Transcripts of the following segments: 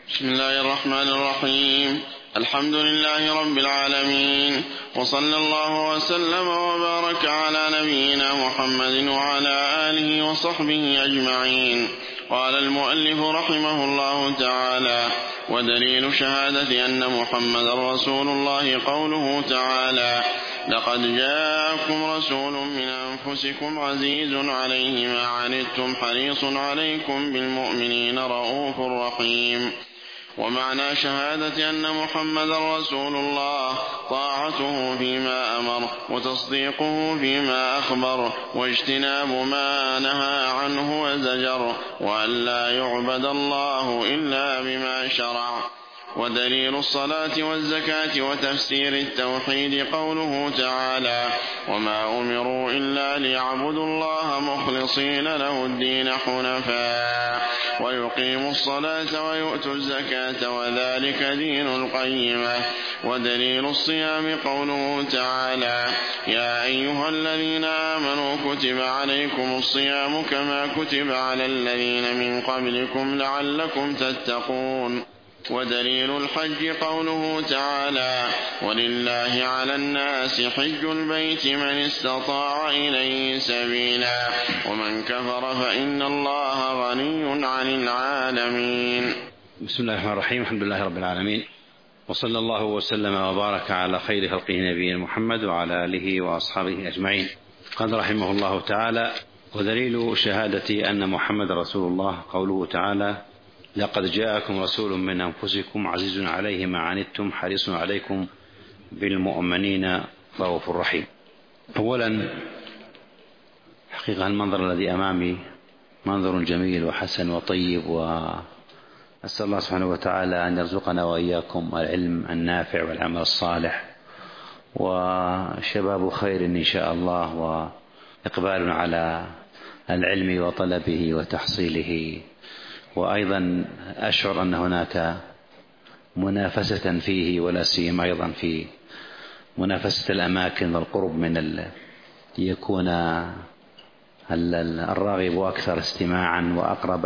بسم الله الرحمن الرحيم. الحمد لله رب العالمين، وصلى الله وسلم وبارك على نبينا محمد وعلى آله وصحبه أجمعين. قال المؤلف رحمه الله تعالى: ودليل شهادة أن محمد رسول الله قوله تعالى: لقد جاءكم رسول من أنفسكم عزيز عليه ما عنتم حريص عليكم بالمؤمنين رؤوف رحيم. ومعنى شهادة أن محمد رسول الله طاعته فيما أمر وتصديقه فيما أخبر واجتناب ما نهى عنه وزجر، وأن لا يعبد الله إلا بما شرع. ودليل الصلاة والزكاة وتفسير التوحيد قوله تعالى: وما أمروا إلا ليعبدوا الله مخلصين له الدين حنفاء ويقيموا الصلاة ويؤتوا الزكاة وذلك دين القيمة. ودليل الصيام قوله تعالى: يا أيها الذين آمنوا كتب عليكم الصيام كما كتب على الذين من قبلكم لعلكم تتقون. ودليل الحج قوله تعالى: ولله على الناس حج البيت من استطاع إليه سبيلا ومن كفر فإن الله غني عن العالمين. بسم الله الرحمن الرحيم. الحمد لله رب العالمين، وصلى الله وسلم وبارك على خير خلقه نبينا محمد وعلى آله وأصحابه أجمعين. قال رحمه الله تعالى: ودليل شهادة أن محمد رسول الله قوله تعالى: لقد جاءكم رسول من أنفسكم عزيز عليه ما عنتم حريص عليكم بالمؤمنين رؤوف رحيم. أولا، حقيقة المنظر الذي أمامي منظر جميل وحسن وطيب، وأسأل الله سبحانه وتعالى أن يرزقنا وإياكم العلم النافع والعمل الصالح وشباب خير إن شاء الله، وإقبال على العلم وطلبه وتحصيله. وأيضا أشعر أن هناك منافسة فيه، ولا سيما أيضا في منافسة الأماكن والقرب من يكون الراغب أكثر استماعا وأقرب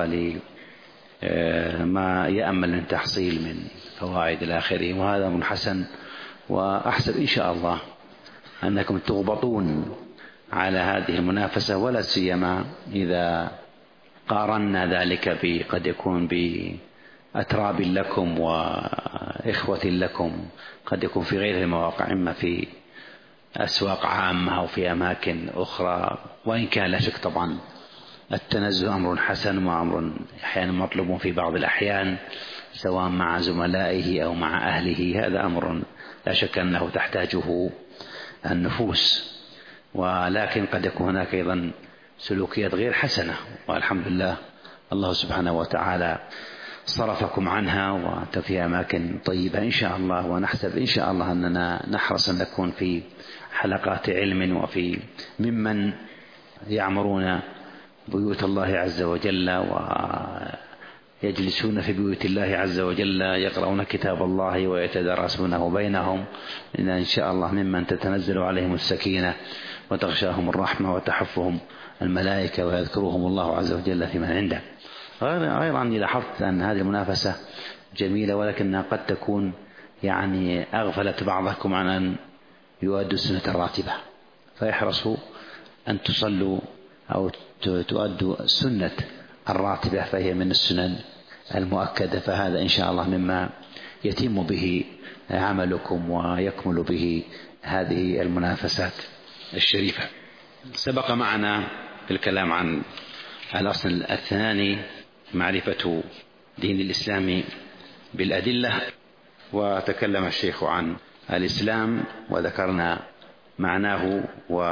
لما يأمل من تحصيل من فوائد الآخرين، وهذا من حسن. وأحسب إن شاء الله أنكم تغبطون على هذه المنافسة، ولا سيما إذا قارنا ذلك قد يكون بأتراب لكم وإخوة لكم، قد يكون في غير المواقع، إما في أسواق عامة أو في أماكن أخرى. وإن كان لا شك طبعا التنزه أمر حسن وأمر أحيانا مطلوب في بعض الأحيان، سواء مع زملائه أو مع أهله، هذا أمر لا شك أنه تحتاجه النفوس. ولكن قد يكون هناك أيضا سلوكيات غير حسنة، والحمد لله الله سبحانه وتعالى صرفكم عنها وأنت في أماكن طيبة إن شاء الله. ونحسب إن شاء الله أننا نحرص أن نكون في حلقات علم وفي ممن يعمرون بيوت الله عز وجل ويجلسون في بيوت الله عز وجل يقرؤون كتاب الله ويتدارسونه بينهم، إن شاء الله ممن تتنزل عليهم السكينة وتغشاهم الرحمة وتحفهم الملائكة ويذكرهم الله عز وجل في من عنده. غير أني لاحظت أن هذه المنافسة جميلة، ولكنها قد تكون أغفلت بعضكم عن أن يؤدوا السنة الراتبة، فيحرصوا أن تصلوا أو تؤدوا السنة الراتبة، فهي من السنن المؤكدة. فهذا إن شاء الله مما يتم به عملكم ويكمل به هذه المنافسات الشريفة. سبق معنا الكلام عن الأصل الثاني، معرفة دين الإسلام بالأدلة، وتكلم الشيخ عن الإسلام وذكرنا معناه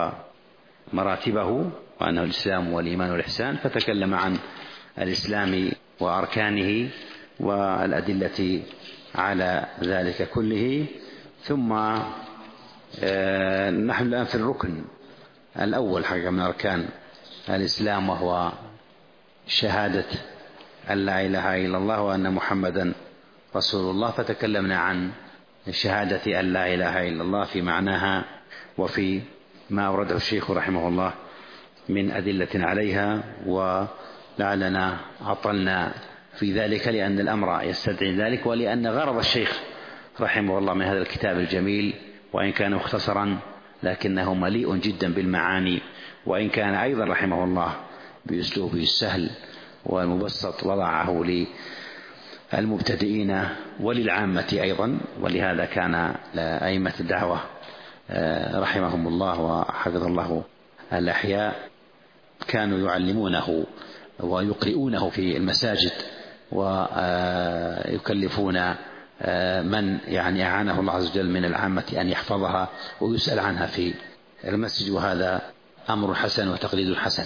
ومراتبه، وأنه الإسلام والإيمان والإحسان، فتكلم عن الإسلام وأركانه والأدلة على ذلك كله. ثم نحن الآن في الركن الأول حقيقة من أركان الإسلام، وهو شهادة أن لا إله إلا الله وأن محمدا رسول الله. فتكلمنا عن شهادة أن لا إله إلا الله في معناها وفي ما أورده الشيخ رحمه الله من أدلة عليها، ولعلنا عطلنا في ذلك لأن الأمر يستدعي ذلك، ولأن غرض الشيخ رحمه الله من هذا الكتاب الجميل وإن كان مختصرا لكنه مليء جدا بالمعاني، وإن كان أيضا رحمه الله بأسلوبه السهل والمبسط وضعه للمبتدئين وللعامة أيضا. ولهذا كان أئمة الدعوة رحمهم الله وحفظ الله الأحياء كانوا يعلمونه ويقرؤونه في المساجد، ويكلفون من يعني أعانه الله عز وجل من العامة أن يحفظها ويسأل عنها في المسجد، وهذا أمر حسن وتقليد حسن.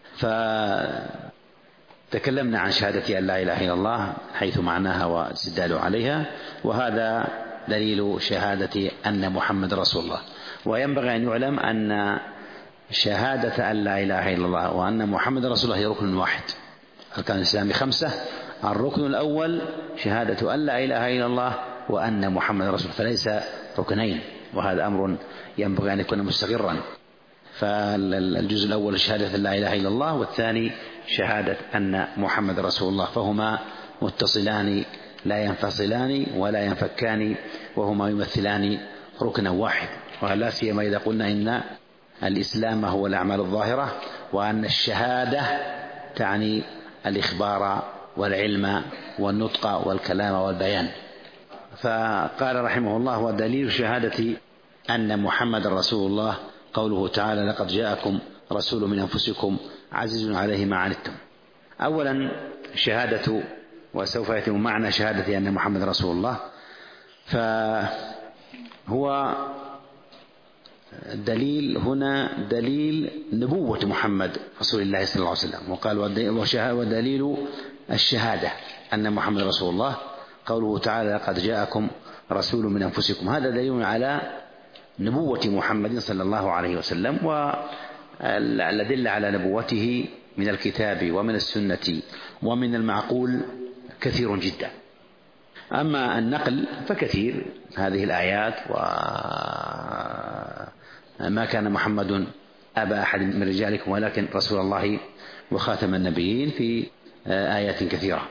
فتكلمنا عن شهادة أن لا إله إلا الله حيث معناها والاستدلال عليها، وهذا دليل شهادة أن محمد رسول الله. وينبغي أن يعلم أن شهادة أن لا إله إلا الله وأن محمد رسول الله هي ركن واحد. أركان الإسلام 5، الركن الأول شهادة أن لا إله إلا الله وأن محمد رسول، فليس ركنين، وهذا أمر ينبغي أن يكون مستقرا. فالجزء الأول شهادة لا إله إلا الله، والثاني شهادة أن محمد رسول الله، فهما متصلان لا ينفصلان ولا ينفكان، وهما يمثلان ركنا واحد. ولا سيما إذا قلنا إن الإسلام هو الأعمال الظاهرة، وأن الشهادة تعني الإخبار والعلم والنطق والكلام والبيان. فقال رحمه الله: ودليل شهادة أن محمد رسول الله قوله تعالى: لقد جاءكم رسول من أنفسكم عزيز عليه ما عنتم. أولا شهادة، وسوف يتم معنى شهادة أن محمد رسول الله، فهو دليل هنا دليل نبوة محمد رسول الله صلى الله عليه وسلم. وقال: ودليل الشهادة أن محمد رسول الله قوله تعالى: لقد جاءكم رسول من أنفسكم. هذا دليل على نبوة محمد صلى الله عليه وسلم، والأدلة على نبوته من الكتاب ومن السنة ومن المعقول كثير جدا. أما النقل فكثير، هذه الآيات: وما كان محمد أبا أحد من رجالكم ولكن رسول الله وخاتم النبيين، في آيات كثيرة.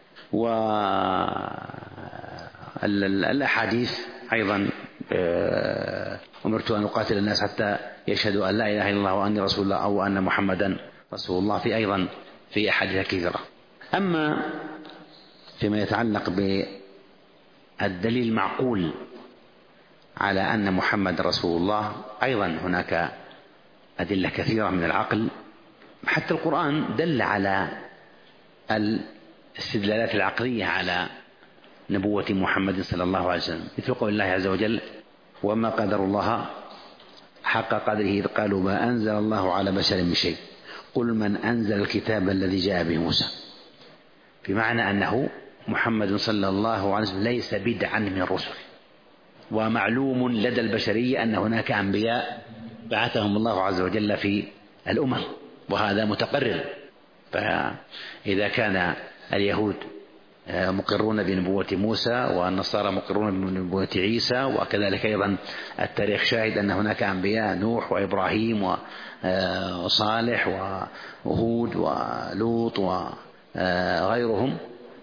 والأحاديث أيضا: أمرت أن أقاتل الناس حتى يشهدوا أن لا إله إلا الله وأني رسول الله أو أن محمدا رسول الله، في أيضا في أحاديث كثيرة. أما فيما يتعلق بالدليل المعقول على أن محمد رسول الله، أيضا هناك أدلة كثيرة من العقل. حتى القرآن دل على الاستدلالات العقلية على نبوة محمد صلى الله عليه وسلم، مثل قول الله عز وجل: وما قدر الله حق قدره إذ قالوا ما أنزل الله على بشر من شيء قل من أنزل الكتاب الذي جاء به موسى. بمعنى أنه محمد صلى الله عليه وسلم ليس بدعا من الرسل، ومعلوم لدى البشرية أن هناك أنبياء بعثهم الله عز وجل في الأمم، وهذا متقرر. فإذا كان اليهود مقرون بنبوة موسى والنصارى مقرون بنبوة عيسى، وكذلك أيضا التاريخ شاهد أن هناك أنبياء نوح وإبراهيم وصالح وهود ولوط وغيرهم،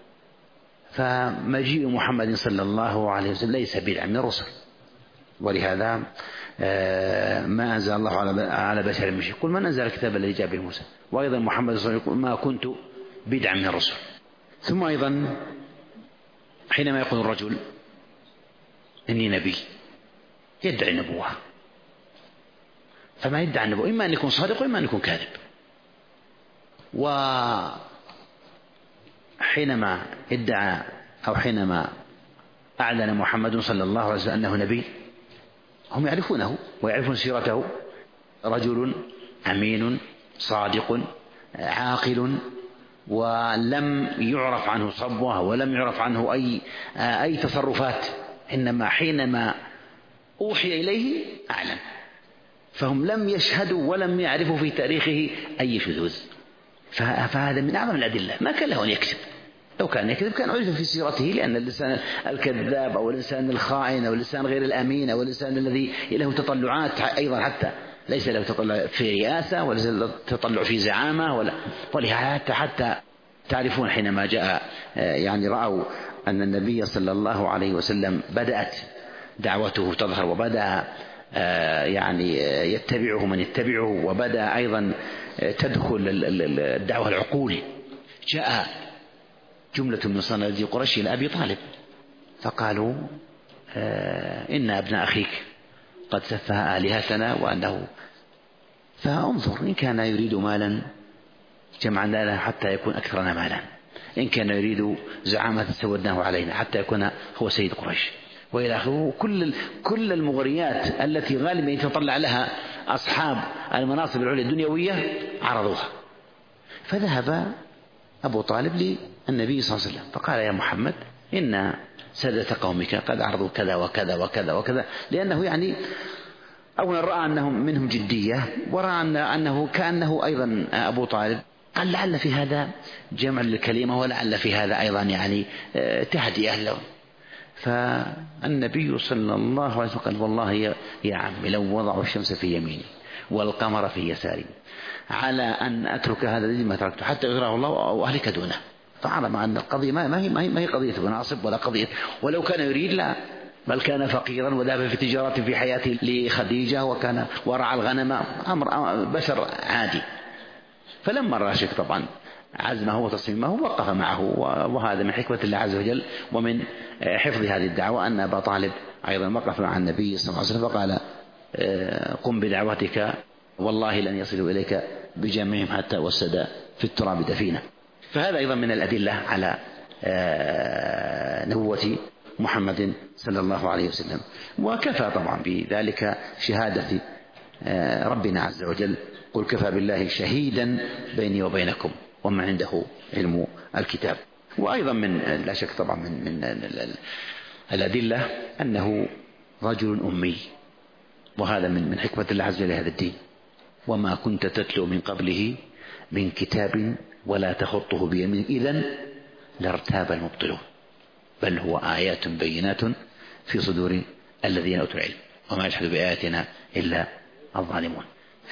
فمجيء محمد صلى الله عليه وسلم ليس بدعا من الرسل. ولهذا ما أنزل الله على بشر من شيء قل من أنزل الكتاب الذي جاء به موسى. وأيضا محمد صلى الله عليه وسلم: ما كنت بدعا من الرسل. ثم أيضا حينما يقول الرجل إني نبي يدعي النبوة، فما يدعي النبوة إما أن يكون صادق وإما أن يكون كاذب. وحينما ادعى أو حينما أعلن محمد صلى الله عليه وسلم أنه نبي، هم يعرفونه ويعرفون سيرته: رجل أمين صادق عاقل، ولم يعرف عنه صبوة ولم يعرف عنه أي تصرفات، إنما حينما أوحي إليه أعلم. فهم لم يشهدوا ولم يعرفوا في تاريخه أي شذوذ. فهذا من أعظم الأدلة. ما كان له أن يكذب، لو كان يكذب كان عرف في سيرته، لأن الإنسان الكذاب أو الإنسان الخائن أو الإنسان غير الأمين أو الإنسان الذي له تطلعات أيضا، حتى ليس له تطلع في رئاسة وليس له تطلع في زعامة ولهذا حتى تعرفون حينما جاء يعني رأوا أن النبي صلى الله عليه وسلم بدأت دعوته تظهر، وبدأ يعني يتبعه من يتبعه، وبدأ أيضا تدخل الدعوة العقول، جاء جملة من صناديد قريش إلى أبي طالب فقالوا إن ابن أخيك قد سفه آلهتنا وأنه، فانظر إن كان يريد مالا جمعنا له حتى يكون أكثرنا مالا، إن كان يريد زعامة سودناه علينا حتى يكون هو سيد قريش، وإلى آخره. كل المغريات التي غالبا يتطلع لها أصحاب المناصب العليا الدنيوية عرضوها. فذهب أبو طالب للنبي صلى الله عليه وسلم فقال يا محمد إن سادة قومك قد عرضوا كذا وكذا وكذا وكذا، لأنه يعني أولا رأى أنهم منهم جدية، ورأى أنه كأنه أيضا أبو طالب قال لعل في هذا جمع للكلمة، ولعل في هذا أيضا يعني تهدئة له. فالنبي صلى الله عليه وسلم قال والله يا عمي لو وضعوا الشمس في يميني والقمر في يساري على أن أترك هذا الذي ما تركته حتى يغره الله أو أهلك دونه. فعلم أن القضية ما هي قضية مناصب ولا قضية، ولو كان يريد لا، بل كان فقيرا وذهب في تجارة في حياته لخديجة وكان ورع الغنم، أمر بشر عادي. فلما راشد طبعا عزمه وتصميمه وقف معه، وهذا من حكمة الله عز وجل ومن حفظ هذه الدعوة أن أبا طالب أيضا وقف مع النبي صلى الله عليه وسلم فقال قم بدعوتك والله لن يصلوا إليك بجميعهم حتى وسد في التراب دفينه. فهذا أيضا من الأدلة على نبوة محمد صلى الله عليه وسلم. وكفى طبعا بذلك شهادة ربنا عز وجل قل كفى بالله شهيدا بيني وبينكم ومن عنده علم الكتاب. وأيضا من لا شك طبعا من الأدلة أنه رجل أمي، وهذا من حكمة الله عز وجل هذا الدين. وما كنت تتلو من قبله من كتاب ولا تخطه بيمينك إذن لارتاب المبطلون بل هو آيات بينات في صدور الذين أوتوا العلم وما يجحد بآياتنا إلا الظالمون.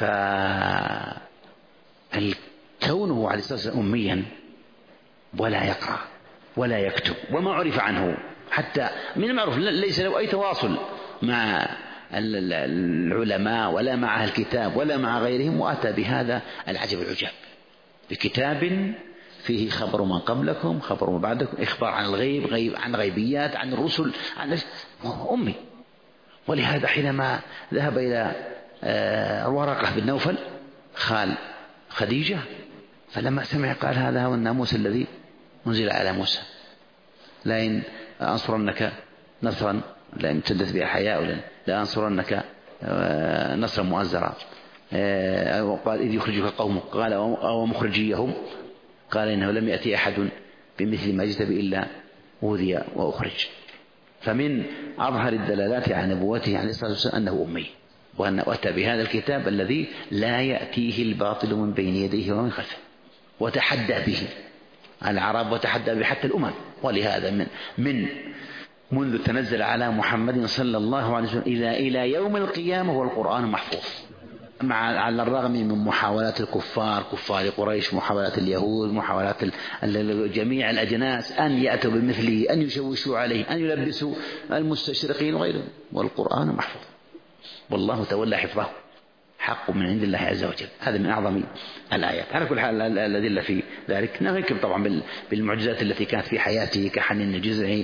فكونه عليه الصلاة والسلام أميا ولا يقرأ ولا يكتب وما عرف عنه حتى من المعروف ليس له أي تواصل مع العلماء ولا مع الكتاب ولا مع غيرهم، وأتى بهذا العجب العجاب بكتاب فيه خبر من قبلكم خبر من بعدكم، إخبار عن الغيب، عن غيبيات، عن الرسل، عن أمي. ولهذا حينما ذهب إلى ورقة بن نوفل خال خديجة فلما سمع قال هذا هو الناموس الذي أنزل على موسى لئن أنصرنك نصرا لئن تدث بها حياء لا أنصرنك نصرا مؤزرا. وقال إذ يخرجك قومك قال أو مخرجيهم قال إنه لم يأتي أحد بمثل ما جئت به إلا أوذي وأخرج. فمن أظهر الدلالات على نبوته عليه الصلاة والسلام أنه أمي، وأنه أتى بهذا الكتاب الذي لا يأتيه الباطل من بين يديه ومن خلفه، وتحدى به العرب وتحدى به حتى الأمم. ولهذا منذ تنزل على محمد صلى الله عليه وسلم إلى يوم القيامة هو القرآن محفوظ، على الرغم من محاولات الكفار كفار قريش، محاولات اليهود، محاولات جميع الأجناس أن يأتوا بمثله، أن يشوشوا عليه، أن يلبسوا المستشرقين وغيرهم، والقرآن محفوظ والله تولى حفظه، حق من عند الله عز وجل. هذا من أعظم الآيات. على كل حال الأدلة في ذلك نذكر طبعا بالمعجزات التي كانت في حياته كحنين الجزع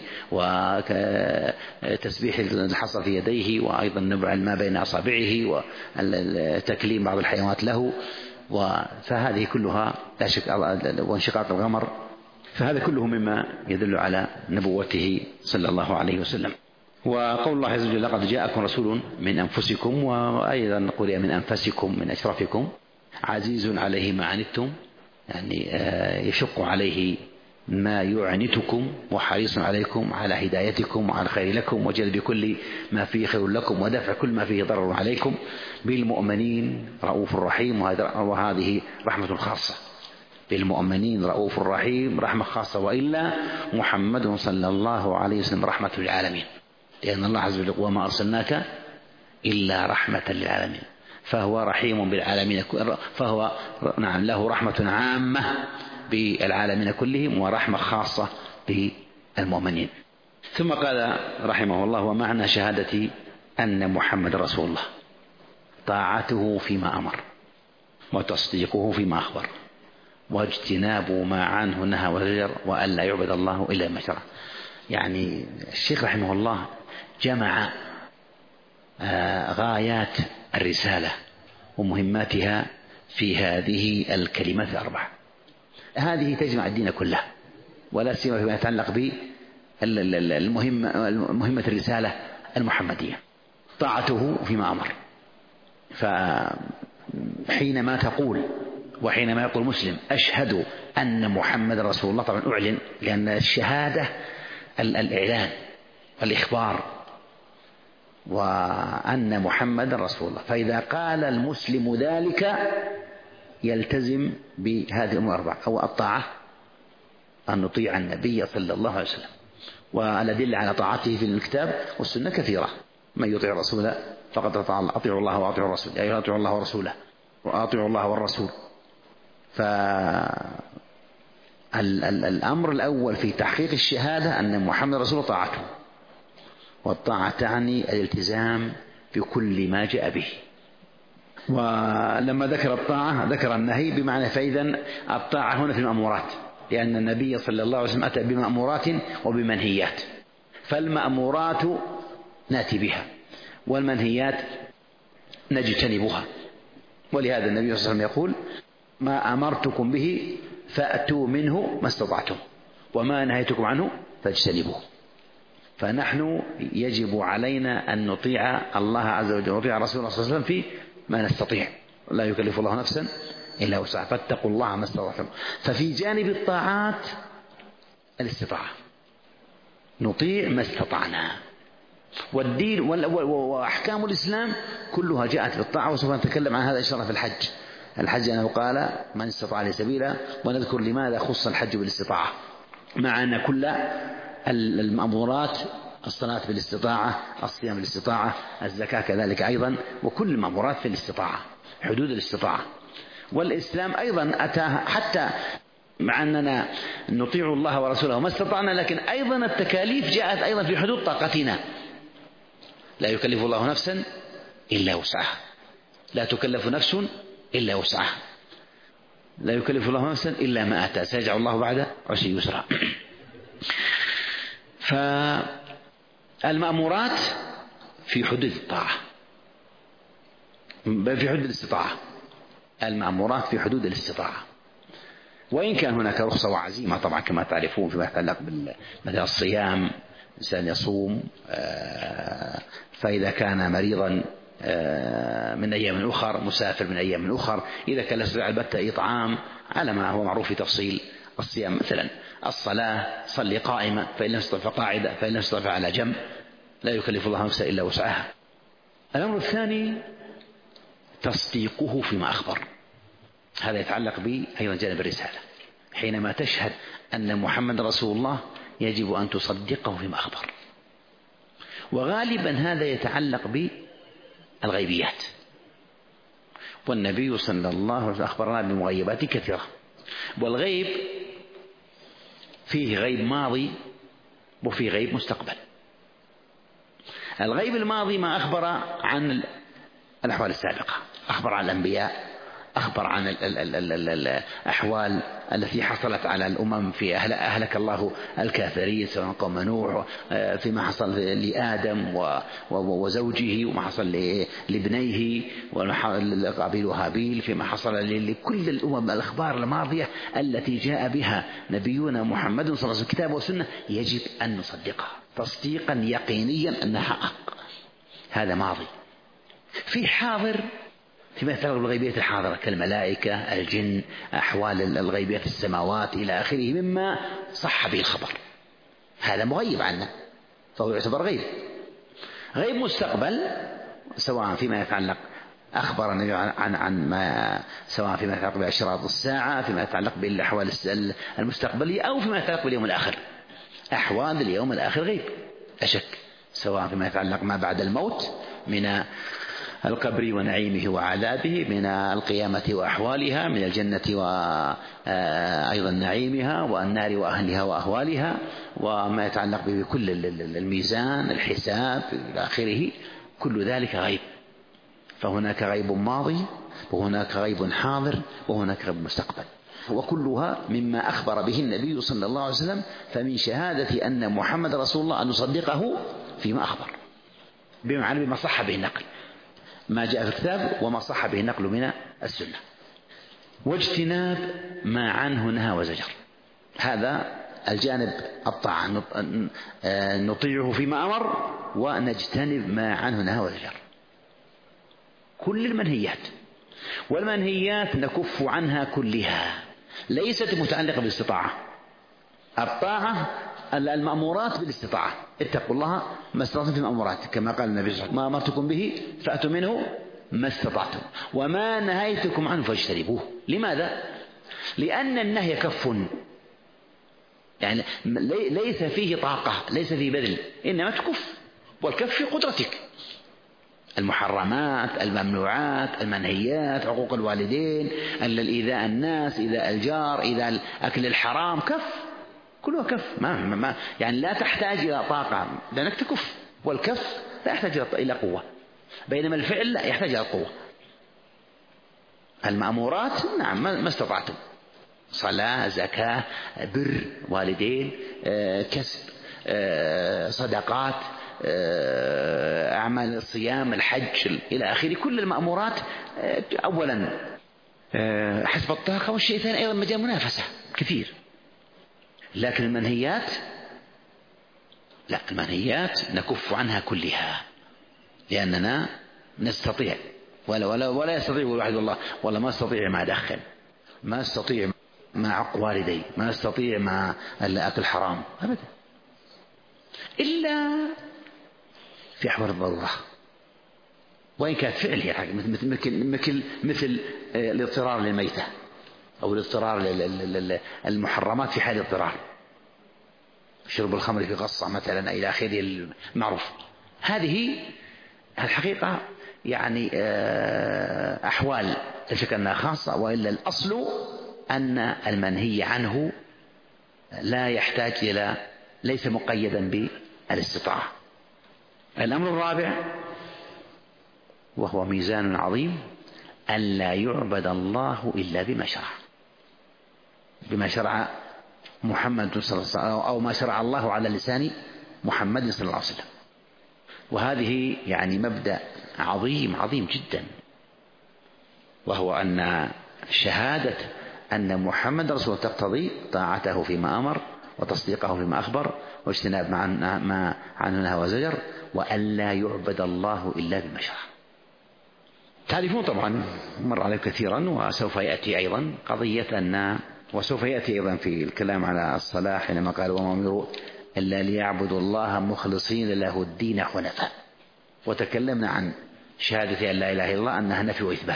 وتسبيح الحصى في يديه، وأيضا نبع الماء بين أصابعه وتكليم بعض الحيوانات له، فهذه كلها لا شك، وانشقاق القمر، فهذا كله مما يدل على نبوته صلى الله عليه وسلم. وقول الله عز وجل لقد جاءكم رسول من أنفسكم، وأيضا قل من أنفسكم من أشرفكم، عزيز عليه ما عنتم، يعني يشق عليه ما يعنتكم، وحريص عليكم على هدايتكم وعلى الخير لكم وجلب كل ما فيه خير لكم ودفع كل ما فيه ضرر عليكم، بالمؤمنين رؤوف رحيم. وهذه رحمة خاصة، بالمؤمنين رؤوف رحيم، رحمة خاصة، وإلا محمد صلى الله عليه وسلم رحمة للعالمين، لأن الله عز وجل وما أرسلناك إلا رحمة للعالمين، فهو رحيم بالعالمين، فهو نعم له رحمة عامة بالعالمين كلهم ورحمة خاصة بالمؤمنين. ثم قال رحمه الله: ومعنى شهادة أن محمد رسول الله طاعته فيما أمر وتصديقه فيما أخبر واجتناب ما عنه نهى وزجر وأن لا يعبد الله إلا ما شرع. يعني الشيخ رحمه الله جمع غايات الرسالة ومهماتها في هذه الكلمات الأربعة. هذه تجمع الدين كله، ولا سيما فيما يتعلق بمهمة الرسالة المحمدية، طاعته فيما أمر. فحينما تقول وحينما يقول مسلم أشهد أن محمد رسول الله، طبعا أعلن، لأن الشهادة الإعلان الإخبار، وأن محمد رسول الله. فإذا قال المسلم ذلك يلتزم بهذه الأمور الأربعة: أو الطاعة، أن نطيع النبي صلى الله عليه وسلم، والأدلة على طاعته في الكتاب والسنة كثيرة: من يطيع الرسول فقد أطيعوا الله وأطيعوا الرسول، يا أطيعوا الله ورسوله وأطيعوا الله والرسول. فالأمر الأول في تحقيق الشهادة أن محمد رسول الله طاعته، والطاعة تعني الالتزام بكل ما جاء به. ولما ذكر الطاعة ذكر النهي بمعنى، فإذا الطاعة هنا في المأمورات، لأن النبي صلى الله عليه وسلم أتى بمأمورات وبمنهيات، فالمأمورات نأتي بها والمنهيات نجتنبها. ولهذا النبي صلى الله عليه وسلم يقول: ما أمرتكم به فأتوا منه ما استطعتم وما نهيتكم عنه فاجتنبوه. فنحن يجب علينا أن نطيع الله عز وجل ونطيع رسول الله صلى الله عليه وسلم في ما نستطيع، لا يكلف الله نفسا إلا وسعها، فاتقوا الله ما استطعتم. ففي جانب الطاعات الاستطاعة، نطيع ما استطعنا. والدين وأحكام الإسلام كلها جاءت بالطاعة، وسوف نتكلم عن هذا إن شاء الله في الحج أنه قال: من استطاع لي سبيلا، ونذكر لماذا خص الحج بالاستطاعة، مع أن كل المأمورات: الصلاة بالاستطاعة، الصيام بالاستطاعة، الزكاة كذلك أيضا، وكل المأمورات في الاستطاعة، حدود الاستطاعة. والإسلام أيضا أتى حتى مع أننا نطيع الله ورسوله ما استطعنا، لكن أيضا التكاليف جاءت أيضا في حدود طاقتنا. لا يكلف الله نفسا إلا وسعها، لا تكلف نفس إلا وسعها، لا يكلف الله نفسا إلا ما أتى، سيجعل الله بعد عسر يسرا. فالمأمورات في حدود الطاعة، في حدود الاستطاعة، المأمورات في حدود الاستطاعة، وإن كان هناك رخصة وعزيمة طبعا كما تعرفون فيما يتعلق مثل الصيام، إنسان يصوم فإذا كان مريضا من أيام أخر، مسافر من أيام أخر، إذا كان لا يستطيع البتة إطعام على ما هو معروف في تفصيل الصيام. مثلا الصلاة: صلي قائمة، فإن لم تستطع فقاعدة، فإن لم تستطع على جنب، لا يكلف الله نفسا إلا وسعها. الأمر الثاني تصديقه فيما أخبر، هذا يتعلق بأيضا جانب الرسالة. حينما تشهد أن محمد رسول الله يجب أن تصدقه فيما أخبر، وغالبا هذا يتعلق بالغيبيات، والنبي صلى الله عليه وسلم أخبرنا بمغيبات كثيرة. والغيب فيه غيب ماضي وفيه غيب مستقبل. الغيب الماضي ما أخبر عن الأحوال السابقة، أخبر عن الأنبياء، أخبر عن الأحوال التي حصلت على الأمم في أهلك الله الكافرين سواء قوم نوح، فيما حصل لآدم وزوجه، وما حصل لابنيه قابيل وهابيل، فيما حصل لكل الأمم. الأخبار الماضية التي جاء بها نبينا محمد صلى الله عليه وسلم كتاب وسنة يجب أن نصدقها تصديقا يقينيا أنها حق. هذا ماضي. في حاضر فيما يتعلق بالغيبيات الحاضرة كالملائكة، الجن، أحوال الغيبيات السماوات إلى آخره مما صح به الخبر، هذا مغيب عنا فهو يعتبر غيب. غيب مستقبل سواء فيما يتعلق أخبر النبي عن ما، سواء فيما يتعلق بأشراط الساعة، فيما يتعلق بالأحوال المستقبلية، أو فيما يتعلق باليوم الآخر. أحوال اليوم الآخر غيب لا شك، سواء فيما يتعلق ما بعد الموت من القبر ونعيمه وعذابه، من القيامة وأحوالها، من الجنة وأيضا نعيمها، والنار وأهلها وأهوالها، وما يتعلق به كل الميزان، الحساب إلى آخره. كل ذلك غيب، فهناك غيب ماضي، وهناك غيب حاضر، وهناك غيب مستقبل، وكلها مما أخبر به النبي صلى الله عليه وسلم. فمن شهادة أن محمد رسول الله أن نصدقه فيما أخبر، بمعنى بما صح به النقل، ما جاء في الكتاب وما صح به النقل من السنة، واجتناب ما عنه نهى وزجر. هذا الجانب الطاعة، نطيعه فيما أمر ونجتنب ما عنه نهى وزجر. كل المنهيات، والمنهيات نكف عنها كلها، ليست متعلقة بالاستطاعة. الطاعة المأمورات بالاستطاعة، اتقوا الله ما استطعتم في المأمورات، كما قال النبي صلى الله عليه وسلم: ما أمرتكم به فأتوا منه ما استطعتم، وما نهيتكم عنه فاجتنبوه. لماذا؟ لأن النهي كف، يعني ليس فيه طاقة، ليس فيه بذل، إنما تكف، والكف في قدرتك. المحرمات، الممنوعات، المنهيات، حقوق الوالدين، الإيذاء الناس، إيذاء الجار، إيذاء أكل الحرام، كف، كلها كف. ما يعني لا تحتاج إلى طاقة لأنك تكف، والكف لا يحتاج إلى قوة، بينما الفعل لا يحتاج إلى قوة. المأمورات نعم ما استطعتم، صلاة، زكاة، بر والدين، كسب، صدقات، أعمال الصيام، الحج إلى آخره. كل المأمورات أولا حسب الطاقة، والشيء الثاني أيضا مجال منافسة كثير. لكن المنهيات لا، المنهيات نكف عنها كلها، لأننا نستطيع، ولا يستطيع الواحد والله ما استطيع ما أدخن، ما استطيع ما عق والدي، ما استطيع ما أكل حرام أبدا، إلا في أحوال الضرورة، وإن كانت فعل هي حاجة مثل الاضطرار للميتة، أو الاضطرار المحرمات في حال الاضطرار، شرب الخمر في غصة مثلا إلى آخره المعروف. هذه الحقيقة يعني أحوال لا شك أنها خاصة، وإلا الأصل أن المنهي عنه لا يحتاج إلى، ليس مقيدا بالاستطاعة. الأمر الرابع وهو ميزان عظيم: أن لا يعبد الله إلا بما شرع محمد صلى الله عليه وسلم، أو ما شرع الله على لسان محمد صلى الله عليه وسلم. وهذه يعني مبدأ عظيم جدا، وهو أن شهادة أن محمد رسول تقتضي طاعته فيما أمر، وتصديقه فيما أخبر، واجتناب ما عنه نهى وزجر، وأن لا يعبد الله إلا بما شرع. تعرفون طبعا، مر عليه كثيرا، وسوف يأتي أيضا قضية وسوف يأتي أيضا في الكلام على الصلاة حينما قال: وما أمروا إلا ليعبدوا الله مخلصين له الدين حنفاء. وتكلمنا عن شهادة أن لا إله إلا الله أنها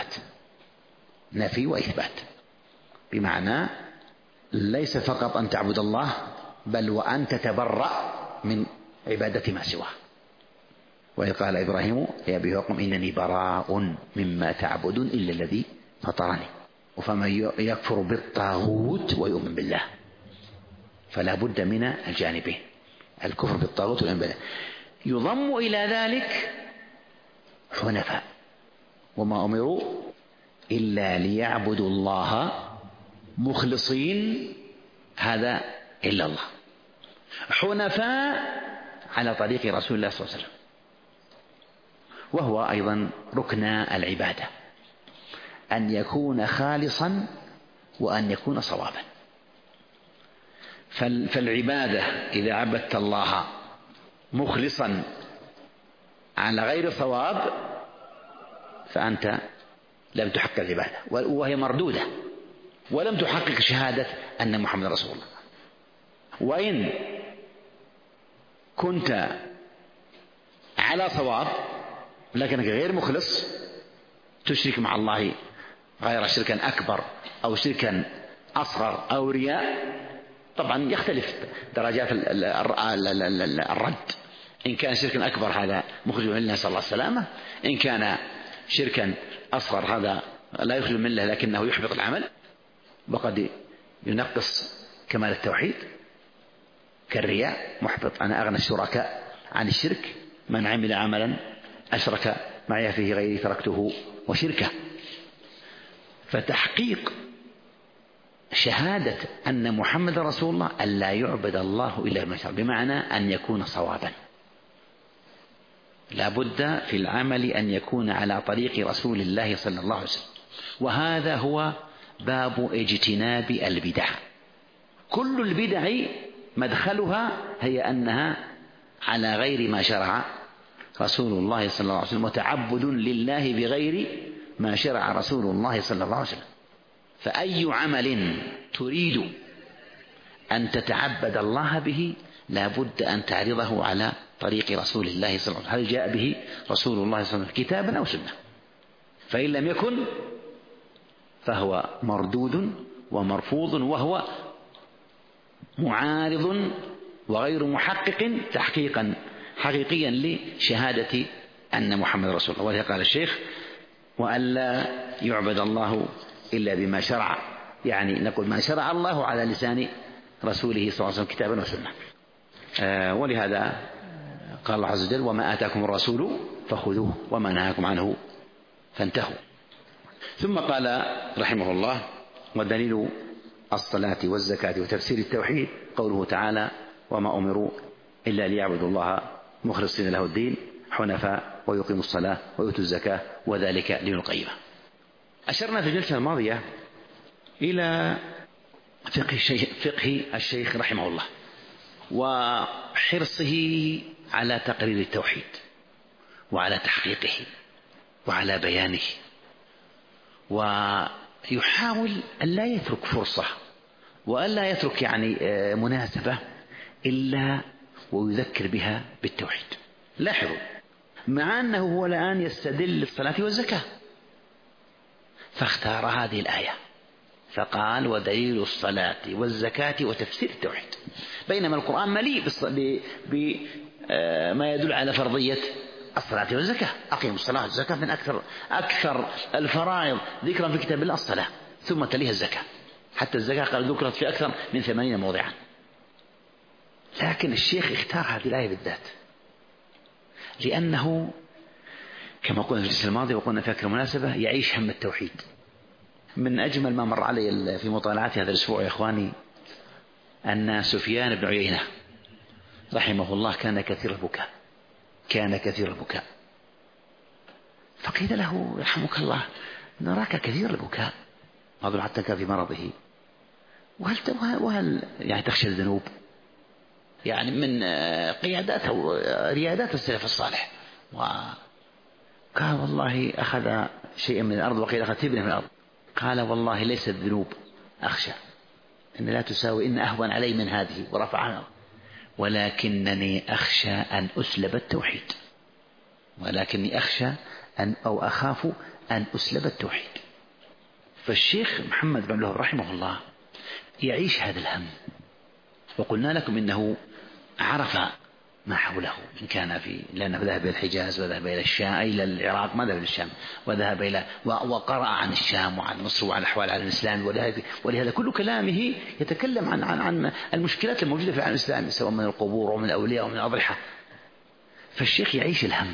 نفي وإثبات، بمعنى ليس فقط أن تعبد الله، بل وأن تتبرأ من عبادة ما سواه. وإذ قال إبراهيم لأبيه وقوم إنني براء مما تعبدون إلا الذي فطرني. فمن يكفر بالطاغوت ويؤمن بالله، فلا بد من الجانبين، الكفر بالطاغوت والإيمان بالله. يضم إلى ذلك حنفاء: وما أمروا إلا ليعبدوا الله مخلصين، هذا إلا الله، حنفاء على طريق رسول الله صلى الله عليه وسلم، وهو أيضا ركن العبادة، أن يكون خالصا وأن يكون صوابا. فالعبادة إذا عبدت الله مخلصا على غير صواب فأنت لم تحقق العبادة، وهي مردودة، ولم تحقق شهادة أن محمد رسول الله. وإن كنت على صواب لكنك غير مخلص، تشرك مع الله غير شركا أكبر أو شركا أصغر أو رياء، طبعا يختلف درجات الرد. إن كان شركا أكبر هذا مخرج من الله، صلى الله عليه وسلم. إن كان شركا أصغر هذا لا يخرج من الله لكنه يحبط العمل، وقد ينقص كمال التوحيد كالرياء محبط. أنا أغنى الشركاء عن الشرك من عمل عملا أشرك معي فيه غيري تركته وشركه. فتحقيق شهادة أن محمد رسول الله أن لا يعبد الله إلا بما شرع، بمعنى أن يكون صوابا، لا بد في العمل أن يكون على طريق رسول الله صلى الله عليه وسلم. وهذا هو باب اجتناب البدع. كل البدع مدخلها هي أنها على غير ما شرع رسول الله صلى الله عليه وسلم، وتعبد لله بغير ما شرع رسول الله صلى الله عليه وسلم. فأي عمل تريد أن تتعبد الله به لا بد أن تعرضه على طريق رسول الله صلى الله عليه وسلم، هل جاء به رسول الله صلى الله عليه وسلم كتابا أو سنة؟ فإن لم يكن فهو مردود ومرفوض، وهو معارض وغير محقق تحقيقا حقيقيا لشهادة أن محمد رسول الله. ولذلك قال الشيخ: وألا يعبد الله إلا بما شرع، يعني نقول ما شرع الله على لسان رسوله صلى الله عليه وسلم كتابا وسنة. ولهذا قال الله عز وجل: وما آتاكم الرسول فخذوه وما نهاكم عنه فانتهوا. ثم قال رحمه الله: ودليل الصلاة والزكاة وتفسير التوحيد قوله تعالى: وما أمروا إلا ليعبدوا الله مخلصين له الدين حنفاء ويقيموا الصلاة ويؤتوا الزكاة وذلك دين القيمة. أشرنا في الجلسة الماضية إلى فقه الشيخ رحمه الله وحرصه على تقرير التوحيد وعلى تحقيقه وعلى بيانه، ويحاول أن لا يترك فرصة وأن لا يترك مناسبة إلا ويذكر بها بالتوحيد. لاحظوا، مع أنه هو الآن يستدل للصلاة والزكاة فاختار هذه الآية فقال: ودليل الصلاة والزكاة وتفسير التوحيد، بينما القرآن مليء بما يدل على فرضية الصلاة والزكاة. أقيموا الصلاة والزكاة من أكثر الفرائض ذكرا في كتاب الله الصلاة، ثم تليها الزكاة، حتى الزكاة قد ذكرت في أكثر من 80 موضعا. لكن الشيخ اختار هذه الآية بالذات لأنه كما قلنا في الجلسة الماضية وقلنا في أكثر مناسبة يعيش هم التوحيد. من أجمل ما مر علي في مطالعاتي هذا الأسبوع يا إخواني أن سفيان بن عيينة رحمه الله كان كثير البكاء، فقيل له: يرحمك الله، نراك كثير البكاء، أظن حتى كان في مرضه، وهل تخشى الذنوب؟ من قيادات أو ريادات السلف الصالح. وقال: والله أخذ شيئا من الأرض، وقيل أخذ تبنة من الأرض. قال: والله ليس الذنوب أخشى، إن لا تساوي، إن أهون علي من هذه، ورفعها، ولكنني أخشى أن أسلب التوحيد، ولكني أخشى أو أخاف أن أسلب التوحيد. فالشيخ محمد بن له رحمه الله يعيش هذا الهم، وقلنا لكم إنه عرف ما حوله، إن كان لأنه ذهب إلى الحجاز وذهب إلى الشام، إلى العراق، ما ذهب إلى الشام، وذهب إلى وقرأ عن الشام وعن مصر وعن الأحوال على الإسلام، ولهذا كل كلامه يتكلم عن المشكلات الموجودة في العالم الإسلامي، سواء من القبور ومن الأولياء ومن الأضرحة. فالشيخ يعيش الهم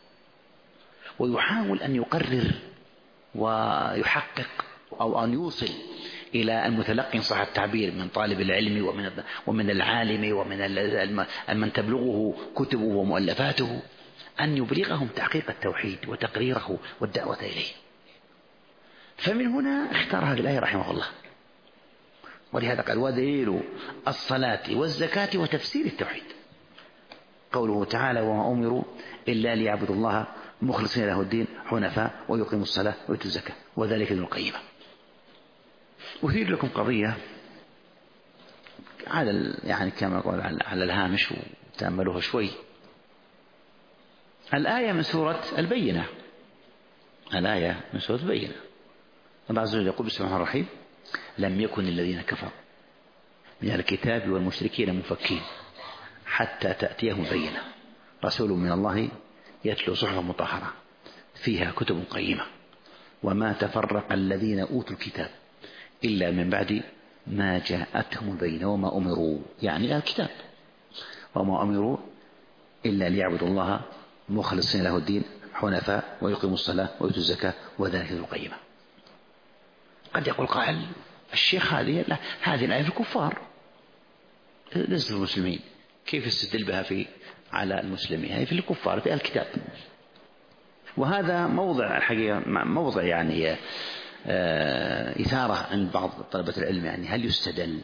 ويحاول أن يقرر ويحقق أو أن يوصل إلى المتلقي صح التعبير من طالب العلم ومن العالم ومن من تبلغه كتبه ومؤلفاته، أن يبلغهم تحقيق التوحيد وتقريره والدعوة إليه. فمن هنا اختار هذه الآية رحمه الله، ولهذا قال: ودليل الصلاة والزكاة وتفسير التوحيد قوله تعالى: وما أمروا إلا ليعبدوا الله مخلصين له الدين حنفاء ويقيموا الصلاة ويؤتوا الزكاة وذلك دين القيمة. أثير لكم قضية على كما أقول على الهامش وتأملوها شوي. الآية من سورة البينة، الله عز وجل يقول: بسم الله الرحمن الرحيم: لم يكن الذين كفروا من الكتاب والمشركين منفكين حتى تأتيهم البينة رسول من الله يتلو صحفا مطهرة فيها كتب قيمة. وما تفرق الذين أوتوا الكتاب إلا من بعد ما جاءتهم البينة وما أمروا، يعني الكتاب، وما أمروا إلا ليعبدوا الله مخلصين له الدين حنفاء ويقيموا الصلاة ويؤتوا الزكاة وذلك القيمة. قد يقول قائل الشيخ هذه الآية في الكفار ليست المسلمين، كيف يستدل بها على المسلمين؟ هي في الكفار في الكتاب. وهذا موضع الحقيقة موضع يعني إثارة عند بعض طلبة العلم، يعني هل يستدل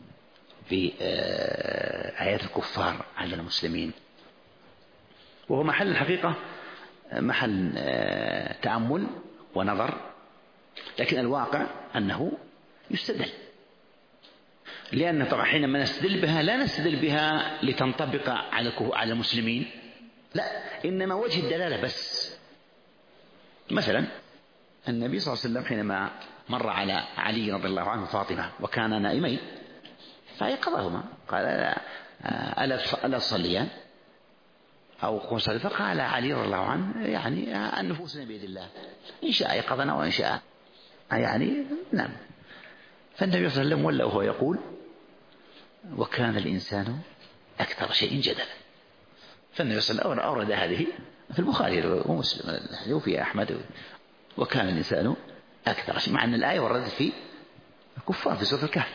بآيات الكفار على المسلمين؟ وهو محل الحقيقة محل تأمل ونظر، لكن الواقع أنه يستدل، لأن طبعا حينما نستدل بها لا نستدل بها لتنطبق على المسلمين، لا، إنما وجه الدلالة بس. مثلا النبي صلى الله عليه وسلم حينما مر على علي رضي الله عنه وفاطمة وكانا نائمين فأيقظهما، قال ألا تصليان أو قل صلي؟ فقال علي رضي الله عنه يعني النفوسنا بيد الله، إن شاء أيقظنا وإن شاء يعني نعم. فالنبي صلى الله عليه وسلم ولا وهو يقول وكان الإنسان أكثر شيء جدلا. فالنبي صلى الله عليه وسلم أورد هذه في البخاري ومسلم وفي أحمد، وكان الإنسان أكثر شيء، مع أن الآية وردت في الكفار في سورة الكهف،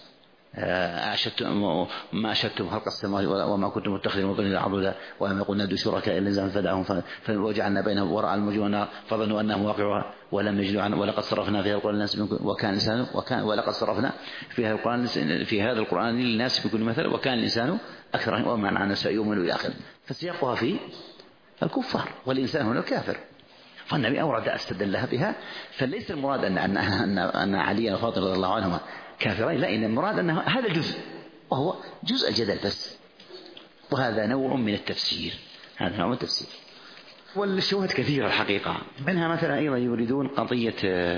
ما أشهدتم خلق السماوات وما كنتم متخذين المضلين عضدا وما قلنا ادعوا شركاء إلا زمن فدعهم وجعلنا بينهم ورأى الموج والنار فظنوا أنهم واقعها ولم يجدوا عنه ولقد صرفنا في هذا القرآن للناس ولقد صرفنا في هذا القرآن للناس بكل مثل وكان الإنسان أكثر وما عن سيؤمن إلى آخره. فسياقها في الكفار والإنسان هنا الكافر، فالنبي أورد استدلها بها. فليس المراد أن علي وفاطمة رضي الله عنهما كافرين، لا، إن المراد أن هذا جزء وهو جزء الجدل بس، وهذا نوع من التفسير، هذا نوع من التفسير. والشبهات كثيرة الحقيقة، منها مثلا أيضا يريدون قضية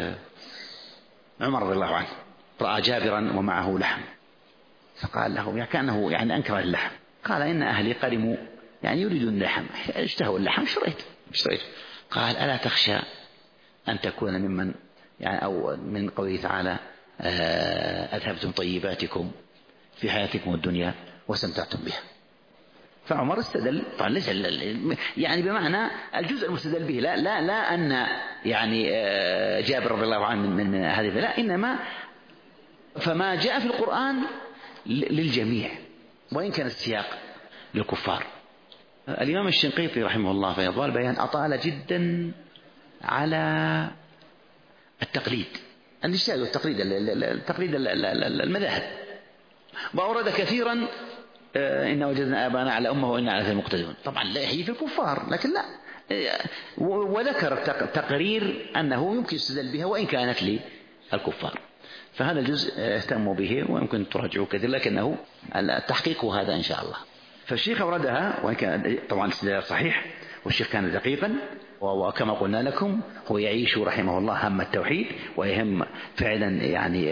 عمر رضي الله عنه رأى جابرا ومعه لحم فقال له كأنه يعني أنكر اللحم، قال إن أهلي قدموا يعني يريدون اللحم، اشتهوا اللحم اشتريت. قال ألا تخشى أن تكون ممن يعني أو من قوله تعالى أذهبتم طيباتكم في حياتكم الدنيا واستمتعتم بها. فعمر استدل طبعا ليس يعني بمعنى الجزء المستدل به، لا أن يعني جابر رضي الله عنه من هذه، لا، إنما فما جاء في القرآن للجميع وإن كان السياق للكفار. الإمام الشنقيطي رحمه الله في أضواء البيان أطال جدا على التقليد، الاجتهاد والتقليد المذاهب، وأورد كثيرا إن وجدنا آباءنا على أمة وإنا على ذلك مقتدون. طبعا لا هي في الكفار، لكن لا، وذكر تقرير أنه يمكن يستدل بها وإن كانت للكفار. فهذا الجزء اهتموا به ويمكن تراجعوا كثير، لكنه التحقيق هذا إن شاء الله. فالشيخ أوردها وإن كان طبعا الاستدلال صحيح، والشيخ كان دقيقا، وكما قلنا لكم هو يعيش رحمه الله هم التوحيد ويهم فعلا يعني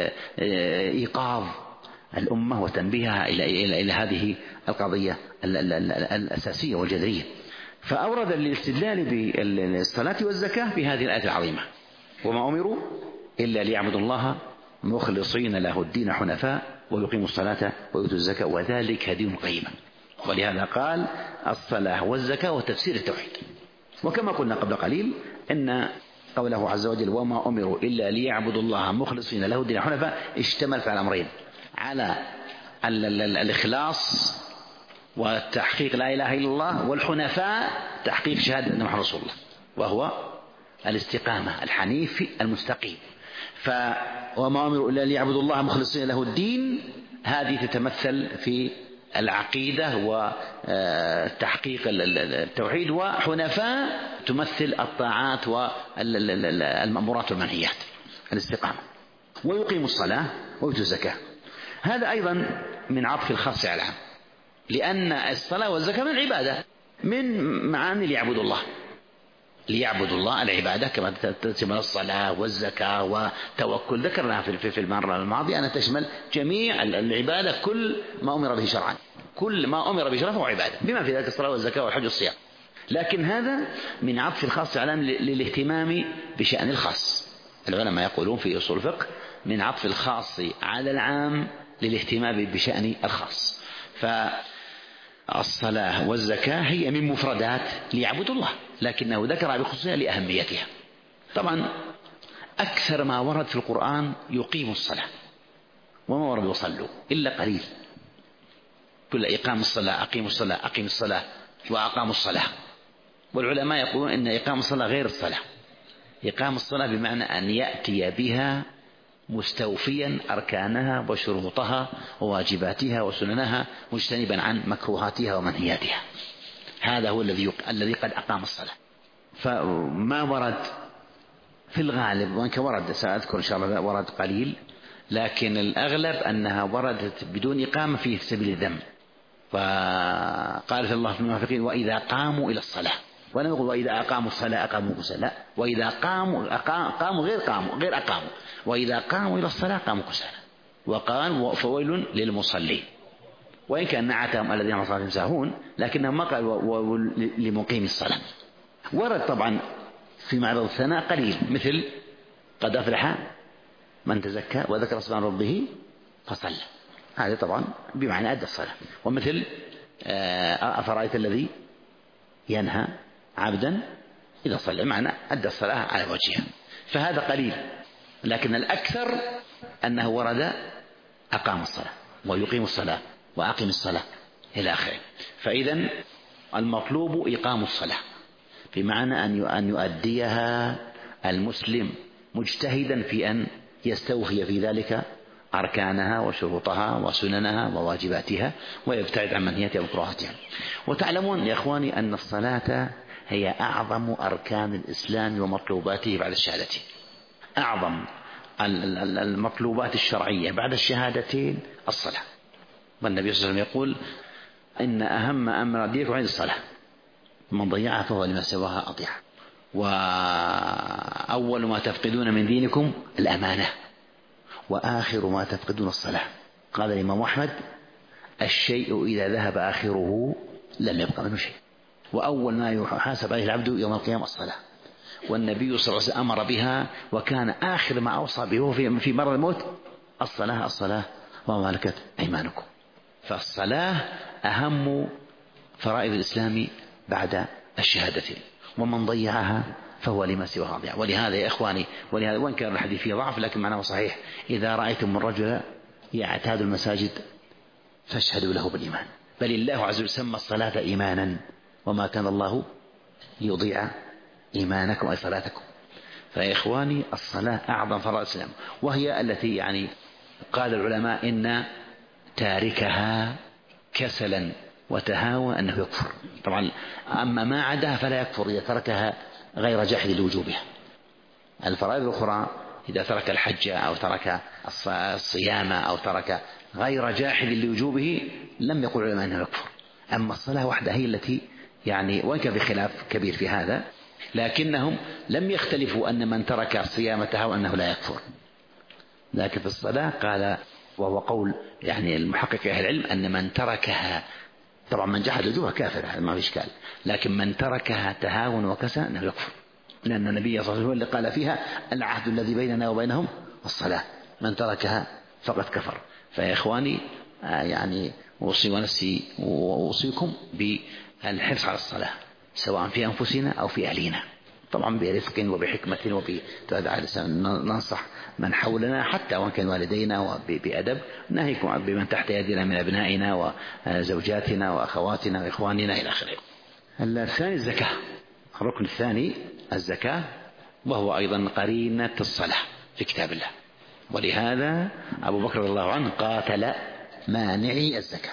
إيقاظ الأمة وتنبيهها إلى هذه القضية الأساسية والجذرية. فأورد الاستدلال بالصلاة والزكاة بهذه الآية العظيمة: وما أمروا إلا ليعبدوا الله مخلصين له الدين حنفاء ويقيموا الصلاة ويؤتوا الزكاة وذلك هدي قيما. ولهذا قال الصلاة والزكاة وتفسير التوحيد. وكما قلنا قبل قليل إن قوله عز وجل وما أمروا إلا ليعبدوا الله مخلصين له الدين حنفاء اشتمل على أمرين: على الإخلاص والتحقيق لا إله إلا الله، والحنفاء تحقيق شهادة أن محمد رسول الله، وهو الاستقامة الحنيف المستقيم. وما أمروا إلا ليعبدوا الله مخلصين له الدين، هذه تتمثل في العقيدة وتحقيق التوحيد، وحنفاء تمثل الطاعات والمأمورات والمنهيات، الاستقامة. ويقيم الصلاة ويؤتوا الزكاة، هذا أيضا من عطف الخاص على العام، لأن الصلاة والزكاة من العبادة، من معاني ليعبدوا الله العبادة، كما تشمل الصلاة والزكاة والتوكل، ذكرناها في المرة الماضية أنها تشمل جميع العبادة، كل ما أمر به شرعا، كل ما أمر به شرعا هو عبادة، بما في ذلك الصلاة والزكاة والحج والصيام. لكن هذا من عطف الخاص على للاهتمام بشأن الخاص. العلماء يقولون في أصول الفقه من عطف الخاص على العام للاهتمام بشأن الخاص. فالصلاة والزكاة هي من مفردات ليعبدوا الله، لكنه ذكر بخصوصها لأهميتها. طبعا أكثر ما ورد في القرآن يقيم الصلاة، وما ورد يصلوا إلا قليل. كل إقام الصلاة، أقيموا الصلاة، أقيم الصلاة، وأقاموا الصلاة. والعلماء يقولون إن إقام الصلاة غير الصلاة. إقام الصلاة بمعنى أن يأتي بها مستوفيا أركانها وشروطها وواجباتها وسننها، مجتنبا عن مكروهاتها ومنهياتها. هذا هو الذي قد أقام الصلاة. فما ورد في الغالب، وإن كان ورد سأذكر إن شاء الله ورد قليل، لكن الأغلب أنها وردت بدون إقامة في سبيل الذم. فقال الله في المنافقين وإذا قاموا إلى الصلاة، ولم يقل وإذا أقاموا الصلاة أقاموا كسالى، لا، وإذا قاموا غير أقاموا، وإذا قاموا إلى الصلاة قاموا كسالى. وقال فويل للمصلين، وإن كان نعتهم الذين عن صلاتهم ساهون، لكنهم ما قالوا لمقيم الصلاة. ورد طبعا في معرض الثناء قليل، مثل قد أفلح من تزكى وذكر اسم ربه فصلى، هذا طبعا بمعنى أدى الصلاة. ومثل أفرأيت الذي ينهى عبدا إذا صلى، معنى أدى الصلاة على وجهها. فهذا قليل، لكن الأكثر أنه ورد أقام الصلاة ويقيم الصلاة وأقيم الصلاة إلى آخره. فإذا المطلوب إقام الصلاة، بمعنى أن يؤديها المسلم مجتهدا في أن يستوفي في ذلك أركانها وشروطها وسننها وواجباتها، ويبتعد عن منهياتها ومكروهاتها. وتعلمون يا إخواني أن الصلاة هي أعظم أركان الإسلام ومطلوباته بعد الشهادتين. أعظم المطلوبات الشرعية بعد الشهادتين الصلاة. والنبي صلى الله عليه وسلم يقول إن أهم أمر دينكم عند الصلاة، من ضيعها فهو لما سواها أضيع. وأول ما تفقدون من دينكم الأمانة، وآخر ما تفقدون الصلاة. قال الإمام أحمد الشيء إذا ذهب آخره لم يبقى منه شيء. وأول ما يحاسب عليه العبد يوم القيامة الصلاة. والنبي صلى الله عليه وسلم أمر بها، وكان آخر ما أوصى به في مرض الموت الصلاة وما ملكت أيمانكم. فالصلاة أهم فرائض الإسلام بعد الشهادتين، ومن ضيعها فهو لما سواها ضيع. ولهذا يا إخواني، وإن كان الحديث فيه ضعف لكن معناه صحيح، إذا رأيتم الرجل يعتاد المساجد فاشهدوا له بالإيمان. بل الله عز وجل سمى الصلاة إيمانا، وما كان الله ليضيع إيمانكم أي صلاتكم. فيا إخواني الصلاة أعظم فرائض الإسلام، وهي التي قال العلماء إن تاركها كسلا وتهاوى أنه يكفر. طبعا أما ما عداها فلا يكفر إذا تركها غير جاحد لوجوبها. الفرائض الأخرى إذا ترك الحج أو ترك الصيام أو ترك غير جاحد لوجوبه لم يقل العلماء أنه يكفر. أما الصلاة وحدها هي التي وإن كان في خلاف كبير في هذا، لكنهم لم يختلفوا أن من ترك الصيام تهاوى أنه لا يكفر. لكن في الصلاة قال، وهو قول المحقق أهل العلم، أن من تركها، طبعا من جحد وجوبها كافر هذا ما في إشكال، لكن من تركها تهاون وكسل أنه يكفر، لأن النبي صلى الله عليه وسلم اللي قال فيها العهد الذي بيننا وبينهم الصلاة، من تركها فقد كفر. فيا إخواني أوصي ونفسي وأوصيكم بالحرص على الصلاة، سواء في أنفسنا أو في أهلنا، طبعا برفق وبحكمة ننصح من حولنا حتى وإن كان والدينا وبأدب، ناهيكم بمن تحت يدنا من أبنائنا وزوجاتنا وأخواتنا وإخواننا إلى آخره. الثاني الزكاة، الركن الثاني الزكاة، وهو أيضا قرينة الصلاة في كتاب الله. ولهذا أبو بكر رضي الله عنه قاتل مانعي الزكاة.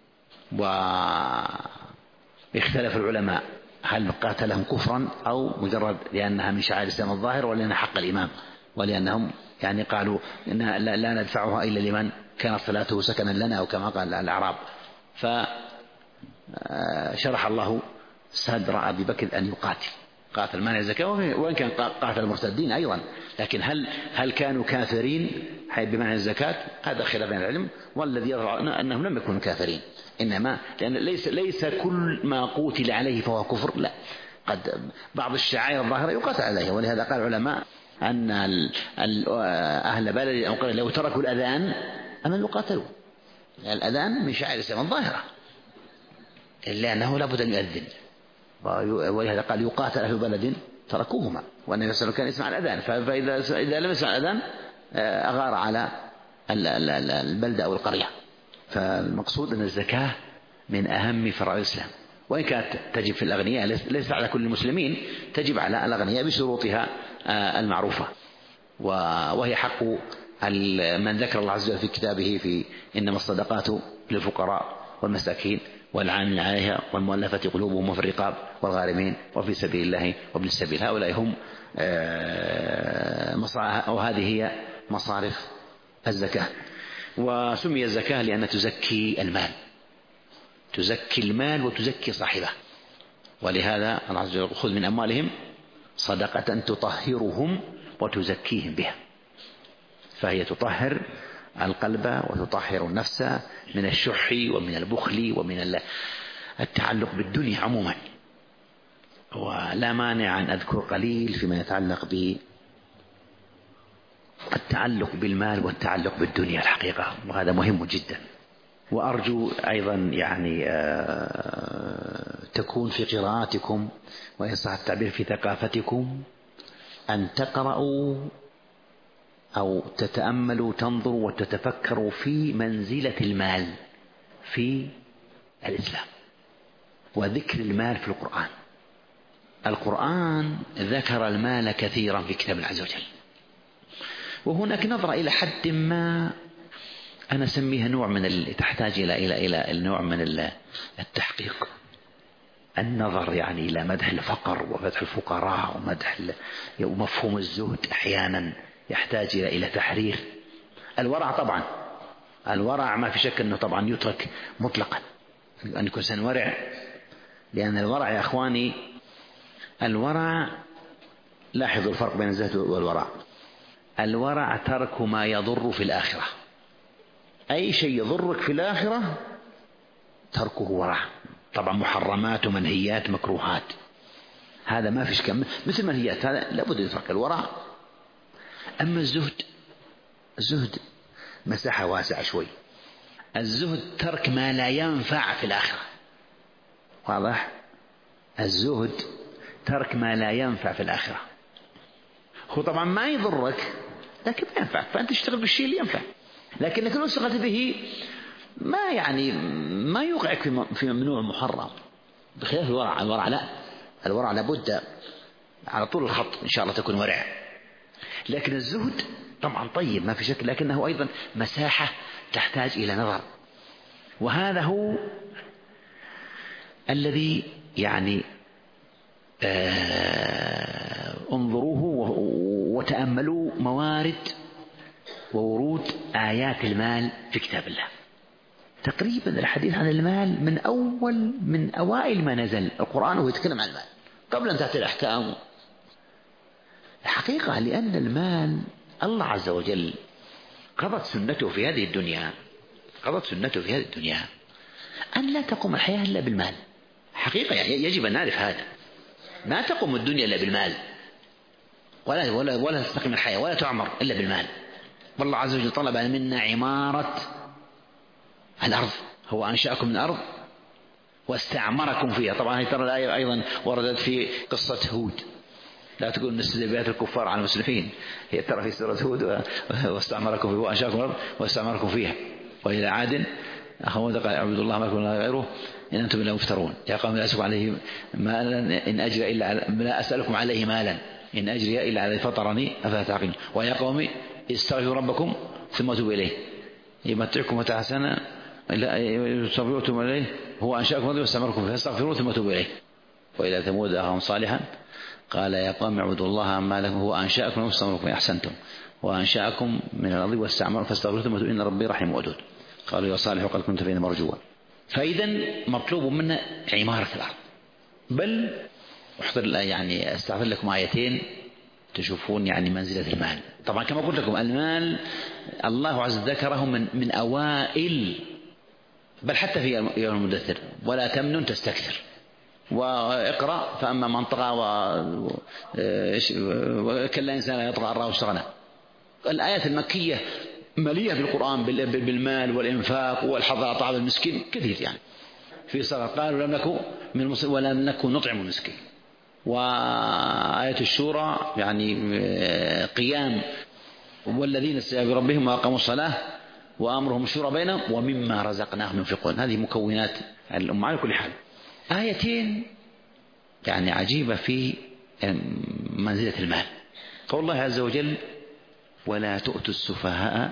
واختلف العلماء هل قاتلهم كفرا أو مجرد لأنها من شعائر الإسلام الظاهر، ولأنها حق الإمام، ولأنهم قالوا إن لا ندفعها إلا لمن كانت صلاته سكنا لنا، وكما قال الأعراب. فشرح الله صدر أبي بكر أن يقاتل، قاتل مانع الزكاة، وإن كان قاتل المرتدين أيضا، لكن هل كانوا كافرين بمنع الزكاة؟ هذا خلاف بين العلم، والذي يرى أنهم لم يكونوا كافرين، إنما لأن ليس كل ما قوتل عليه فهو كفر، لا، قد بعض الشعائر الظاهرة يقاتل عليها، ولهذا قال العلماء أن أهل بلد أو قرية لو تركوا الأذان أما يقاتلوا، الأذان من شعائر الإسلام الظاهرة، إلا أنه لابد أن يؤذن، ولهذا قال يقاتل أهل بلد تركوهما، والنبي صلى الله عليه وسلم كان يسمع الأذان، فإذا لم يسمع الأذان أغار على البلدة أو القرية. فالمقصود أن الزكاة من أهم فرائض الإسلام، وإن كانت تجب في الأغنياء ليس على كل المسلمين، تجب على الأغنياء بشروطها المعروفة، وهي حق من ذكر الله عز وجل في كتابه في إنما الصدقات للفقراء والمساكين والعاملين عليها والمؤلفة قلوبهم وفي الرقاب والغارمين وفي سبيل الله وابن السبيل، هؤلاء هم وهذه هي مصارف الزكاة. وسمي الزكاة لأن تزكي المال، تزكي المال وتزكي صاحبه، ولهذا الله عز وجل خذ من أموالهم صدقة تطهرهم وتزكيهم بها، فهي تطهر القلب وتطهر النفس من الشح ومن البخل ومن التعلق بالدنيا عموما. ولا مانع أن أذكر قليل فيما يتعلق بالتعلق بالمال والتعلق بالدنيا الحقيقة، وهذا مهم جدا. وأرجو أيضا يعني تكون في قراءاتكم وإن صح التعبير في ثقافتكم أن تقرأوا أو تتأملوا تنظروا وتتفكروا في منزلة المال في الإسلام وذكر المال في القرآن. القرآن ذكر المال كثيرا في كتاب الله عز وجل، وهناك نظرة إلى حد ما أنا أسميها نوع من تحتاج إلى النوع من التحقيق، النظر يعني إلى مدح الفقر ومدح الفقراء ومفهوم الزهد أحيانا يحتاج إلى تحرير. الورع طبعا، الورع ما في شك أنه طبعا يترك مطلقا، أن يكون إنسان ورع، لأن الورع يا أخواني، الورع لاحظوا الفرق بين الزهد والورع. الورع ترك ما يضر في الآخرة، أي شيء يضرك في الآخرة تركه ورع، طبعا محرمات ومنهيات مكروهات، هذا ما فيش كم مثل منهيات، هذا لابد يترك الورع. أما الزهد مساحة واسعة شوي، الزهد ترك ما لا ينفع في الآخرة، واضح؟ الزهد ترك ما لا ينفع في الآخرة، هو طبعا ما يضرك لكن ما ينفع، فأنت تشتغل بالشيء اللي ينفع، لكنك لو اشتغلت به ما يوقعك في ممنوع محرم، بخلاف الورع. الورع لا، الورع لابد على طول الخط إن شاء الله تكون ورع. لكن الزهد طبعا طيب ما في شك، لكنه أيضا مساحة تحتاج إلى نظر، وهذا هو الذي يعني انظروه وتأملوا موارد وورود آيات المال في كتاب الله. تقريبا الحديث عن المال من أوائل ما نزل القرآن وهو يتكلم عن المال قبل أن تأتي الأحكام. الحقيقة لأن المال الله عز وجل قضت سنته في هذه الدنيا أن لا تقوم الحياة إلا بالمال. حقيقة يعني يجب أن نعرف هذا، ما تقوم الدنيا إلا بالمال، ولا تستقيم الحياة ولا تعمر إلا بالمال. والله عز وجل طلب منا عمارة الأرض، هو أنشأكم من الأرض واستعمركم فيها. طبعا هي ترى الآية أيضا وردت في قصة هود، لا تقول نستدبيات الكفار على المسلمين، هي ترى في سورة هود واستعمركم فيها وأنشأكم الأرض واستعمركم فيها. وإلى عاد أخوهم قال اعبدوا الله ما لكم من غيره إن أنتم إلا مفترون يا قوم لا أسألكم عليه مالا إن أجري إلا لا أسألكم عليه مالا إن أجري إلا على فطرني أفلا تعقلون ويا قوم استغفروا ربكم ثم توبوا إليه يمتعكم متاع حسنا يصبرتم إليه هو أنشأكم الأرض واستعمركم فيها فاستغفروه ثم توبوا إليه. وإلى ثمود أخاهم صالحا قال يا قوم اعبدوا الله ما لكم هو أنشأكم واستعمركم أحسنتم وأنشأكم من الأرض واستعمركم فاستغفروه ثم توبوا إن ربي رحيم ودود. قالوا يا صالح وقد كنت فينا مرجوا. فإذا مطلوب منا عمارة الأرض، بل يعني استعرض لكم آيتين تشوفون يعني منزلة المال. طبعا كما قلت لكم المال الله عز وجل ذكره من أوائل، بل حتى في يوم المدثر ولا تمنن تستكثر واقرأ فأما من طغى وكلا إنسان لا يطغى أن رآه استغنى. الآيات المكية مليئة بالقرآن بالمال والإنفاق والحض على طعام المسكين كثير. يعني في صلاة قالوا لم نكن من المسلمين ولم نكن نطعم المسكين. وآية الشورى يعني قيام والذين استجابوا لربهم وأقاموا الصلاة وأمرهم الشورى بينهم ومما رزقناهم ينفقون. هذه مكونات الأمة على كل حال. آيتين يعني عجيبة في منزلة المال. قول الله عز وجل ولا تؤتوا السفهاء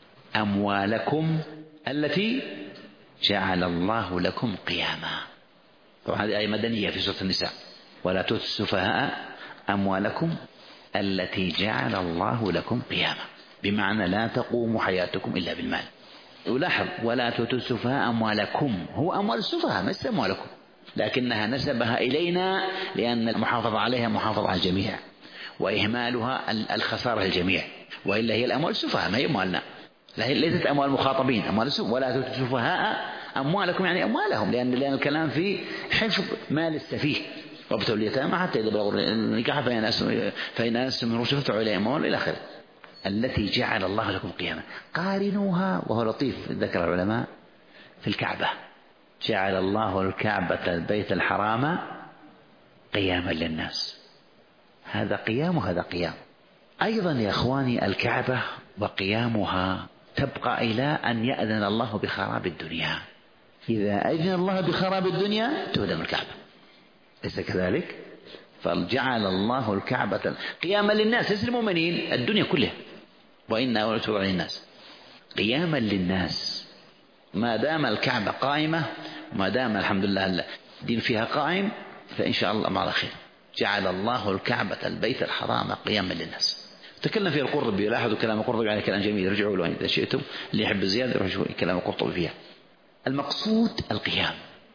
أموالكم التي جعل الله لكم قياما. طبعا هذه آية مدنية في سورة النساء. ولا تؤتوا السفهاء أموالكم التي جعل الله لكم قياما، بمعنى لا تقوم حياتكم إلا بالمال. ولاحظ ولا تؤتوا السفهاء أموالكم، هو أموال السفهاء ليس أموالكم، لكنها نسبها إلينا لأن المحافظة عليها محافظة على الجميع وإهمالها الخسارة الجميع، وإلا هي الأموال السفهاء ما هي أموالنا، ليست أموال المخاطبين أموال السفهاء. ولا تؤتوا السفهاء أموالكم يعني أموالهم، لأن الكلام في حفظ مال السفيه. وابتلوا اليتامى حتى إذا بلغوا النكاح فإن آنستم من رشد فادفعوا إليهم أموالهم إلى آخره. التي جعل الله لكم قياما. قارنوها وهو لطيف ذكر العلماء في الكعبة، جعل الله الكعبة البيت الحرام قياما للناس. هذا قيام وهذا قيام. أيضا يا أخواني الكعبة وقيامها تبقى إلى أن يأذن الله بخراب الدنيا. إذا أذن الله بخراب الدنيا تهدم الكعبة، ليس كذلك؟ فجعل الله الكعبة قياما للناس، ليس المؤمنين، الدنيا كلها، وإنا ونتوب على الناس قياما للناس. ما دام الكعبة قائمة وما دام الحمد لله الدين فيها قائم فإن شاء الله مع الخير. جعل الله الكعبة البيت الحرام قياما للناس. تكلم فيها القرطبي، لاحظوا كلام القرطبي على كلام جميل، رجعوا له إذا شئتم، اللي يحب زيادة رجعوا كلام القرطبي فيها. المقصود القيام.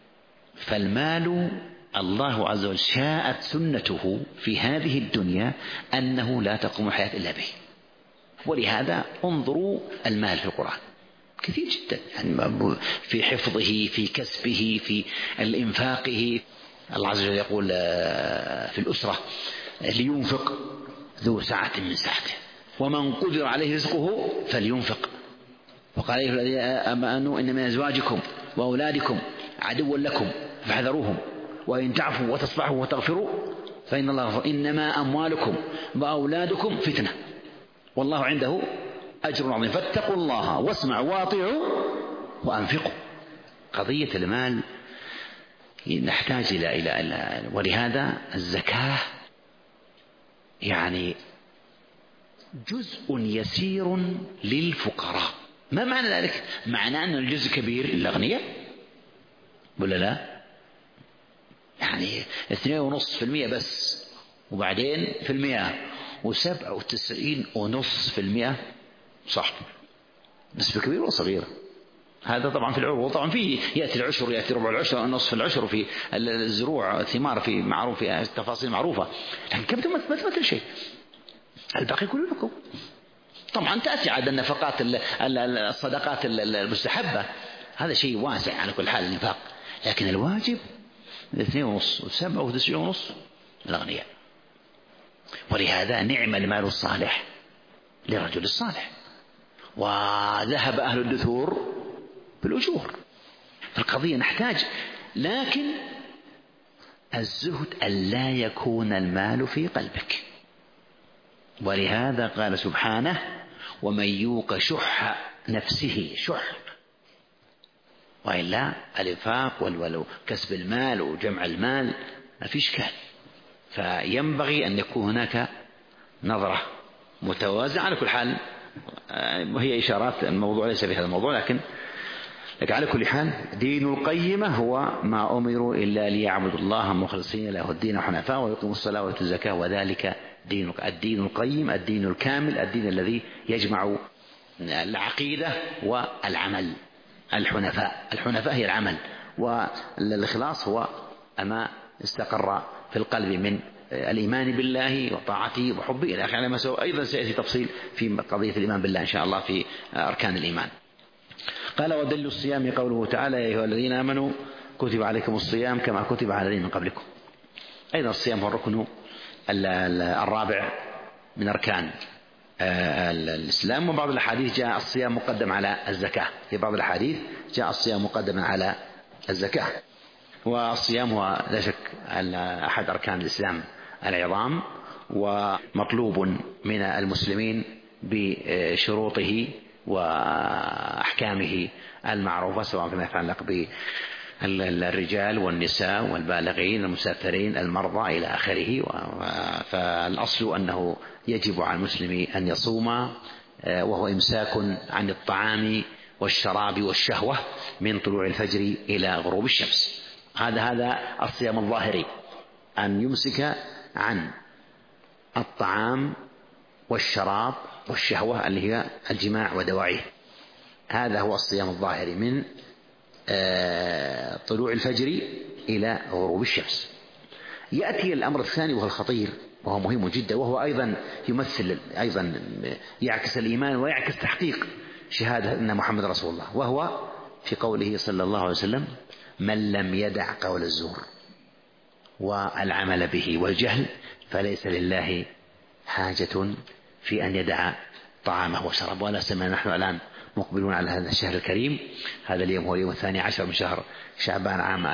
فالمال الله عز وجل شاءت سنته في هذه الدنيا أنه لا تقوم الحياة إلا به، ولهذا انظروا المال في القرآن كثير جدا، يعني في حفظه في كسبه في الإنفاقه. الله عز وجل يقول في الأسرة لينفق ذو سعة من سعته ومن قدر عليه رزقه فلينفق. وقال أيها الذين آمنوا إن من أزواجكم وأولادكم عدوا لكم فاحذروهم وإن تعفوا وتصفحوا وتغفروا فإن الله غفور. إنما أموالكم وأولادكم فتنة والله عنده أجر عظيم فاتقوا الله واسمعوا واطيعوا وأنفقوا. قضية المال نحتاج إلى ولهذا الزكاة يعني جزء يسير للفقراء. ما معنى ذلك؟ معنى أن الجزء كبير للأغنياء ولا لا؟ يعني 2.5% بس، وبعدين في المئة 97.5% صح، نسبة كبيرة وصغيرة. هذا طبعا في العروض، طبعا في يأتي العشر، يأتي ربع العشر، نصف العشر في الزروع، الثمار في معروف، في التفاصيل معروفة، لكن كم ما تمثل شيء، الباقي كله لكم. طبعا تأتي عاد النفقات الصدقات المستحبة، هذا شيء واسع على كل حال الإنفاق، لكن الواجب 2.5 و7.9.5 الأغنياء. ولهذا نعم المال الصالح لرجل الصالح، وذهب أهل الدثور بالأجور. فالقضية نحتاج، لكن الزهد ألا يكون المال في قلبك. ولهذا قال سبحانه ومن يوق شح نفسه، شح وإلا الإنفاق وكسب المال وجمع المال ما في إشكال. فينبغي أن يكون هناك نظرة متوازنة. على كل حال وهي إشارات، الموضوع ليس في هذا الموضوع، لكن على كل حال دين القيمة هو ما أمروا إلا ليعبدوا الله مخلصين له الدين حنفاء ويقيموا الصلاة ويؤتوا الزكاة وذلك الدين القيم، الدين الكامل، الدين الذي يجمع العقيدة والعمل. الحنفاء هي العمل، والإخلاص هو ما استقر في القلب من الإيمان بالله وطاعته وحبه إلى آخره، ما سوى أيضا سيأتي تفصيل في قضية الإيمان بالله إن شاء الله في أركان الإيمان. قال ودليل الصيام قوله تعالى يا أيها الذين آمنوا كتب عليكم الصيام كما كتب على الذين من قبلكم. أيضا الصيام هو الركن الرابع من أركان الإسلام. وبعض الأحاديث جاء الصيام مقدم على الزكاة، في بعض الأحاديث جاء الصيام مقدما على الزكاة. والصيام هو لا شك أحد أركان الإسلام العظام، ومطلوب من المسلمين بشروطه وأحكامه المعروفة، سواء فيما يتعلق بالرجال والنساء والبالغين المسافرين المرضى إلى آخره. فالأصل أنه يجب على المسلم أن يصوم، وهو إمساك عن الطعام والشراب والشهوة من طلوع الفجر إلى غروب الشمس. هذا الصيام الظاهري، أن يمسك عن الطعام والشراب والشهوة اللي هي الجماع ودواعيه. هذا هو الصيام الظاهري من طلوع الفجر إلى غروب الشمس. يأتي الأمر الثاني وهو الخطير وهو مهم جدا، وهو أيضا يمثل أيضا يعكس الإيمان ويعكس تحقيق شهادة أن محمد رسول الله، وهو في قوله صلى الله عليه وسلم من لم يدع قول الزور والعمل به والجهل فليس لله حاجة في أن يدع طعامه وشرابه. ولا سيما نحن الآن مقبلون على هذا الشهر الكريم. هذا اليوم هو اليوم 12 من شهر شعبان عام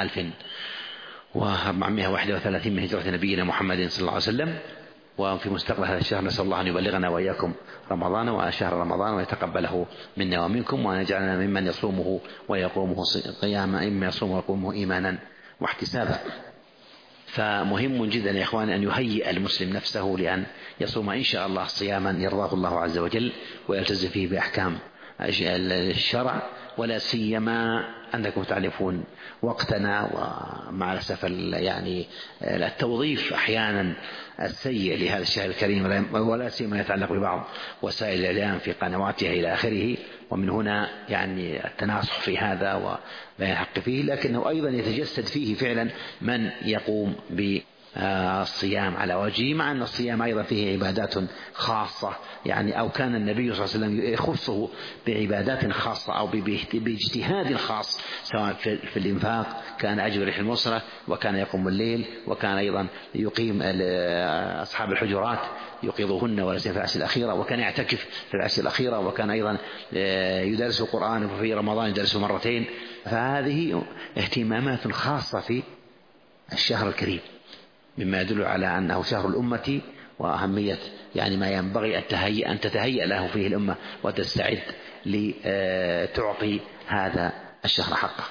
1431 من هجرة نبينا محمد صلى الله عليه وسلم. وفي مستقبل هذا الشهر نسأل الله أن يبلغنا وإياكم رمضان وشهر رمضان ويتقبله منا ومنكم، وأن يجعلنا ممن يصومه ويقومه قياما، إما يصومه ويقومه إيمانا واحتسابا. فمهم جدا يا إخوان أن يهيئ المسلم نفسه لأن يصوم إن شاء الله صياما يرضاه الله عز وجل ويلتزم فيه بأحكام الشرع. ولا سيما أنكم تعرفون وقتنا ومع الأسف يعني التوظيف أحيانا السيء لهذا الشهر الكريم، ولا سيما يتعلق ببعض وسائل الإعلام في قنواتها إلى آخره. ومن هنا يعني التناصح في هذا وبيان الحق فيه، لكنه أيضا يتجسد فيه فعلا من يقوم بالصيام على وجهه، مع أن الصيام أيضا فيه عبادات خاصة يعني، أو كان النبي صلى الله عليه وسلم يخصه بعبادات خاصة أو باجتهاد خاص، سواء في الإنفاق كان أجر ريح المصرة، وكان يقوم الليل، وكان أيضا يقيم أصحاب الحجرات يقيضهن ولا سيما في العشر الأخيرة، وكان يعتكف في العشر الأخيرة، وكان أيضا يدرس القرآن وفي رمضان يدرسه مرتين. فهذه اهتمامات خاصة في الشهر الكريم، مما يدل على أنه شهر الأمة وأهمية يعني ما ينبغي أن تتهيأ له فيه الأمة وتستعد لتعطي هذا الشهر حقه.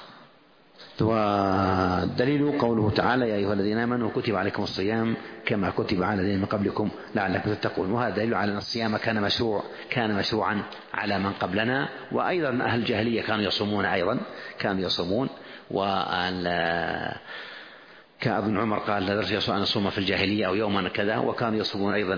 ودليل قوله تعالى يا أيها الذين آمنوا كتب عليكم الصيام كما كتب على الذين من قبلكم لعلكم تتقون. وهذا دليل على أن الصيام كان مشروعا على من قبلنا، وأيضا أهل الجاهلية كانوا يصومون أيضا، كان ابن عمر قال لدرجة أن أصوم في الجاهلية أو يوما كذا، وكانوا يصومون أيضا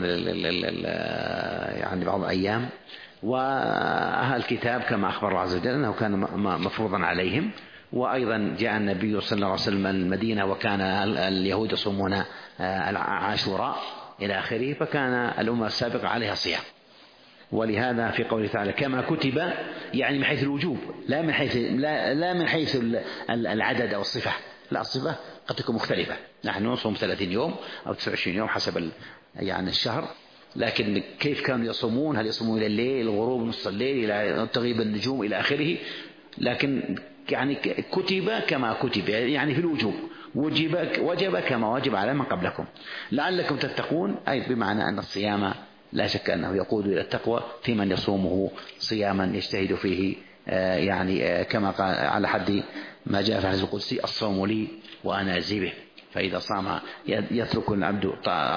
يعني بعض الأيام. وأهل الكتاب كما أخبر الله عز وجل أنه كان مفروضا عليهم. وأيضا جاء النبي صلى الله عليه وسلم المدينة وكان اليهود يصومون عاشوراء إلى آخره، فكان الأمة السابقة عليها صيام. ولهذا في قوله تعالى كما كتب يعني من حيث الوجوب، لا من حيث العدد أو الصفة، لا الصفة قد تكون مختلفة. نحن نصوم 30 يوم أو 29 يوم حسب يعني الشهر، لكن كيف كانوا يصومون؟ هل يصومون إلى الليل، الغروب، نصف الليل، إلى تغيب النجوم إلى آخره. لكن يعني كتب كما كتب يعني في الوجوب، وجب كما وجب على من قبلكم لعلكم تتقون، أي بمعنى أن الصيام لا شك أنه يقود إلى التقوى في من يصومه صياما يجتهد فيه يعني كما قال على حد ما جاء في الحديث القدسي الصوم لي وأنا أجزي به. فإذا صام يترك العبد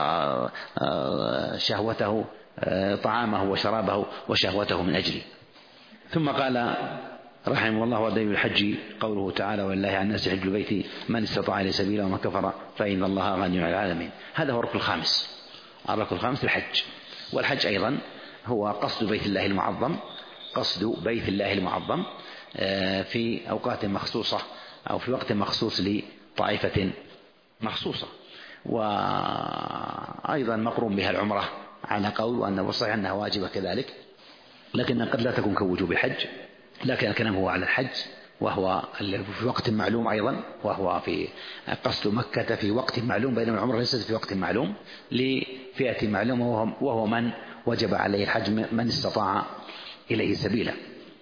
شهوته طعامه وشرابه وشهوته من أجلي. ثم قال رحمه الله ودليل الحج قوله تعالى ولله على الناس حج البيت من استطاع إليه سبيلا ومن كفر فإن الله غني عن العالمين. هذا هو الركن الخامس. الركن الخامس الحج، والحج أيضا هو قصد بيت الله المعظم في أوقات مخصوصة أو في وقت مخصوص لطائفة مخصوصة. وأيضا مقرون بها العمرة على قول، وأنه صحيح أنها واجبة كذلك، لكن قد لا تكون كوجوب الحج، لكن الكلام هو على الحج، وهو في وقت معلوم أيضا، وهو في قصد مكة في وقت معلوم، بينما العمرة ليست في وقت معلوم لفئة معلومة، وهو من وجب عليه الحج من استطاع إليه سبيلا.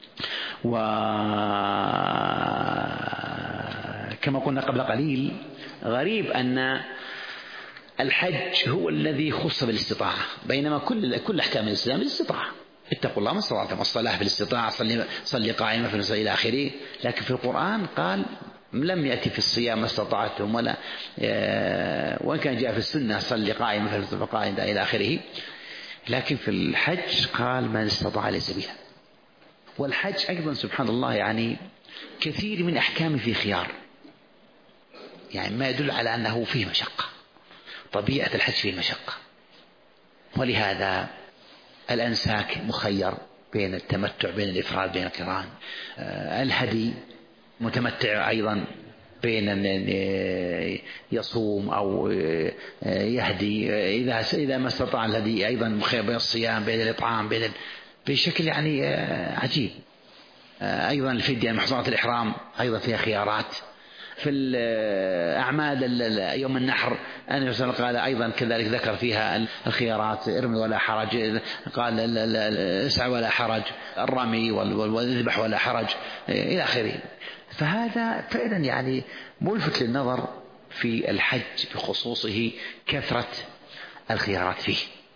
وكما قلنا قبل قليل، غريب أن الحج هو الذي خص بالاستطاعة، بينما كل أحكام الإسلام بالاستطاعة. اتقوا الله ما استطعتم، والصلاة بالاستطاعة، صلي قائما في المسجد إلى آخره. لكن في القرآن قال لم يأتي في الصيام ما استطعتم، ولا وإن كان جاء في السنة صلي قائما في المسجد إلى آخره، لكن في الحج قال من استطاع إليه سبيلا. والحج أيضا سبحان الله يعني كثير من أحكامه في خيار، يعني ما يدل على أنه فيه مشقة، طبيعة الحج فيه مشقة. ولهذا الأنساك مخير بين التمتع، بين الإفراد، بين القران. الهدي متمتع أيضا بين أن يصوم أو يهدي، إذا ما استطاع الهدي أيضا مخير بين الصيام، بين الإطعام، بشكل يعني عجيب. أيضا الفدية، محظورات الإحرام أيضا فيها خيارات. في الأعمال يوم النحر النبي صلى الله عليه وسلم قال أيضا كذلك، ذكر فيها الخيارات: ارمي ولا حرج، قال اسعى ولا حرج، الرمي والذبح ولا حرج إلى آخره. فهذا فعلا يعني ملفت للنظر في الحج بخصوصه كثرة الخيارات فيه،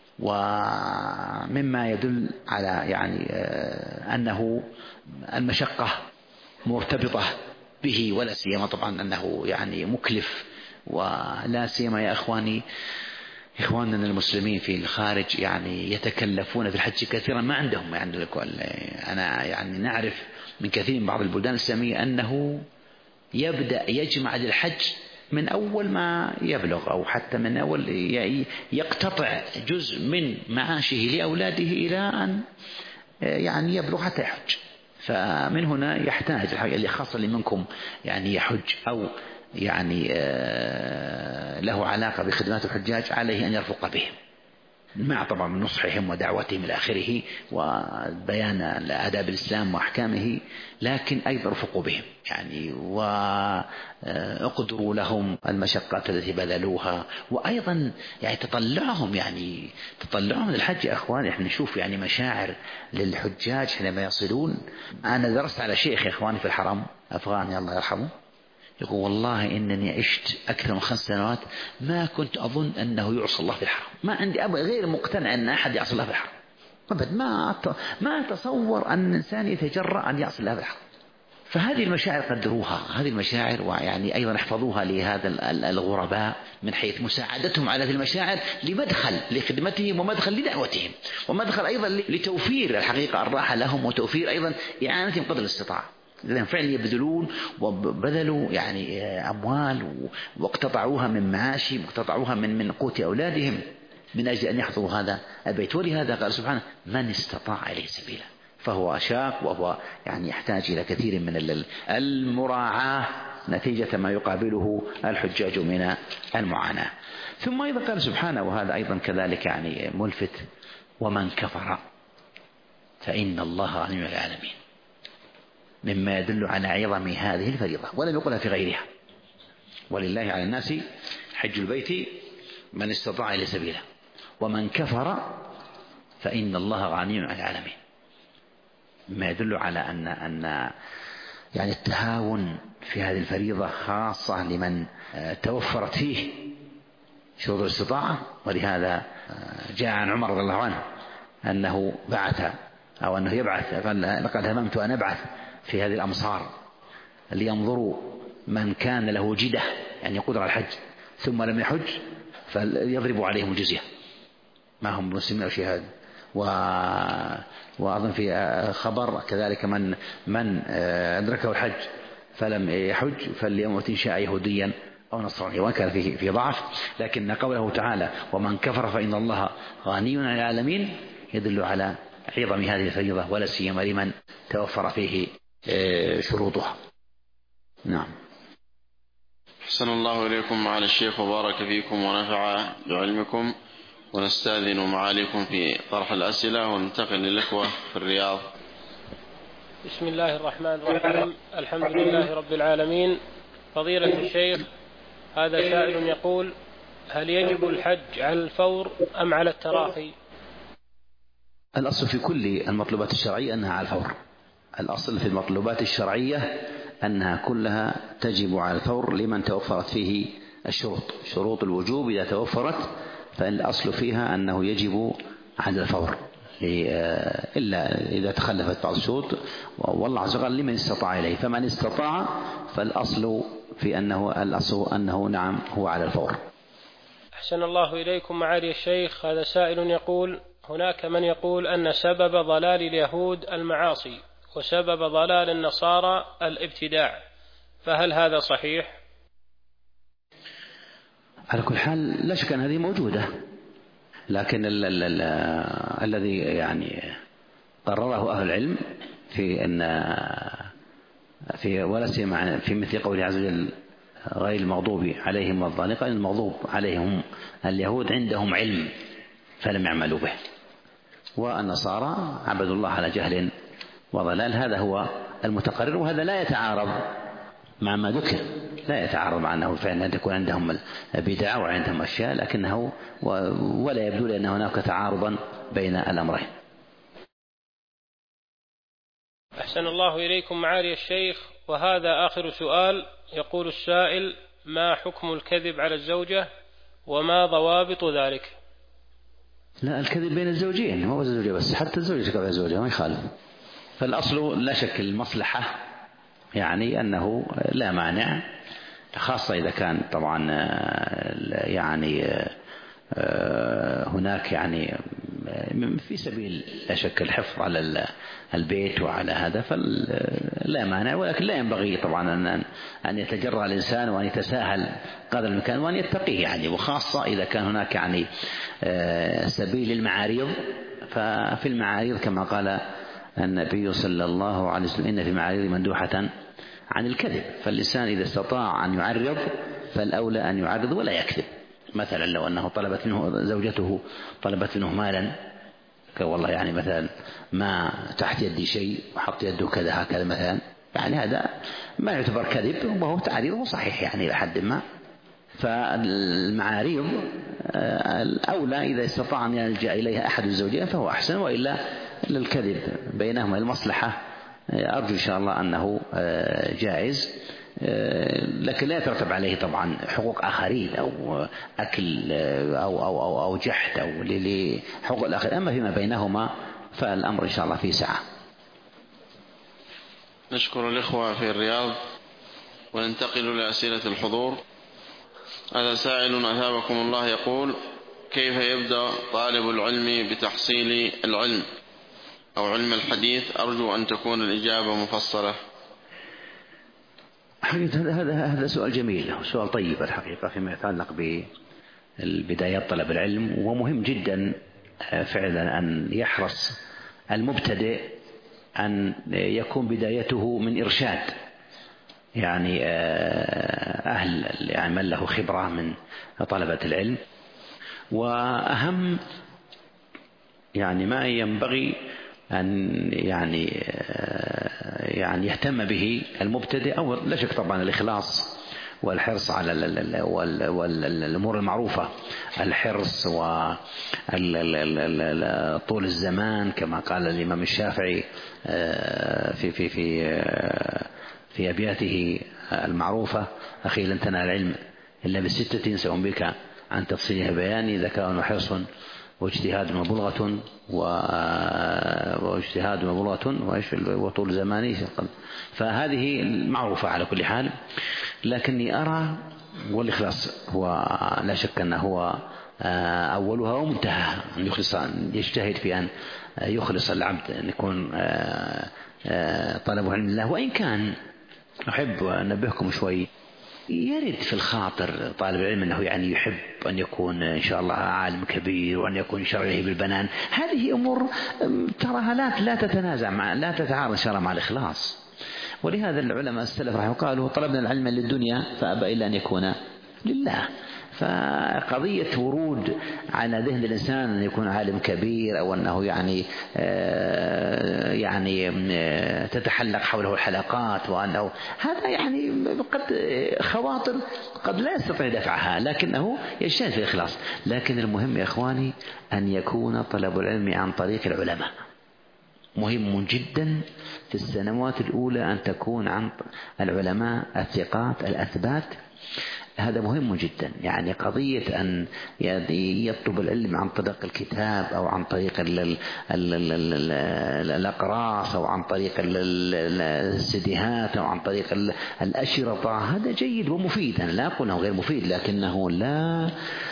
ومما يدل على يعني أنه المشقة مرتبطة به، ولا سيما طبعا أنه يعني مكلف، ولا سيما يا إخواننا المسلمين في الخارج يعني يتكلفون في الحج كثيرا، ما عندهم يعني. أنا يعني نعرف من كثير من بعض البلدان الإسلامية أنه يبدأ يجمع للحج من أول ما يبلغ، أو حتى من أول يقتطع جزء من معاشه لأولاده إلى أن يعني يبلغ حتى يحج. فمن هنا يحتاج اللي خاصة اللي منكم يعني يحج أو يعني له علاقة بخدمات الحجاج، عليه أن يرفق بهم، مع طبعا من نصحهم ودعوتهم إلى آخره وبيان آداب الإسلام وأحكامه، لكن أيضا رفقوا بهم يعني، وأقدروا لهم المشقات التي بذلوها، وأيضا يعني تطلعهم للحج. يا أخواني احنا نشوف يعني مشاعر للحجاج حينما يصلون. أنا درست على شيخ يا أخواني في الحرم أفغاني الله يرحمه، يقول والله إنني عشت أكثر من 5 سنوات ما كنت أظن أنه يعصى الله في الحرم، ما عندي غير مقتنع أن أحد يعصى الله في الحرم أبدا، ما أتصور أن الإنسان يتجرأ أن يعصى الله في الحرم. فهذه المشاعر قدروها، هذه المشاعر، ويعني أيضا احفظوها لهذا الغرباء من حيث مساعدتهم على هذه المشاعر لمدخل لخدمتهم، ومدخل لدعوتهم، ومدخل أيضا لتوفير الحقيقة الراحة لهم، وتوفير أيضا إعانتهم قدر الاستطاعة. لأنهم فعلا يبذلون وبذلوا يعني أموال واقتطعوها من معاشهم، واقتطعوها من قوت أولادهم من أجل أن يحضروا هذا البيت. ولهذا قال سبحانه من استطاع إليه سبيلا، فهو شاق، وهو يعني يحتاج إلى كثير من المراعاة نتيجة ما يقابله الحجاج من المعاناة. ثم أيضا قال سبحانه، وهذا أيضا كذلك يعني ملفت: ومن كفر فإن الله غني عن العالمين، مما يدل على عظم هذه الفريضة، ولم يقلها في غيرها: ولله على الناس حج البيت من استطاع إليه سبيلا ومن كفر فإن الله غني عن العالمين، مما يدل على أن يعني التهاون في هذه الفريضة خاصة لمن توفرت فيه شروط الاستطاعة. ولهذا جاء عن عمر رضي الله عنه أنه بعث، أو أنه يبعث، قال لقد هممت أن أبعث في هذه الأمصار لينظروا من كان له جدة يعني قدرة على الحج ثم لم يحج فليضربوا عليهم الجزية، ما هم مسلمين أو شهاد. وأظن في خبر كذلك من أدركه الحج فلم يحج فليموت إن شاء يهوديا أو نصرانيا، وكان في ضعف. لكن قوله تعالى ومن كفر فإن الله غني عن العالمين يدل على عظم هذه الفريضة، ولا سيما لمن توفر فيه شروطها. نعم. أحسن الله إليكم معالي الشيخ وبارك فيكم ونفع بعلمكم، ونستأذن معاليكم في طرح الأسئلة وننتقل للإخوة في الرياض. بسم الله الرحمن الرحيم. الحمد لله رب العالمين. فضيلة الشيخ، هذا سائل يقول: هل يجب الحج على الفور أم على التراخي؟ الأصل في كل المطلوبات الشرعية أنها على الفور. الأصل في المطلوبات الشرعية أنها كلها تجب على الفور لمن توفرت فيه الشروط. شروط الوجوب إذا توفرت فإن الأصل فيها أنه يجب على الفور، إلا إذا تخلفت بعض الشروط، والله عز وجل لمن استطاع إليه، فمن استطاع فالأصل في أنه نعم هو على الفور. أحسن الله إليكم معالي الشيخ، هذا سائل يقول: هناك من يقول أن سبب ضلال اليهود المعاصي وسبب ضلال النصارى الابتداع، فهل هذا صحيح؟ على كل حال لا شك أن هذه موجودة، لكن الذي يعني قرره أهل العلم في ولا سيما في مثل قوله عز وجل: غير المغضوب عليهم والضالين، قال المغضوب عليهم اليهود عندهم علم فلم يعملوا به، والنصارى عبدوا الله على جهل وضلال. هذا هو المتقرر، وهذا لا يتعارض مع ما ذكر، لا يتعارض مع أنه فعلا تكون عندهم بدعة وعندهم أشياء، لكنه ولا يبدو لي أن هناك تعارضا بين الأمرين. أحسن الله إليكم معالي الشيخ، وهذا آخر سؤال. يقول السائل: ما حكم الكذب على الزوجة وما ضوابط ذلك؟ لا، الكذب بين الزوجين، مو الزوجة بس، حتى الزوجة تكذب على الزوجة ما يخالف. فالأصل لا شك المصلحة، يعني أنه لا مانع، خاصة إذا كان طبعا يعني هناك يعني في سبيل لا شك الحفظ على البيت وعلى هذا، فلا مانع، ولكن لا ينبغي طبعا أن يتجرأ الإنسان وأن يتساهل قدر الإمكان وأن يتقيه يعني، وخاصة إذا كان هناك يعني سبيل المعاريض. ففي المعاريض كما قال النبي صلى الله عليه وسلم: إن في المعاريض مندوحة عن الكذب. فالإنسان إذا استطاع أن يعرض فالأولى أن يعرض ولا يكذب. مثلا لو أنه زوجته طلبت منه مالا، والله يعني مثلا ما تحت يدي شيء وحط يده كذا هكذا مثلا، يعني هذا ما يعتبر كذب وهو تعريض صحيح يعني لحد ما. فالمعاريض الأولى إذا استطاع أن يلجأ إليها أحد الزوجين فهو أحسن، وإلا للكذب بينهما المصلحة أرجو إن شاء الله أنه جائز، لكن لا يترتب عليه طبعا حقوق آخرين أو أكل أو جحد أو لحقوق الآخرين. أما فيما بينهما فالأمر إن شاء الله فيه سعة. نشكر الإخوة في الرياض وننتقل لأسئلة الحضور. هذا سائل أثابكم الله يقول: كيف يبدأ طالب العلم بتحصيل العلم أو علم الحديث؟ أرجو أن تكون الإجابة مفصلة. هذا سؤال جميل، سؤال طيب الحقيقة فيما يتعلق بالبدايات طلب العلم، ومهم جدا فعلا أن يحرص المبتدئ أن يكون بدايته من إرشاد، يعني أهل يعمل له خبرة من طلبة العلم. وأهم يعني ما ينبغي أن يعني يهتم به المبتدئ، أو لا شك طبعا الإخلاص والحرص على الأمور المعروفة، الحرص وطول الزمان كما قال الإمام الشافعي في أبياته المعروفة: أخي لن تنال العلم إلا بستة سأنبئك عن تفصيلها بياني: ذكاء وحرص واجتهاد وبلغة وطول زماني. فهذه معروفة على كل حال، لكني أرى والإخلاص هو لا شك أنه هو أولها ومنتهى، أن يخلص، يجتهد في أن يخلص العبد، أن يكون طلب علم الله. وإن كان أحب أنبهكم شوي، يرد في الخاطر طالب العلم أنه يعني يحب أن يكون إن شاء الله عالم كبير وأن يكون يشرع له بالبنان. هذه أمور تراها لا تتنازع لا تتعارض إن شاء الله مع الإخلاص. ولهذا العلماء السلف رحمه قالوا طلبنا العلم للدنيا فأبى إلا أن يكون لله. فقضية ورود على ذهن الإنسان أن يكون عالم كبير أو أنه يعني تتحلق حوله الحلقات، وأنه هذا يعني قد خواطر قد لا يستطيع دفعها، لكنه يجتهد في الإخلاص. لكن المهم يا إخواني أن يكون طلب العلم عن طريق العلماء. مهم جدا في السنوات الأولى أن تكون عن العلماء الثقات الأثبات، هذا مهم جدا. يعني قضية أن يطلب العلم عن طريق الكتاب أو عن طريق الأقراص أو عن طريق السيديهات أو عن طريق الأشرطة، هذا جيد ومفيد، أنا لا أقول أنه غير مفيد، لكنه لا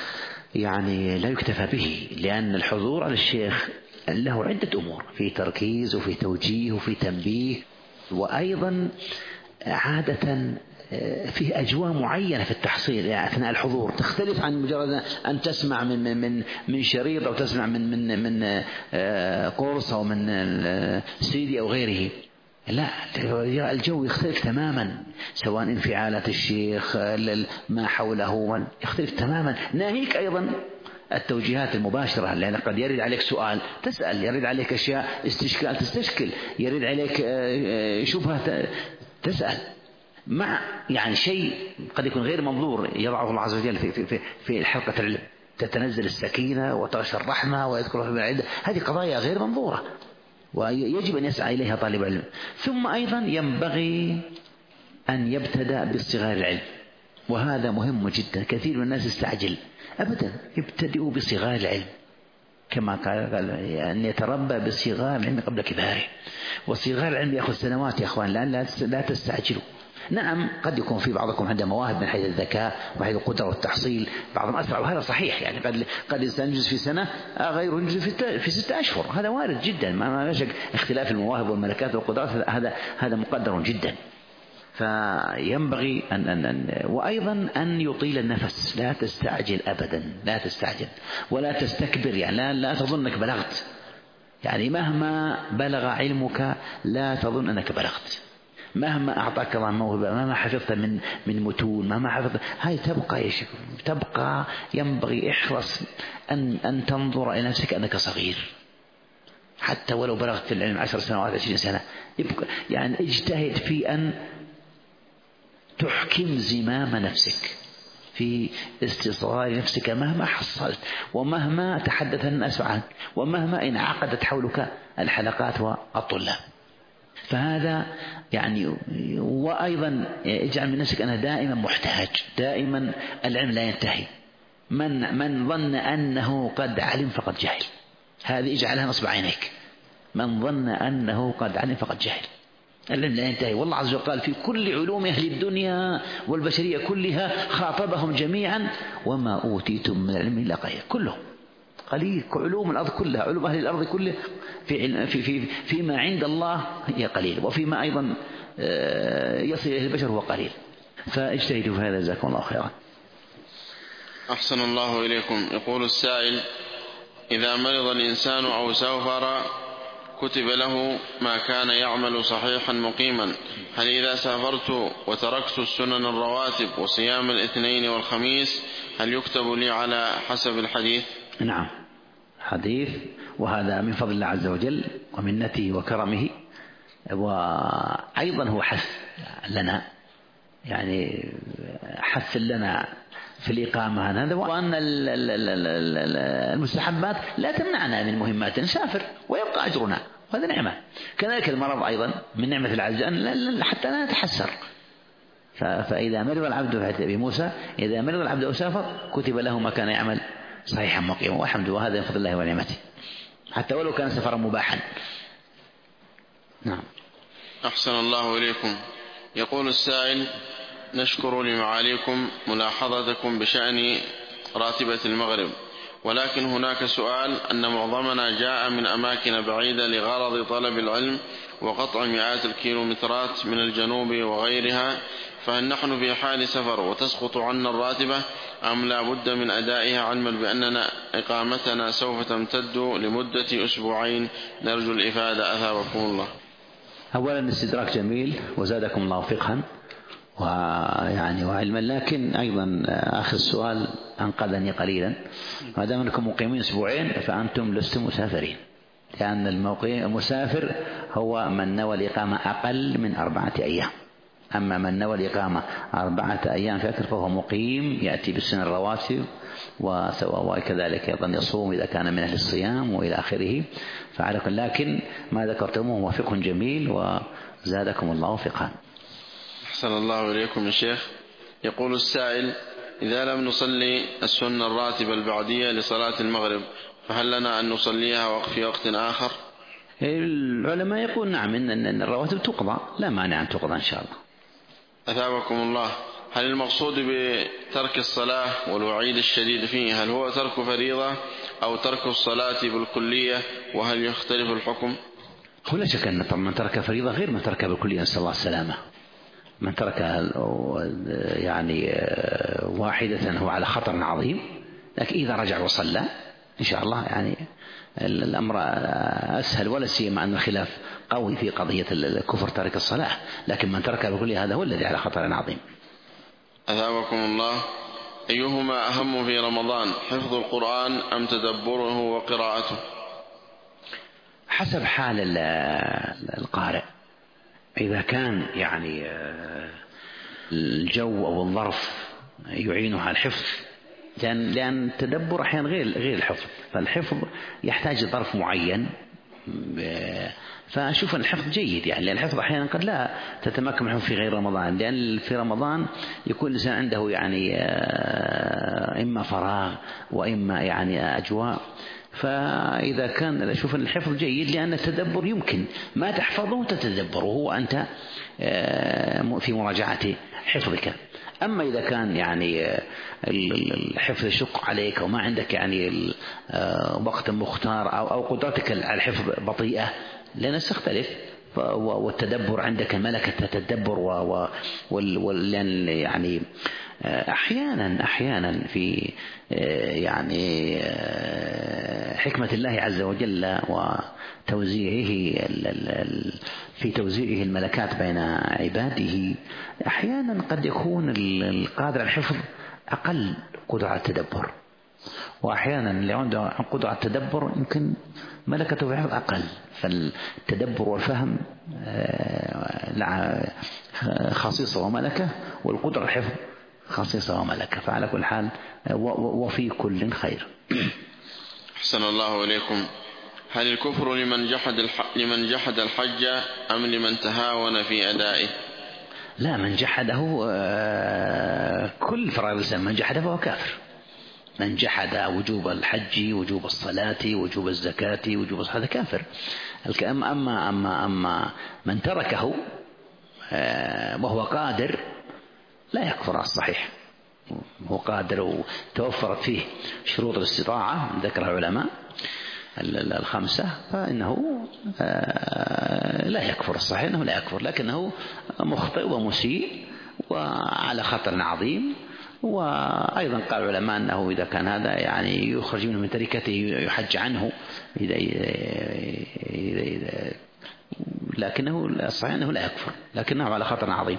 يكتفى به، لأن الحضور على الشيخ له عدة أمور، في تركيز وفي توجيه وفي تنبيه، وأيضا عادة فيه أجواء معينة في التحصيل يعني أثناء الحضور، تختلف عن مجرد أن تسمع من شريط أو تسمع من قرص أو من سيدي أو غيره. لا، الجو يختلف تماما، سواء انفعالات الشيخ ما حوله يختلف تماما. ناهيك أيضا التوجيهات المباشرة، لأن قد يرد عليك سؤال تسأل، يرد عليك أشياء استشكال تستشكل، يرد عليك شبهة تسأل، مع يعني شيء قد يكون غير منظور يضعه الله عز وجل في حلقة العلم، تتنزل السكينة وتغشى الرحمة ويذكر في العدة، هذه قضايا غير منظورة ويجب أن يسعى إليها طالب العلم. ثم أيضا ينبغي أن يبتدأ باصطغار العلم، وهذا مهم جدا. كثير من الناس يستعجل، أبدا، يبتدئوا بصغار العلم، كما قال أن يتربى بصغار العلم قبل كباره. وصغار العلم يأخذ سنوات يا أخوان، لا تستعجلوا. نعم قد يكون في بعضكم عنده مواهب من حيث الذكاء وحيث القدرة والتحصيل، بعضهم أسرع، وهذا صحيح، يعني قد الإنسان ينجز في سنة غيره ينجز في 6 أشهر، هذا وارد جدا، ما شك اختلاف المواهب والملكات والقدرات هذا مقدر جدا. فينبغي وأيضا أن يطيل النفس، لا تستعجل أبدا، لا تستعجل ولا تستكبر، يعني لا تظن أنك بلغت، يعني مهما بلغ علمك لا تظن أنك بلغت، مهما أعطاك الله موهبة، مهما حفظت من متون، مهما حفظت، هاي تبقى يا شيخ، تبقى. ينبغي احرص أن تنظر إلى نفسك أنك صغير، حتى ولو بلغت في العلم 10 سنوات 20 سنة، يعني اجتهد في أن تحكم زمام نفسك في استصغار نفسك مهما حصلت، ومهما تحدث الناس عنك، ومهما انعقدت حولك الحلقات والطلاب. فهذا يعني. وأيضا اجعل من نفسك أنا دائما محتاج، دائما العلم لا ينتهي. من ظن أنه قد علم فقد جهل، هذه اجعلها نصب عينيك، من ظن أنه قد علم فقد جهل. العلم لا ينتهي، والله عز وجل قال في كل علوم أهل الدنيا والبشرية كلها خاطبهم جميعا وما أوتيتم من العلم إلا قليلا، كلهم قليل، علوم الأرض كلها، علوم أهل الأرض كلها فيما عند الله هي قليل، وفيما أيضا يصل إليه البشر هو قليل. فاجتهدوا في هذا، جزاكم الله خيرا. أحسن الله إليكم. يقول السائل: إذا مرض الإنسان أو سافر كتب له ما كان يعمل صحيحا مقيما، هل إذا سافرت وتركت السنن الرواتب وصيام الاثنين والخميس هل يكتب لي على حسب الحديث؟ نعم، حديث، وهذا من فضل الله عز وجل ومنته وكرمه، وأيضا هو حث لنا، يعني حث لنا في الإقامة هذا، وأن المستحبات لا تمنعنا من مهمات، نسافر ويبقى أجرنا، وهذا نعمة. كذلك المرض أيضا من نعمة العز حتى لا نتحسر. فإذا مرض العبد في أبي موسى، إذا مرض العبد أو سافر كتب له ما كان يعمل صحيحا مقيما، والحمد لله، هذا من فضل الله ونعمته، حتى ولو كان سفرا مباحا. نعم. أحسن الله إليكم. يقول السائل: نشكر لمعاليكم ملاحظتكم بشأن راتبة المغرب، ولكن هناك سؤال أن معظمنا جاء من أماكن بعيدة لغرض طلب العلم وقطع مئات الكيلومترات من الجنوب وغيرها، فهل نحن في حال سفر وتسقط عنا الراتبة أم لا بد من أدائها، علما بأننا إقامتنا سوف تمتد لمدة 2 أسبوع؟ نرجو الإفادة أثابكم الله. أولا الاستدراك جميل وزادكم الله فقها وعلما، لكن أيضا آخر السؤال أنقذني قليلا. ما دام أنكم مقيمين أسبوعين فأنتم لستم مسافرين، لأن المسافر هو من نوى الإقامة أقل من 4 أيام. أما من نوى الإقامة 4 أيام فأكثر فهو مقيم يأتي بالسنن الرواتب، وكذلك أيضا يصوم إذا كان من أهل الصيام وإلى آخره. لكن ما ذكرتموه موافق جميل وزادكم الله فقها. أحسن الله إليكم يا شيخ. يقول السائل: إذا لم نصلي السنة الراتبة البعدية لصلاة المغرب فهل لنا أن نصليها في وقت آخر؟ العلماء يقول نعم، إن الرواتب تقضى، لا مانع أن تقضى إن شاء الله. أثابكم الله. هل المقصود بترك الصلاة والوعيد الشديد فيه هل هو ترك فريضة أو ترك الصلاة بالكلية، وهل يختلف الحكم؟ ولا شك أن من ترك فريضة غير من ترك بالكلية، نسأل الله السلامة. من ترك يعني واحدة هو على خطر عظيم، لكن إذا رجع وصلى إن شاء الله يعني الأمر أسهل، ولا سيما أن الخلاف قوي في قضية الكفر ترك الصلاة، لكن من ترك بالكلية هذا هو الذي على خطر عظيم. أثابكم الله. أيهما أهم في رمضان، حفظ القرآن أم تدبره وقراءته؟ حسب حال القارئ. إذا كان يعني الجو أو الظرف يعينه على الحفظ، لأن التدبر أحيانا غير الحفظ، فالحفظ يحتاج ظرف معين، فأشوف الحفظ جيد يعني، لأن الحفظ أحيانا قد لا تتمكن الحفظ في غير رمضان، لأن في رمضان يكون الإنسان عنده يعني إما فراغ وإما يعني أجواء. فإذا كان أشوف الحفظ جيد، لأن التدبر يمكن ما تحفظه تتدبره هو أنت في مراجعة حفظك. أما إذا كان يعني الحفظ يشق عليك وما عندك يعني وقت مختار أو قدرتك على الحفظ بطيئة، لأن تختلف، والتدبر عندك ملكة التدبر لأن يعني أحيانا في يعني حكمة الله عز وجل وتوزيعه في توزيعه الملكات بين عباده، أحيانا قد يكون القادر على الحفظ أقل قدرة على التدبر، وأحيانا اللي عنده قدرة على التدبر يمكن ملكته في الحفظ أقل. فالتدبر والفهم خصيصة وملكة، والقدرة على الحفظ خصيصة وملكة، فعلى كل حال وفي كل خير. أحسن الله إليكم. هل الكفر لمن جحد الحج أم لمن تهاون في أدائه؟ لا، من جحده كل فرائض الإسلام من جحده فهو كافر. من جحد وجوب الحج، وجوب الصلاة، وجوب الزكاة، وجوب هذا كافر. أما من تركه وهو قادر لا يكفر على الصحيح، هو قادر وتوفرت فيه شروط الاستطاعة ذكرها العلماء 5، فإنه لا يكفر. الصحيح أنه لا يكفر، لكنه مخطئ ومسيء وعلى خطر عظيم. وأيضا قال العلماء أنه إذا كان هذا يعني يخرج منه من تركته يحج عنه لكنه الصحيح أنه لا يكفر، لكنه على خطر عظيم.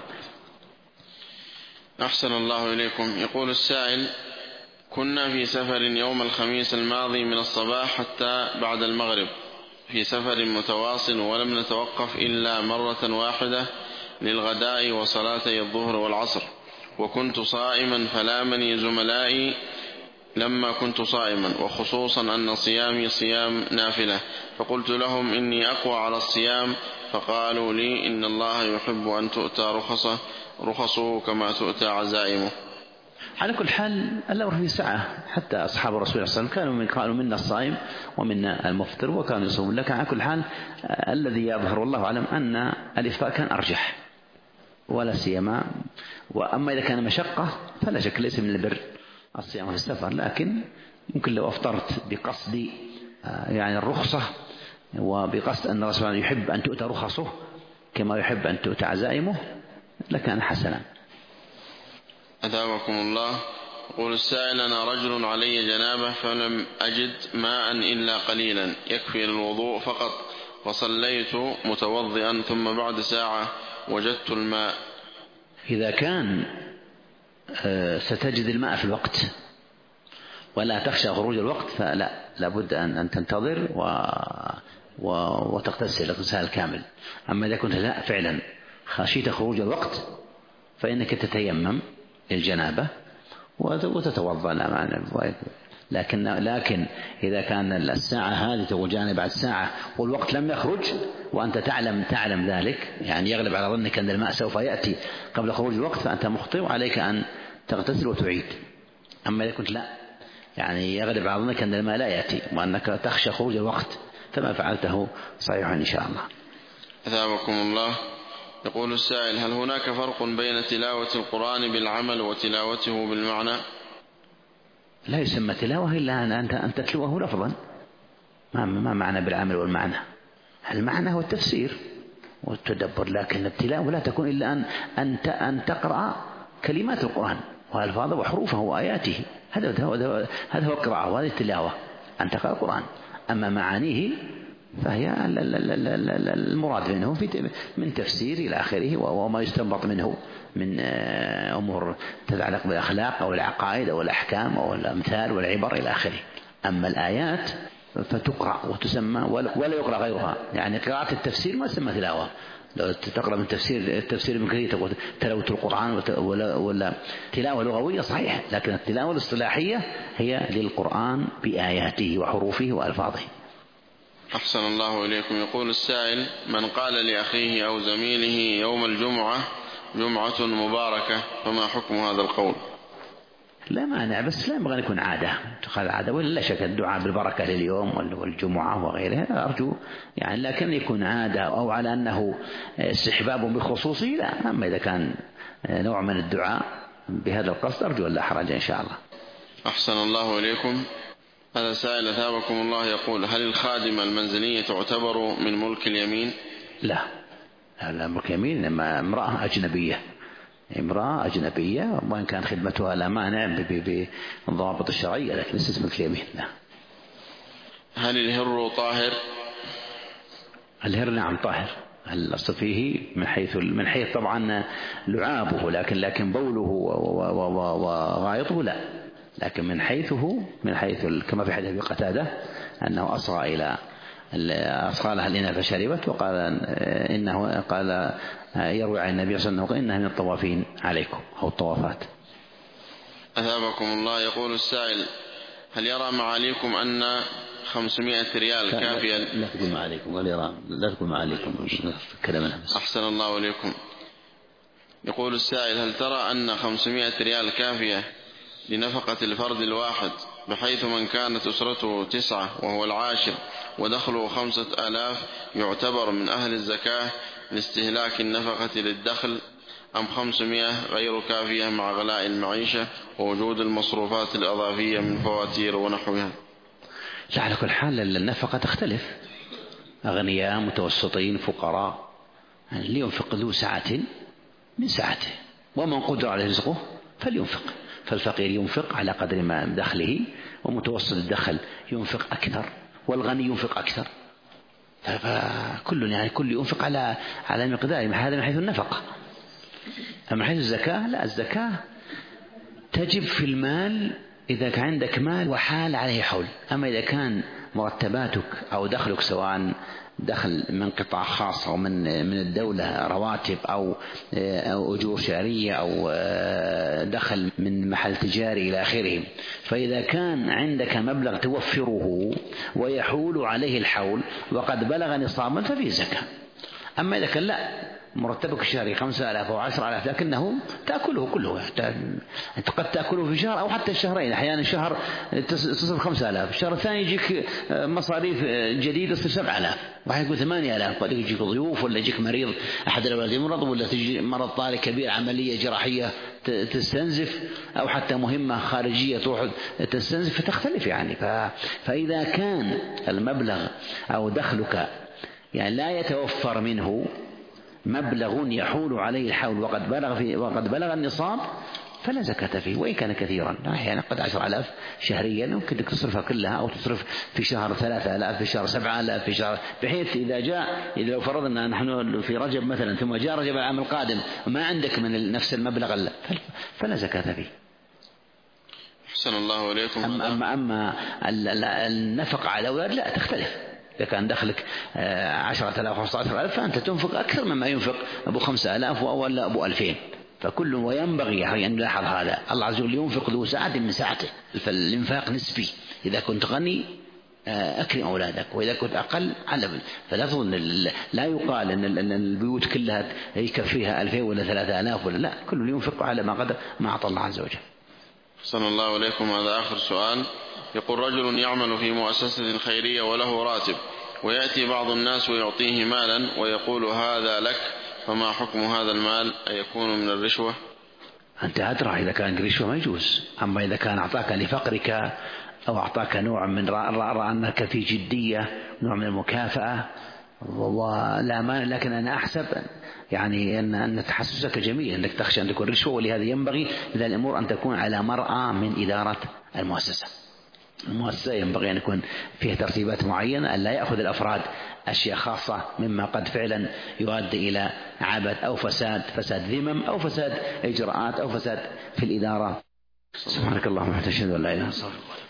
أحسن الله إليكم. يقول السائل: كنا في سفر يوم الخميس الماضي من الصباح حتى بعد المغرب، في سفر متواصل، ولم نتوقف إلا مرة واحدة للغداء وصلاتي الظهر والعصر، وكنت صائما، فلامني زملائي لما كنت صائما، وخصوصا أن صيامي صيام نافلة، فقلت لهم إني أقوى على الصيام، فقالوا لي إن الله يحب أن تؤتى رخصه كما تؤتى عزائمه. على كل حال الأمر في سعة، حتى أصحاب الرسول صلى الله عليه وسلم كانوا منا الصائم ومنا المفطر وكانوا يصومون. لكن على كل حال الذي يظهر والله أعلم أن الإفطار كان أرجح، ولا سيما. وأما إذا كان مشقة فلا شك ليس من البر الصيام في السفر، لكن يمكن لو أفطرت بقصد يعني الرخصة وبقصد أن الرسول يحب أن تؤتى رخصه كما يحب أن تؤتى عزائمه لكان حسنا. أثابكم الله. يقول السائل: أنا رجل علي جنابة فلم أجد ماء إلا قليلا يكفي للوضوء فقط، فصليت متوضئا ثم بعد ساعة وجدت الماء. إذا كان ستجد الماء في الوقت ولا تخشى خروج الوقت فلا، لابد أن تنتظر وتغتسل اغتسال كامل. أما إذا كنت لا فعلا خشيت خروج الوقت فإنك تتيمم الجنابة وتتوضأ. لكن إذا كان الساعة هذه تقول جاني بعد ساعة والوقت لم يخرج وأنت تعلم ذلك، يعني يغلب على ظنك أن الماء سوف يأتي قبل خروج الوقت، فأنت مخطئ وعليك أن تغتسل وتعيد. أما إذا كنت لا، يعني يغلب على ظنك أن الماء لا يأتي وأنك تخشى خروج الوقت، فما فعلته صحيح إن شاء الله. أثابكم الله. يقول السائل: هل هناك فرق بين تلاوة القرآن بالعمل وتلاوته بالمعنى؟ لا يسمى تلاوة إلا أن تتلوه لفظا. ما معنى بالعمل والمعنى؟ المعنى هو التفسير والتدبر، لكن التلاوة لا تكون إلا أن تقرأ كلمات القرآن وألفاظه وحروفه وآياته. هذا هو القراءة وهذه التلاوة، أن تقرأ القرآن. أما معانيه فهي المراد منه من تفسير إلى آخره وما يستنبط منه من أمور تتعلق بالأخلاق أو العقائد أو الأحكام أو الأمثال والعبر إلى آخره. أما الآيات فتقرأ وتسمى ولا يقرأ غيرها، يعني قراءة التفسير ما تسمى تلاوة. لو تقرأ من التفسير من كثير تقول تلاوة القرآن ولا تلاوة لغوية صحيح، لكن التلاوة الاصطلاحية هي للقرآن بآياته وحروفه وألفاظه. أحسن الله إليكم. يقول السائل: من قال لأخيه أو زميله يوم الجمعة جمعة مباركة، فما حكم هذا القول؟ لا مانع، بس لا ينبغي أن يكون تقال عادة، ولا لا شك الدعاء بالبركة لليوم والجمعة وغيرها أرجو يعني، لكن يكون عادة أو على أنه استحباب بخصوصه لا. أما إذا كان نوع من الدعاء بهذا القصد أرجو لا حرج إن شاء الله. أحسن الله إليكم. هذا سائل أثابكم الله يقول: هل الخادمة المنزلية تعتبر من ملك اليمين؟ لا ملك اليمين، إنما امرأة أجنبية وإن كان خدمتها لا مانع بالضوابط الشرعية، لكن ليست ملك اليمين. لا. هل الهر طاهر؟ الهر نعم طاهر، الأصل فيه من حيث طبعا لعابه، لكن بوله وغائطه لا، لكن من حيث كما في حديث قتادة أنه أصغى لها الإناء فشربت، وقال إنه قال يروي عن النبي صلى الله عليه وسلم إنها من الطوافين عليكم أو الطوافات. أثابكم الله. يقول السائل: هل يرى معاليكم أن 500 ريال كافية؟ لا تقول معاليكم، لا تقول معاليكم كلامنا. أحسن الله إليكم. يقول السائل: هل ترى أن 500 ريال كافية لنفقة الفرد الواحد، بحيث من كانت أسرته 9 وهو العاشر ودخله 5000 يعتبر من أهل الزكاة لاستهلاك النفقة للدخل، أم 500 غير كافية مع غلاء المعيشة ووجود المصروفات الإضافية من فواتير ونحوها؟ على كل حال النفقة تختلف، أغنياء متوسطين فقراء، اللي ينفق ذو سعة من سعته، ومن قدر على رزقه فلينفق. فالفقير ينفق على قدر ما دخله، ومتوسط الدخل ينفق أكثر، والغني ينفق أكثر، فكل ينفق على مقدار. هذا من حيث النفقة. أما من حيث الزكاة لا، الزكاة تجب في المال إذا كان عندك مال وحال عليه حول. أما إذا كان مرتباتك أو دخلك سواء دخل من قطاع خاص أو من الدولة رواتب أو أجور شهرية أو دخل من محل تجاري إلى آخره، فإذا كان عندك مبلغ توفره ويحول عليه الحول وقد بلغ نصابا ففيه زكاة. أما إذا كان لا، مرتبك الشهري 5000 أو 10,000 لكنه تأكله كله، أنت قد تأكله في شهر أو حتى الشهرين، أحيانا شهر تصل 5000، الشهر الثاني يجيك مصاريف جديدة تصل 7000، واحد يقول 8000، قد يجيك ضيوف ولا يجيك مريض أحد الأولاد يمرض، ولا تجي مرض طارئ كبير عملية جراحية تستنزف، أو حتى مهمة خارجية تروح تستنزف، فتختلف يعني. فإذا كان المبلغ أو دخلك يعني لا يتوفر منه مبلغ يحول عليه الحول وقد بلغ النصاب، فلا زكاة فيه وإن كان كثيرا. أحيانا قد 10,000 شهريا يمكن أنك تصرفها كلها، أو تصرف في شهر 3,000، في شهر 7,000، في شهر، بحيث إذا لو فرضنا نحن في رجب مثلا ثم جاء رجب العام القادم ما عندك من نفس المبلغ فلا زكاة فيه. أحسن الله إليكم. أما النفقة على الأولاد لا تختلف. إذا كان دخلك 10,000 15,000 فأنت تنفق أكثر مما ينفق أبو 5,000 ولا أبو 2,000. فكل وينبغي أن نلاحظ هذا. الله عز وجل ينفق ذو سعة من سعته، فالإنفاق نسبي. إذا كنت غني أكرم أولادك، وإذا كنت أقل علم. فلفظ لا يقال أن البيوت كلها يكفيها 2,000 ولا 3,000 ولا لا، كل ينفق على ما قدر ما أعطى الله عز وجل. أحسن الله إليكم. هذا آخر سؤال. يقول: رجل يعمل في مؤسسة خيرية وله راتب، ويأتي بعض الناس ويعطيه مالا ويقول هذا لك، فما حكم هذا المال؟ أيكون من الرشوة؟ أنت أدرى. إذا كان رشوة ما يجوز. أما إذا كان أعطاك لفقرك أو أعطاك نوع من رأى أنك في جدية، نوع من المكافأة، ولا ما، لكن أنا أحسب يعني أن تحسسك جميل أنك تخشى أن تكون رشوة. ولهذا ينبغي إذا الأمور أن تكون على مرأى من إدارة المؤسسة. المؤسسة ينبغي أن يكون فيها ترتيبات معينة، أن لا يأخذ الأفراد أشياء خاصة مما قد فعلا يؤدي إلى عبث أو فساد ذمم أو فساد إجراءات أو فساد في الإدارة. سبحانك اللهم وبحمدك أشهد أن لا إله إلا أنت.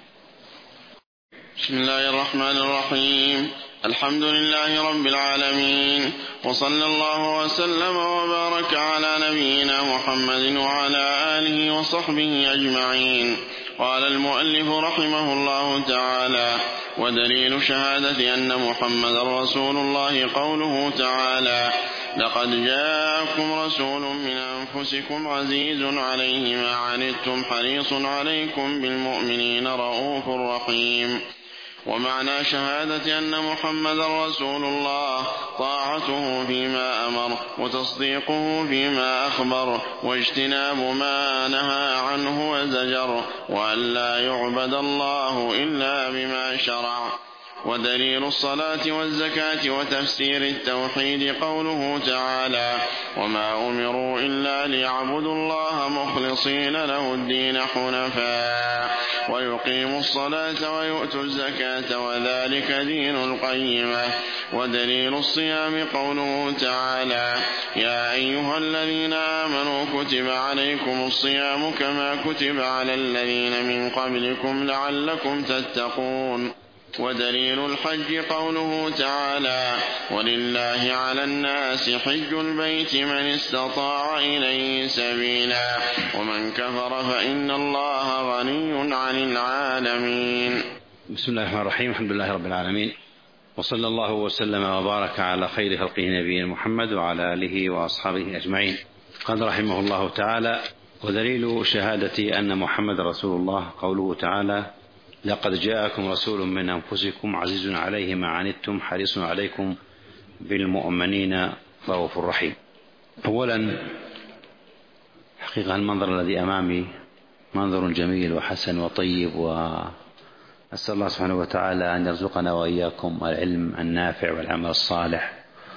بسم الله الرحمن الرحيم. الحمد لله رب العالمين، وصلى الله وسلم وبارك على نبينا محمد وعلى آله وصحبه أجمعين. قال المؤلف رحمه الله تعالى: ودليل شهادة أن محمد رسول الله قوله تعالى: لقد جاءكم رسول من أنفسكم عزيز عليه ما عنتم حريص عليكم بالمؤمنين رؤوف رحيم. ومعنى شهادة أن محمد رسول الله طاعته فيما أمر، وتصديقه فيما أخبر، واجتناب ما نهى عنه وزجر، وأن لا يعبد الله إلا بما شرع. ودليل الصلاة والزكاة وتفسير التوحيد قوله تعالى: وما أمروا إلا ليعبدوا الله مخلصين له الدين حنفاء ويقيموا الصلاة ويؤتوا الزكاة وذلك دين القيمة. ودليل الصيام قوله تعالى: يا أيها الذين آمنوا كتب عليكم الصيام كما كتب على الذين من قبلكم لعلكم تتقون. ودليل الحج قوله تعالى: ولله على الناس حج البيت من استطاع إليه سبيلا ومن كفر فإن الله غني عن العالمين. بسم الله الرحمن الرحيم. الحمد لله رب العالمين، وصلى الله وسلم وبارك على خير خلقه نبينا محمد وعلى آله وأصحابه أجمعين. قال رحمه الله تعالى: ودليل شهادة أن محمد رسول الله قوله تعالى: لقد جاءكم رسول من أنفسكم عزيز عليه ما عنتم حريص عليكم بالمؤمنين رؤوف رحيم. أولا، حقيقة المنظر الذي أمامي منظر جميل وحسن وطيب، وأسأل الله سبحانه وتعالى أن يرزقنا وإياكم العلم النافع والعمل الصالح،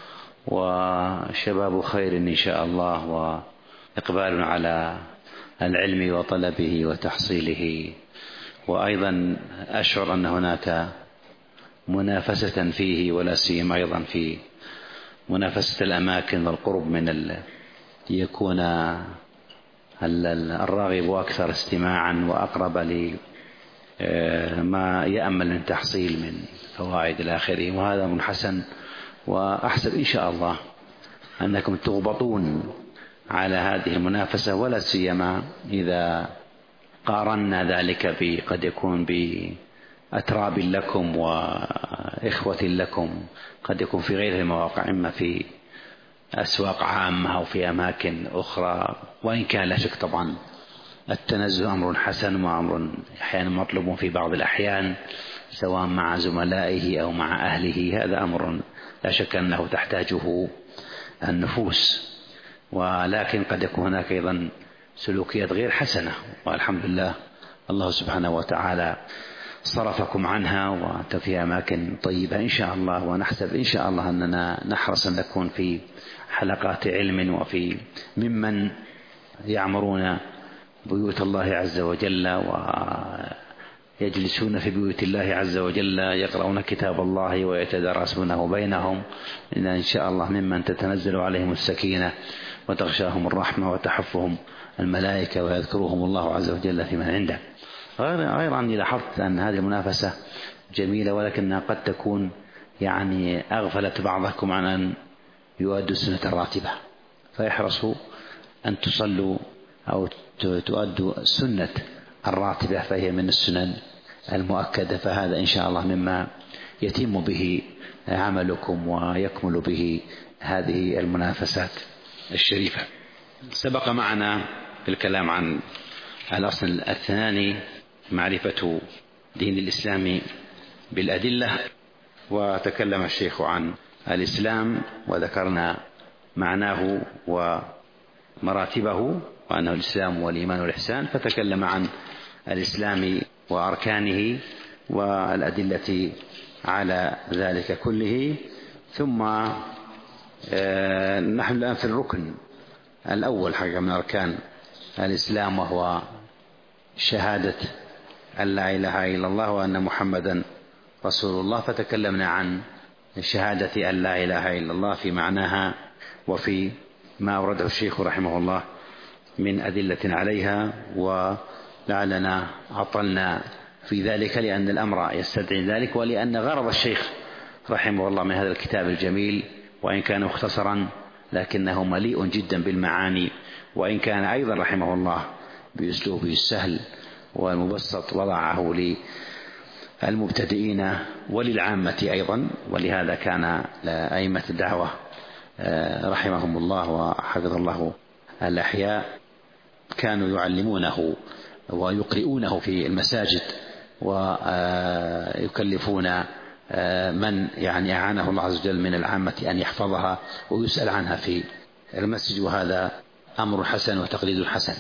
وشباب خير إن شاء الله، وإقبال على العلم وطلبه وتحصيله. وأيضا أشعر أن هناك منافسة فيه، ولا سيما أيضا في منافسة الأماكن والقرب من يكون الراغب أكثر استماعا وأقرب لما يأمل من تحصيل من فوائد الآخرين، وهذا من حسن. وأحسب إن شاء الله أنكم تغبطون على هذه المنافسة، ولا سيما إذا قارنا ذلك قد يكون بأتراب لكم وإخوة لكم، قد يكون في غير المواقع، إما في أسواق عامة أو في أماكن أخرى. وإن كان لا شك طبعا التنزه أمر حسن وأمر أحيانا مطلوب في بعض الأحيان، سواء مع زملائه أو مع أهله، هذا أمر لا شك أنه تحتاجه النفوس. ولكن قد يكون هناك أيضا سلوكيات غير حسنة، والحمد لله الله سبحانه وتعالى صرفكم عنها وأنت في أماكن طيبة إن شاء الله. ونحسب إن شاء الله أننا نحرص أن نكون في حلقات علم وفي ممن يعمرون بيوت الله عز وجل ويجلسون في بيوت الله عز وجل يقرؤون كتاب الله ويتدارسونه بينهم، إن شاء الله ممن تتنزل عليهم السكينة وتغشاهم الرحمة وتحفهم الملائكة ويذكرهم الله عز وجل في من عنده. غير أني لاحظت أن هذه المنافسة جميلة، ولكنها قد تكون يعني أغفلت بعضكم عن أن يؤدوا السنة الراتبة، فيحرصوا أن تصلوا أو تؤدوا السنة الراتبة، فهي من السنن المؤكدة، فهذا إن شاء الله مما يتم به عملكم ويكمل به هذه المنافسات الشريفة. سبق معنا في الكلام عن الأصل الثاني معرفة دين الإسلام بالأدلة، وتكلم الشيخ عن الإسلام وذكرنا معناه ومراتبه وأنه الإسلام والإيمان والإحسان، فتكلم عن الإسلام وأركانه والأدلة على ذلك كله. ثم نحن الآن في الركن الأول حقا من أركان الإسلام، وهو شهادة أن لا إله إلا الله وأن محمدا رسول الله، فتكلمنا عن شهادة أن لا إله إلا الله في معناها وفي ما أورده الشيخ رحمه الله من أدلة عليها، ولعلنا عطلنا في ذلك لأن الأمر يستدعي ذلك، ولأن غرض الشيخ رحمه الله من هذا الكتاب الجميل وإن كان مختصرا لكنه مليء جدا بالمعاني، وإن كان أيضا رحمه الله بأسلوبه السهل والمبسط وضعه للمبتدئين وللعامة أيضا، ولهذا كان لأئمة الدعوة رحمهم الله وحفظ الله الأحياء كانوا يعلمونه ويقرؤونه في المساجد ويكلفون من يعني أعانه الله عز وجل من العامة أن يحفظها ويسأل عنها في المسجد، وهذا أمر حسن وتقليد حسن.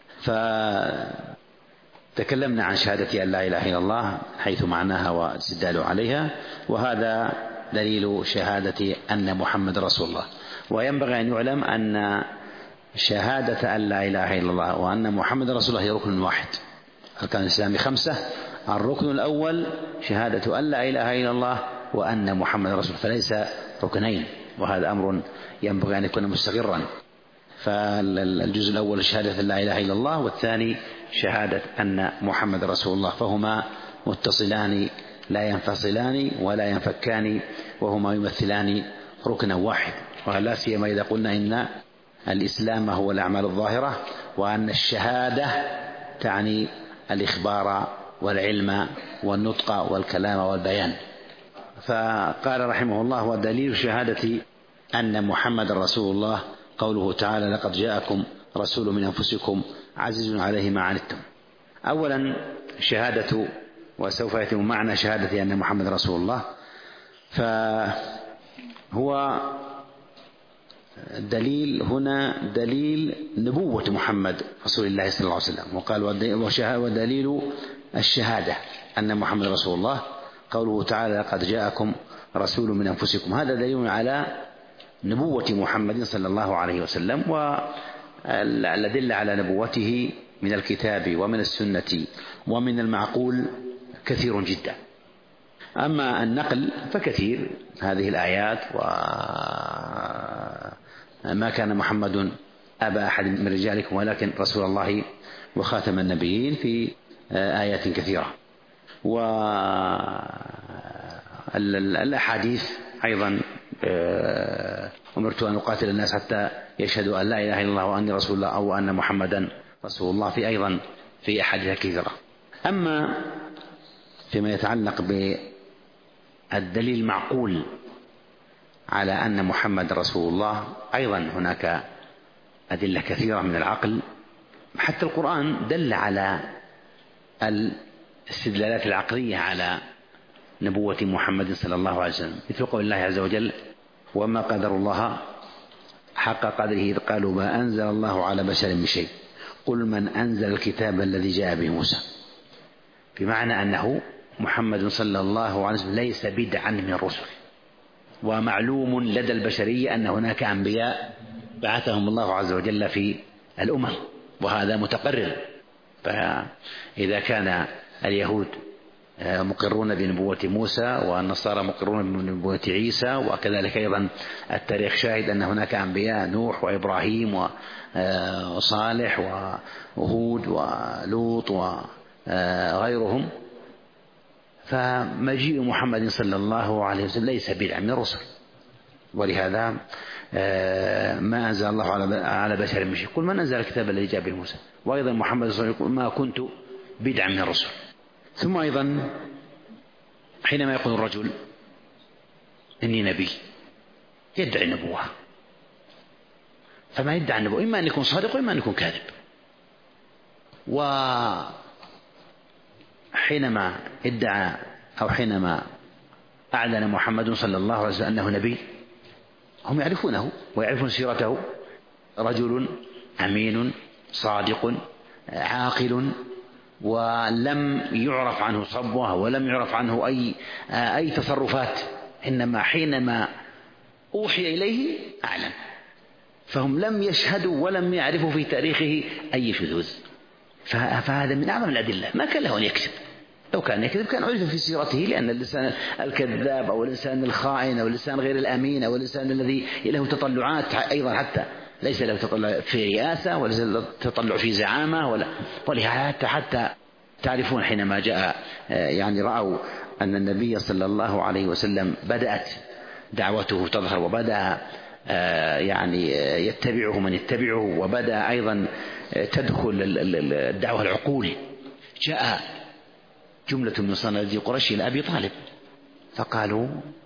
فتكلمنا عن شهادة أن لا إله إلا الله حيث معناها والاستدلال عليها، وهذا دليل شهادة أن محمد رسول الله. وينبغي أن يعلم أن شهادة أن لا إله إلا الله وأن محمد رسول الله هي ركن واحد. أركان الإسلام 5، الركن الأول شهادة أن لا إله إلا الله وأن محمد رسول الله، فليس ركنين، وهذا أمر ينبغي أن يكون مستقرا. فالجزء الأول شهادة أن لا إله إلا الله، والثاني شهادة أن محمد رسول الله، فهما متصلان لا ينفصلان ولا ينفكان، وهما يمثلان ركنا واحد. ولا سيما إذا قلنا إن الإسلام هو الأعمال الظاهرة، وأن الشهادة تعني الإخبار والعلم والنطق والكلام والبيان. فقال رحمه الله: ودليل شهادة أن محمد رسول الله قوله تعالى: لقد جاءكم رسول من أنفسكم عزيز عليه ما عنتم. أولا شهادة، وسوف يتم معنى شهادة أن محمد رسول الله، فهو دليل هنا دليل نبوة محمد رسول الله صلى الله عليه وسلم. وقال: ودليل الشهادة أن محمد رسول الله قوله تعالى: لقد جاءكم رسول من أنفسكم. هذا دليل على نبوة محمد صلى الله عليه وسلم، والأدلة على نبوته من الكتاب ومن السنة ومن المعقول كثير جدا. أما النقل فكثير، هذه الآيات: وما كان محمد أبا أحد من رجالكم ولكن رسول الله وخاتم النبيين، في آيات كثيرة. والأحاديث أيضا: أمرت أن أقاتل الناس حتى يشهدوا أن لا إله إلا الله وأني رسول الله أو أن محمدا رسول الله، في أيضا في أحاديث كثيرة. أما فيما يتعلق بالدليل المعقول على أن محمد رسول الله، أيضا هناك أدلة كثيرة من العقل، حتى القرآن دل على الاستدلالات العقلية على نبوة محمد صلى الله عليه وسلم، مثل قول الله عز وجل: وما قدر الله حق قدره إذ قالوا ما أنزل الله على بشر من شيء قل من أنزل الكتاب الذي جاء به موسى. بمعنى أنه محمد صلى الله عليه وسلم ليس بدعا من الرسل، ومعلوم لدى البشرية أن هناك أنبياء بعثهم الله عز وجل في الأمم، وهذا متقرر فإذا كان اليهود مقرون بنبوة موسى والنصارى مقرون بنبوة عيسى، وكذلك أيضا التاريخ شاهد أن هناك أنبياء نوح وإبراهيم وصالح وهود ولوط وغيرهم، فمجيء محمد صلى الله عليه وسلم ليس بدعة من الرسل، ولهذا ما أنزل الله على بشر من شيء. قل من أنزل الكتاب الذي جاء به موسى، وأيضا محمد صلى الله عليه وسلم ما كنت بدعة من الرسل. ثم أيضا حينما يقول الرجل إني نبي يدعي النبوة، فما يدعي النبوة إما أن يكون صادق وإما أن يكون كاذب. وحينما ادعى أو حينما أعلن محمد صلى الله عليه وسلم أنه نبي، هم يعرفونه ويعرفون سيرته، رجل أمين صادق عاقل، ولم يعرف عنه صبوة ولم يعرف عنه أي تصرفات، إنما حينما أوحي إليه أعلن، فهم لم يشهدوا ولم يعرفوا في تاريخه أي شذوذ. فهذا من أعظم الأدلة. ما كان له أن يكذب، لو كان يكذب كان عرف في سيرته، لأن الإنسان الكذاب أو الإنسان الخائن أو الإنسان غير الأمين أو الإنسان الذي له تطلعات أيضا، حتى ليس له تطلع في رئاسة وليس له تطلع في زعامة ولهذا حتى تعرفون حينما جاء يعني رأوا أن النبي صلى الله عليه وسلم بدأت دعوته تظهر، وبدأ يعني يتبعه من يتبعه، وبدأ أيضا تدخل الدعوة العقول، جاء جملة من صناديد قريش إلى أبي طالب فقالوا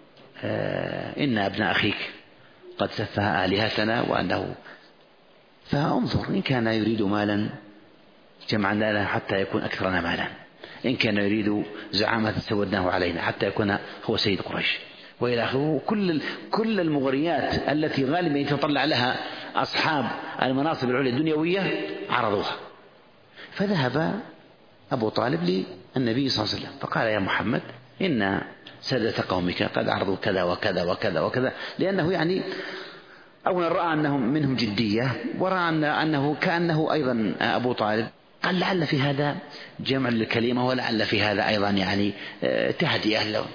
إن ابن أخيك قد سفه آلهتنا وأنه، فانظر إن كان يريد مالا جمعنا له حتى يكون أكثرنا مالا، إن كان يريد زعامة سودناه علينا حتى يكون هو سيد قريش، وإلى آخره. كل المغريات التي غالبا يتطلع لها أصحاب المناصب العليا الدنيوية عرضوها. فذهب أبو طالب للنبي صلى الله عليه وسلم فقال يا محمد إن سادة قومك قد عرضوا كذا وكذا وكذا وكذا، لأنه يعني أولا رأى أنهم منهم جدية، ورأى أنه كأنه أيضا أبو طالب قال لعل في هذا جمع للكلمة، ولعل في هذا أيضا يعني تهدئة له.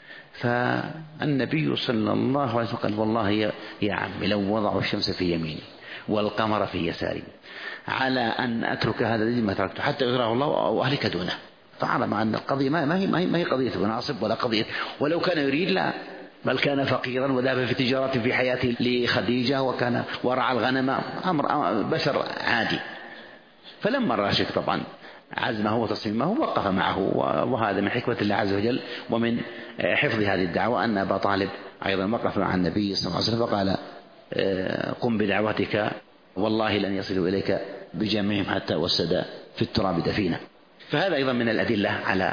فالنبي صلى الله عليه وسلم قال والله يا عم لو وضعوا الشمس في يميني والقمر في يساري على أن أترك هذا الذي ما تركته حتى يغفره الله وأهلك دونه. فعلم أن القضية ما هي قضية مناصب ولا قضية، ولو كان يريد لا، بل كان فقيرا وذهب في تجارة في حياته لخديجة وكان ورع الغنم، أمر بشر عادي. فلما راشك طبعا عزمه وتصميمه وقف معه، وهذا من حكمة الله عز وجل ومن حفظ هذه الدعوة أن أبا طالب أيضا وقف مع النبي صلى الله عليه وسلم فقال قم بدعوتك والله لن يصلوا إليك بجميعهم حتى وسد في التراب دفينا. فهذا أيضا من الأدلة على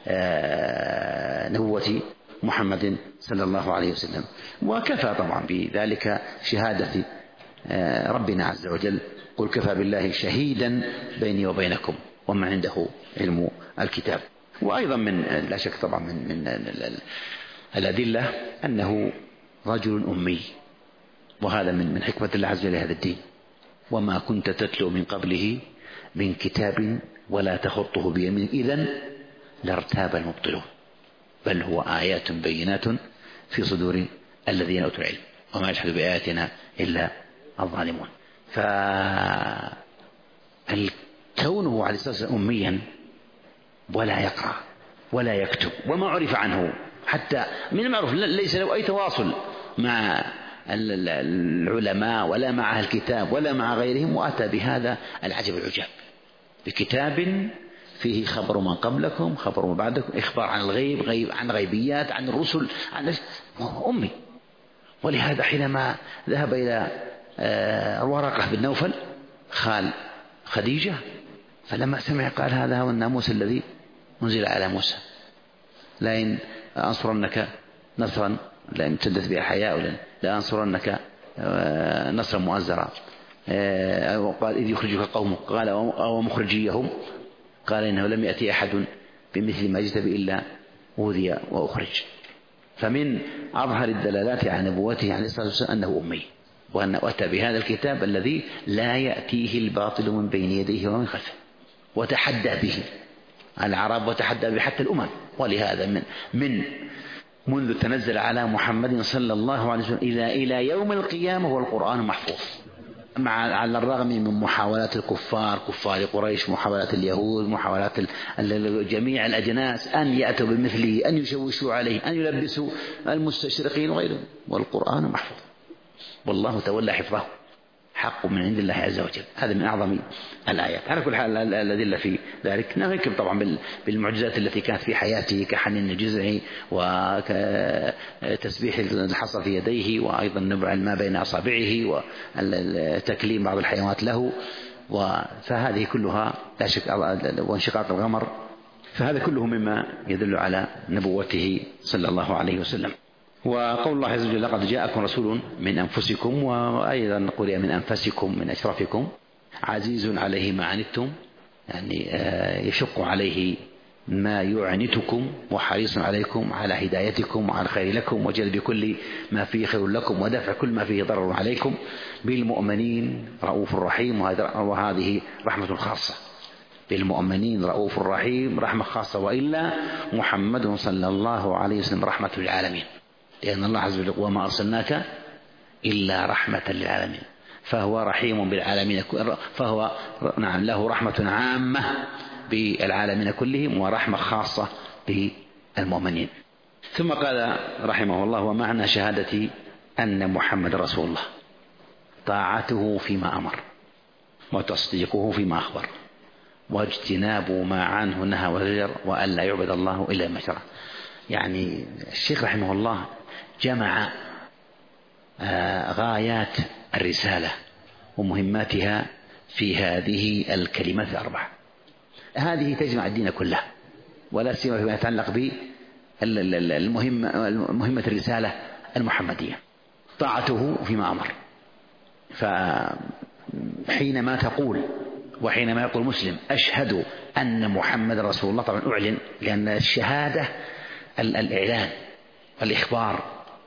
نبوة محمد صلى الله عليه وسلم. وكفى طبعا بذلك شهادة ربنا عز وجل قل كفى بالله شهيدا بيني وبينكم ومن عنده علم الكتاب. وأيضا من لا شك طبعا من الأدلة أنه رجل أمي، وهذا من حكمة الله عز وجل هذا الدين. وما كنت تتلو من قبله من كتاب ولا تخطه بيمين إذن لارتاب المبطلون بل هو آيات بينات في صدور الذين أوتوا العلم وما يجحد بآياتنا إلا الظالمون. فكونه عليه الصلاة والسلام أميا ولا يقرأ ولا يكتب وما عرف عنه حتى من المعروف ليس له أي تواصل مع العلماء ولا مع أهل الكتاب ولا مع غيرهم، وأتى بهذا العجب العجاب بكتاب فيه خبر من قبلكم خبر من بعدكم، إخبار عن الغيب عن غيبيات عن الرسل عن أمي. ولهذا حينما ذهب إلى ورقة بن نوفل خال خديجة فلما سمع قال هذا هو الناموس الذي أنزل على موسى لئن أنصرنك نصرا لئن امتدت بها حياء لا أنصرنك نصرا مؤزرا. وقال إذ يخرجك قومك قال أو مخرجيهم قال إنه لم يأتي أحد بمثل ما جئت به إلا أوذي وأخرج. فمن أظهر الدلالات على نبوته عليه الصلاة والسلام أنه أمي، وأن أتى بهذا الكتاب الذي لا يأتيه الباطل من بين يديه ومن خلفه. وتحدى به العرب وتحدى به حتى الأمم. ولهذا منذ تنزل على محمد صلى الله عليه وسلم إلى يوم القيامة هو القرآن محفوظ، على الرغم من محاولات الكفار، كفار قريش، محاولات اليهود، محاولات جميع الأجناس أن يأتوا بمثله، أن يشوشوا عليه، أن يلبسوا المستشرقين وغيرهم، والقرآن محفوظ والله تولى حفظه، حق من عند الله عز وجل. هذا من أعظم الآيات. على كل حال الأدلة في ذلك نذكر طبعا بالمعجزات التي كانت في حياته كحنين الجزع وتسبيح الحصى في يديه، وأيضا نبع الماء بين أصابعه، وتكليم بعض الحيوانات له، فهذه كلها لا شك، وانشقاق القمر، فهذا كله مما يدل على نبوته صلى الله عليه وسلم. وقول الله عز وجل لقد جاءكم رسول من أنفسكم، وأيضا قرئ من أنفسكم من أشرافكم، عزيز عليه ما عنتم، يعني يشق عليه ما يعنتكم، وحريص عليكم على هدايتكم وعلى الخير لكم وجلب كل ما فيه خير لكم ودفع كل ما فيه ضرر عليكم، بالمؤمنين رؤوف رحيم. وهذه رحمة خاصة بالمؤمنين، رؤوف رحيم، رحمة خاصة، وإلا محمد صلى الله عليه وسلم رحمة للعالمين، لأن الله عز وجل وما أرسلناك إلا رحمة للعالمين، فهو رحيم بالعالمين، فهو نعم له رحمة عامة بالعالمين كلهم ورحمة خاصة بالمؤمنين. ثم قال رحمه الله: ومعنى شهادة أن محمد رسول الله طاعته فيما أمر، وتصديقه فيما أخبر، واجتناب ما عنه نهى وزجر، وألا يعبد الله إلا ما شرع. يعني الشيخ رحمه الله جمع غايات الرسالة ومهماتها في هذه الكلمات الأربع. هذه تجمع الدين كله، ولا سيما فيما يتعلق بمهمة الرسالة المحمدية، طاعته فيما أمر. فحينما تقول وحينما يقول مسلم أشهد أن محمد رسول الله، طبعا أعلن، لأن الشهادة الإعلان والإخبار،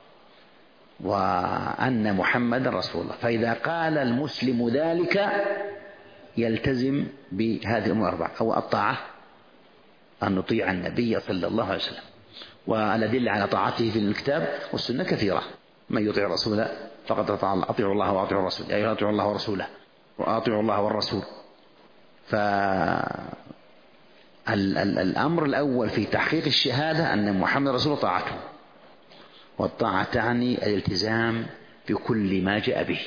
وأن محمد رسول الله. فإذا قال المسلم ذلك يلتزم بهذه الأمور الأربعة: أو الطاعة، أن نطيع النبي صلى الله عليه وسلم، والأدلة على طاعته في الكتاب والسنة كثيرة: من يطيع الرسول فقد أطاع الله، أطيعوا الله وأطيعوا الرسول، يا أيها أطيعوا الله ورسوله وأطيعوا الله والرسول. فالأمر الأول في تحقيق الشهادة أن محمد رسول الله طاعته، والطاعة تعني الالتزام بكل ما جاء به.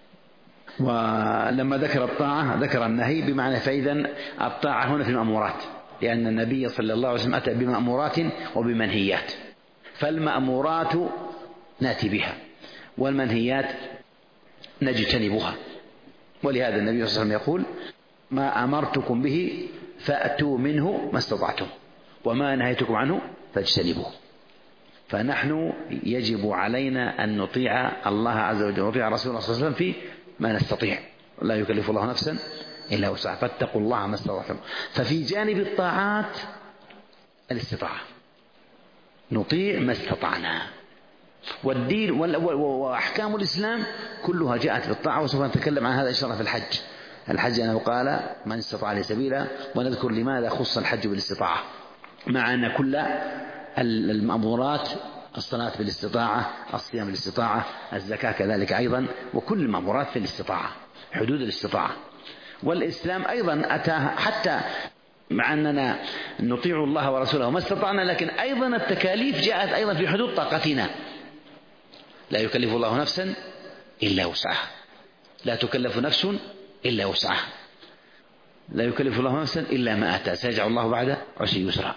ولما ذكر الطاعة ذكر النهي بمعنى، فإذا الطاعة هنا في المأمورات، لأن النبي صلى الله عليه وسلم أتى بمأمورات وبمنهيات، فالمأمورات نأتي بها والمنهيات نجتنبها. ولهذا النبي صلى الله عليه وسلم يقول: ما أمرتكم به فأتوا منه ما استطعتم، وما نهيتكم عنه فاجتنبوه. فنحن يجب علينا أن نطيع الله عز وجل ونطيع رسول الله صلى الله عليه وسلم في ما نستطيع، لا يكلف الله نفسا إلا وسعها، فاتقوا الله ما استطعتم. ففي جانب الطاعات الاستطاعة، نطيع ما استطعنا، والدين وأحكام الإسلام كلها جاءت بالطاعة، وسوف نتكلم عن هذا إن شاء الله في الحج أنه قال: من استطاع إليه سبيلا، ونذكر لماذا خص الحج بالاستطاعة، مع أن كل المأمورات، الصلاة بالاستطاعة، الصيام بالاستطاعة، الزكاة كذلك أيضا، وكل المأمورات في الاستطاعة، حدود الاستطاعة. والإسلام أيضا أتى حتى مع أننا نطيع الله ورسوله ما استطعنا، لكن أيضا التكاليف جاءت أيضا في حدود طاقتنا، لا يكلف الله نفسا إلا وسعها، لا تكلف نفس إلا وسعها، لا يكلف الله نفسا إلا ما أتى، سيجعل الله بعد عسر يسرا.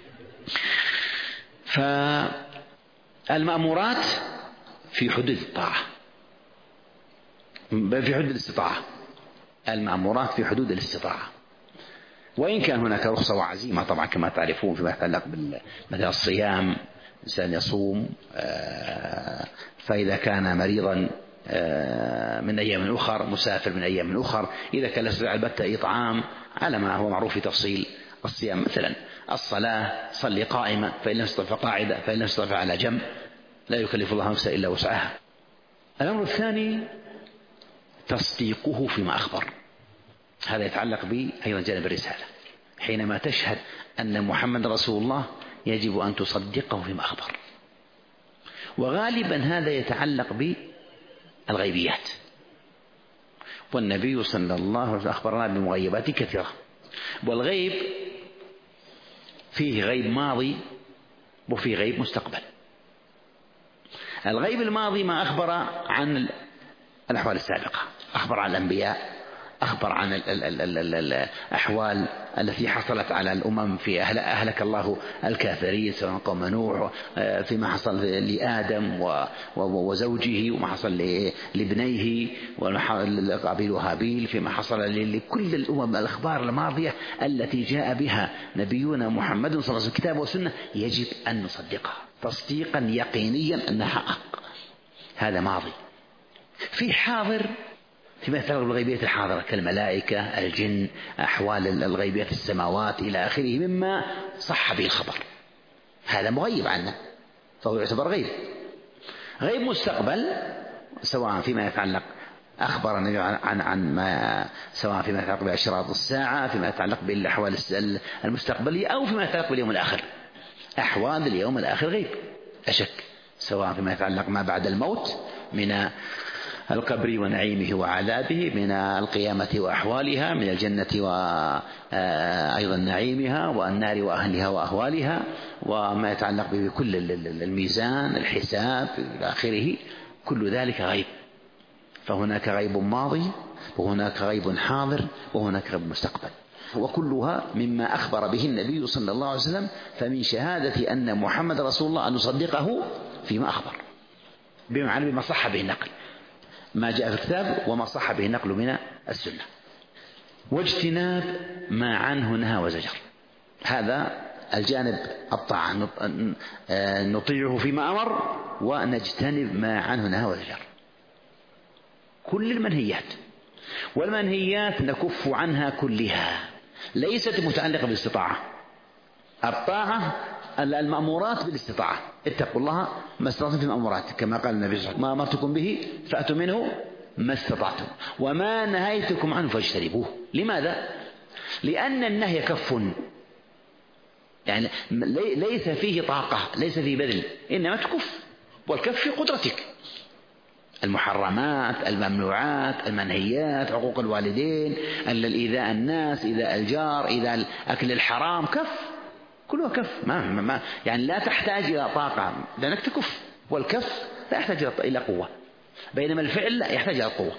فالمأمورات في حدود الطاعة، في حدود الاستطاعة، المأمورات في حدود الاستطاعة، وإن كان هناك رخصة وعزيمة طبعا كما تعرفون فيما يتعلق مثل الصيام، إنسان يصوم فإذا كان مريضا من أيام أخر، مسافر من أيام أخر، إذا كان يستطيع البتة إطعام على ما هو معروف في تفصيل الصيام. مثلا الصلاة: صلي قائمة، فإن لم تستطع فقاعدة، فإن لم تستطع فعلى جنب، لا يكلف الله نفسا إلا وسعها. الأمر الثاني تصديقه فيما أخبر، هذا يتعلق أيضا جانب الرسالة. حينما تشهد أن محمد رسول الله يجب أن تصدقه فيما أخبر، وغالبا هذا يتعلق بالغيبيات، والنبي صلى الله عليه وسلم أخبرنا بمغيبات كثيرة. والغيب فيه غيب ماضي وفيه غيب مستقبل. الغيب الماضي ما أخبر عن الأحوال السابقة، أخبر عن الأنبياء، أخبر عن الأحوال التي حصلت على الأمم في أهلك الله الكافرين سواء قوم نوح، فيما حصل لآدم وزوجه، وما حصل لابنيه قابيل وهابيل، فيما حصل لكل الأمم. الأخبار الماضية التي جاء بها نبينا محمد صلى الله عليه وسلم كتاب وسنة يجب أن نصدقها تصديقا يقينيا أنها حق. هذا ماضي. في حاضر فيما يتعلق بالغيبيات الحاضرة كالملائكة، الجن، أحوال الغيبيات السماوات إلى آخره مما صح به الخبر، هذا مغيب عنا فهو يعتبر غيب. غيب مستقبل سواء فيما يتعلق أخبر النبي عن ما، سواء فيما يتعلق بأشراط الساعة، فيما يتعلق بالأحوال المستقبلية، أو فيما يتعلق باليوم الآخر. أحوال اليوم الآخر غيب أشك، سواء فيما يتعلق ما بعد الموت من القبر ونعيمه وعذابه، من القيامة وأحوالها، من الجنة وأيضا نعيمها، والنار وأهلها وأهوالها، وما يتعلق بكل الميزان، الحساب إلى آخره. كل ذلك غيب. فهناك غيب ماضي، وهناك غيب حاضر، وهناك غيب مستقبل، وكلها مما أخبر به النبي صلى الله عليه وسلم. فمن شهادة أن محمد رسول الله أن نصدقه فيما أخبر، بمعنى بما صح به النقل، ما جاء في الكتاب وما صح به النقل من السنة، واجتناب ما عنه نهى وزجر. هذا الجانب الطاعة، نطيعه فيما أمر ونجتنب ما عنه نهى وزجر. كل المنهيات، والمنهيات نكف عنها كلها، ليست متعلقة بالاستطاعة. الطاعة المأمورات بالاستطاعة، اتقوا الله ما استطعتم في المأمورات، كما قال النبي صلى الله عليه وسلم: ما أمرتكم به فأتوا منه ما استطعتم، وما نهيتكم عنه فاجتنبوه. لماذا؟ لأن النهي كف، يعني ليس فيه طاقة، ليس فيه بذل، إنما تكف، والكف في قدرتك. المحرمات، الممنوعات، المنهيات، حقوق الوالدين، الإيذاء الناس، إيذاء الجار، إيذاء أكل الحرام، كف، كلها كف. ما يعني لا تحتاج إلى طاقة لأنك تكف، والكف لا يحتاج إلى قوة، بينما الفعل لا يحتاج إلى قوة.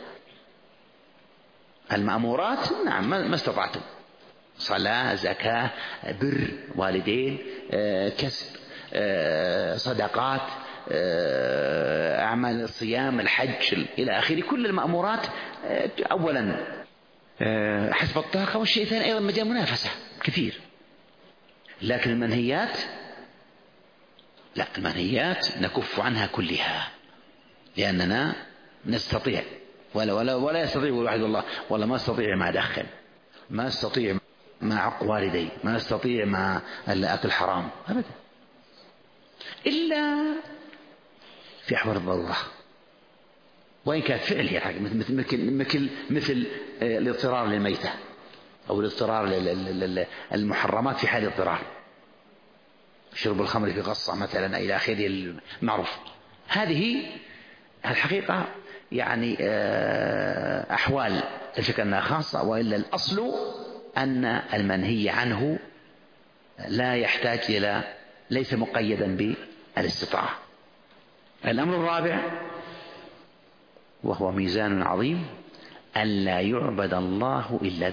المأمورات نعم ما استطعتم، صلاة، زكاة، بر والدين، كسب، صدقات، أعمال الصيام، الحج إلى آخره. كل المأمورات أولا حسب الطاقة، والشيء الثاني أيضا مجال منافسة كثير. لكن المنهيات لا، المنهيات نكف عنها كلها، لأننا نستطيع ولا يستطيع الواحد والله ما استطيع ما أدخن، ما استطيع ما عق والدي، ما استطيع ما أكل حرام أبدا، إلا في أحوال الضرورة، وإن كانت فعل هي حاجة مثل الاضطرار للميتة، أو الاضطرار المحرمات في حال الاضطرار، شرب الخمر في غصة مثلا إلى آخره المعروف. هذه الحقيقة يعني أحوال تلك أنها خاصة، وإلا الأصل أن المنهي عنه لا يحتاج إلى، ليس مقيدا بالاستطاعة. الأمر الرابع وهو ميزان عظيم: أن لا يعبد الله إلا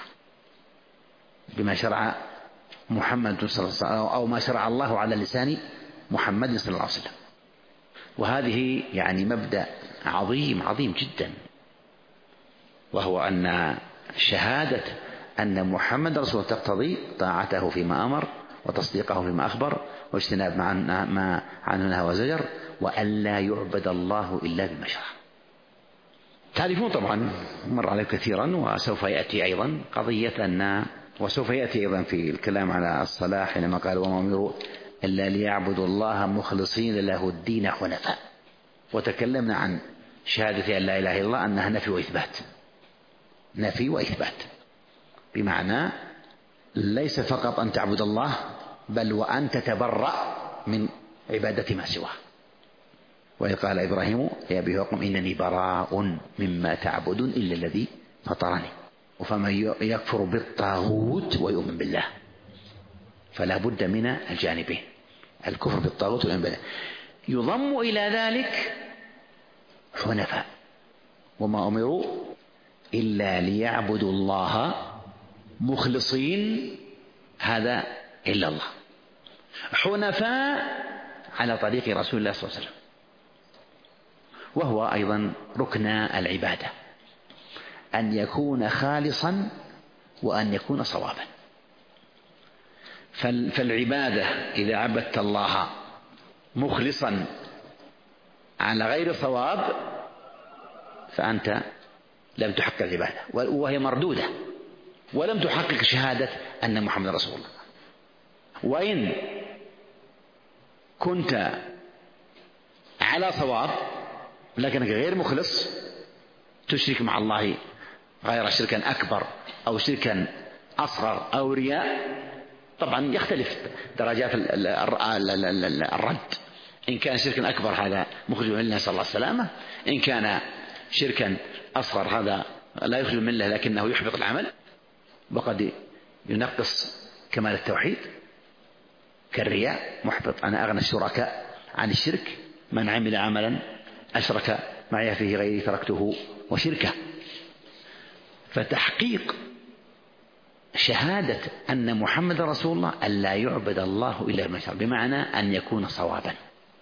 بما شرع محمد صلى الله عليه وسلم، أو ما شرع الله على لسان محمد صلى الله عليه وسلم. وهذه يعني مبدأ عظيم جدا، وهو أن شهادة أن محمد رسول الله تقتضي طاعته فيما أمر، وتصديقه فيما أخبر، واجتناب ما عنه نهى وزجر، وأن لا يعبد الله إلا بما شرع. تعرفون طبعا، مر عليه كثيرا، وسوف يأتي أيضا قضية وسوف يأتي أيضا في الكلام على الصلاة حينما قال: وما أمروا إلا ليعبدوا الله مخلصين له الدين حنفاء. وتكلمنا عن شهادة أن لا إله إلا الله أنها نفي وإثبات، نفي وإثبات، بمعنى ليس فقط أن تعبد الله بل وأن تتبرأ من عبادة ما سواه. وإذ قال إبراهيم يا أبي وقم إنني براء مما تعبدون إلا الذي فطرني. وفمن يكفر بالطاغوت ويؤمن بالله، فلا بد من الجانبين، الكفر بالطاغوت والإيمان بالله. يضم إلى ذلك حنفاء، وما أمروا إلا ليعبدوا الله مخلصين هذا إلا الله، حنفاء على طريق رسول الله صلى الله عليه وسلم، وهو أيضا ركن العبادة، أن يكون خالصا وأن يكون صوابا. فالعبادة إذا عبدت الله مخلصا على غير صواب فأنت لم تحقق العبادة وهي مردودة، ولم تحقق شهادة أن محمد رسول الله. وإن كنت على صواب لكنك غير مخلص، تشرك مع الله غير شركا أكبر أو شركا أصغر أو رياء، طبعا يختلف درجات الرد. إن كان شركا أكبر هذا مخرج من الله، نسأل الله السلامة. إن كان شركا أصغر هذا لا يخرج من الله لكنه يحبط العمل وقد ينقص كمال التوحيد، كالرياء محبط. أنا أغنى الشركاء عن الشرك من عمل عملا أشرك معي فيه غيري تركته وشركه. فتحقيق شهادة أن محمد رسول الله أن لا يعبد الله إلا بما شرع، بمعنى أن يكون صوابا.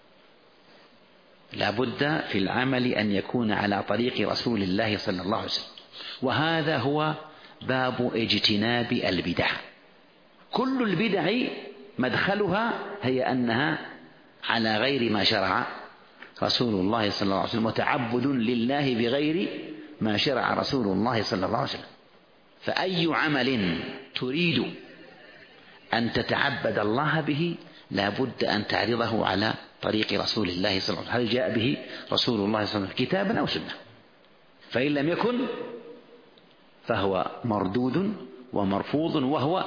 لا بد في العمل أن يكون على طريق رسول الله صلى الله عليه وسلم، وهذا هو باب اجتناب البدع. كل البدع مدخلها هي أنها على غير ما شرع رسول الله صلى الله عليه وسلم، وتعبد لله بغير ما شرع رسول الله صلى الله عليه وسلم. فأي عمل تريد أن تتعبد الله به لا بد أن تعرضه على طريق رسول الله صلى الله عليه وسلم، هل جاء به رسول الله صلى الله عليه وسلم كتابا أو سنة. فإن لم يكن فهو مردود ومرفوض، وهو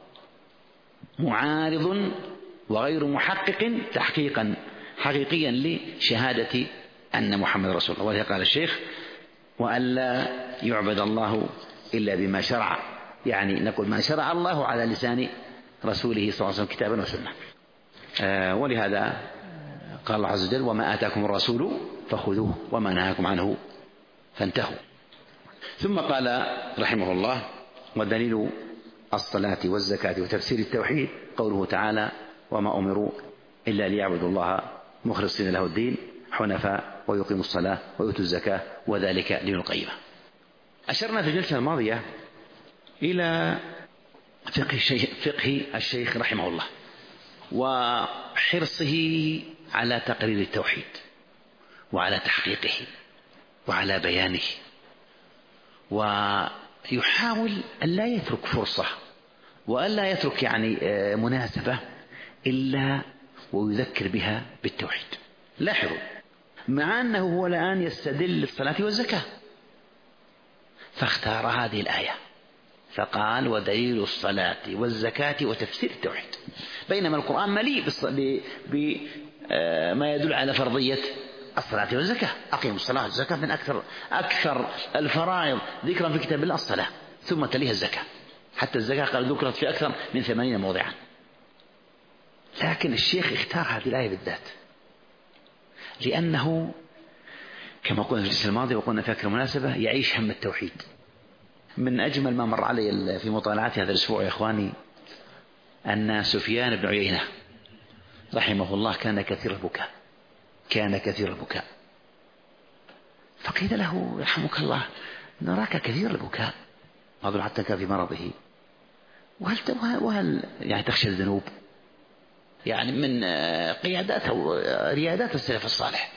معارض وغير محقق تحقيقا حقيقيا لشهادة أن محمد رسول الله. وهذا قال الشيخ وألا يعبد الله إلا بما شرع، يعني نقول ما شرع الله على لسان رسوله صلى الله عليه وسلم كتابا وسنة. ولهذا قال الله عز وجل وما آتاكم الرسول فخذوه وما نهاكم عنه فانتهوا. ثم قال رحمه الله ودليل الصلاة والزكاة وتفسير التوحيد قوله تعالى وما أمروا إلا ليعبدوا الله مخلصين له الدين حنفاء ويقيموا الصلاة ويؤتوا الزكاة وذلك دين القيمة. أشرنا في الجلسة الماضية إلى فقه الشيخ رحمه الله وحرصه على تقرير التوحيد وعلى تحقيقه وعلى بيانه، ويحاول أن لا يترك فرصة وأن لا يترك مناسبة إلا ويذكر بها بالتوحيد. لاحظوا مع أنه هو الآن يستدل للصلاة والزكاة فاختار هذه الآية فقال ودليل الصلاة والزكاة وتفسير التوحيد، بينما القرآن مليء بما يدل على فرضية الصلاة والزكاة. أقيموا الصلاة والزكاة من أكثر الفرائض ذكرا في كتاب الله الصلاة، ثم تليها الزكاة، حتى الزكاة قال ذكرت في أكثر من 80 موضعا. لكن الشيخ اختار هذه الآية بالذات لأنه كما قلنا في الجلسة الماضية وقلنا في أكثر مناسبة يعيش هم التوحيد. من أجمل ما مر علي في مطالعاتي هذا الأسبوع يا إخواني أن سفيان بن عيينة رحمه الله كان كثير البكاء، فقيل له رحمك الله نراك كثير البكاء، أظن حتى كان في مرضه، وهل تخشى الذنوب من قيادات أو ريادات السلف الصالح؟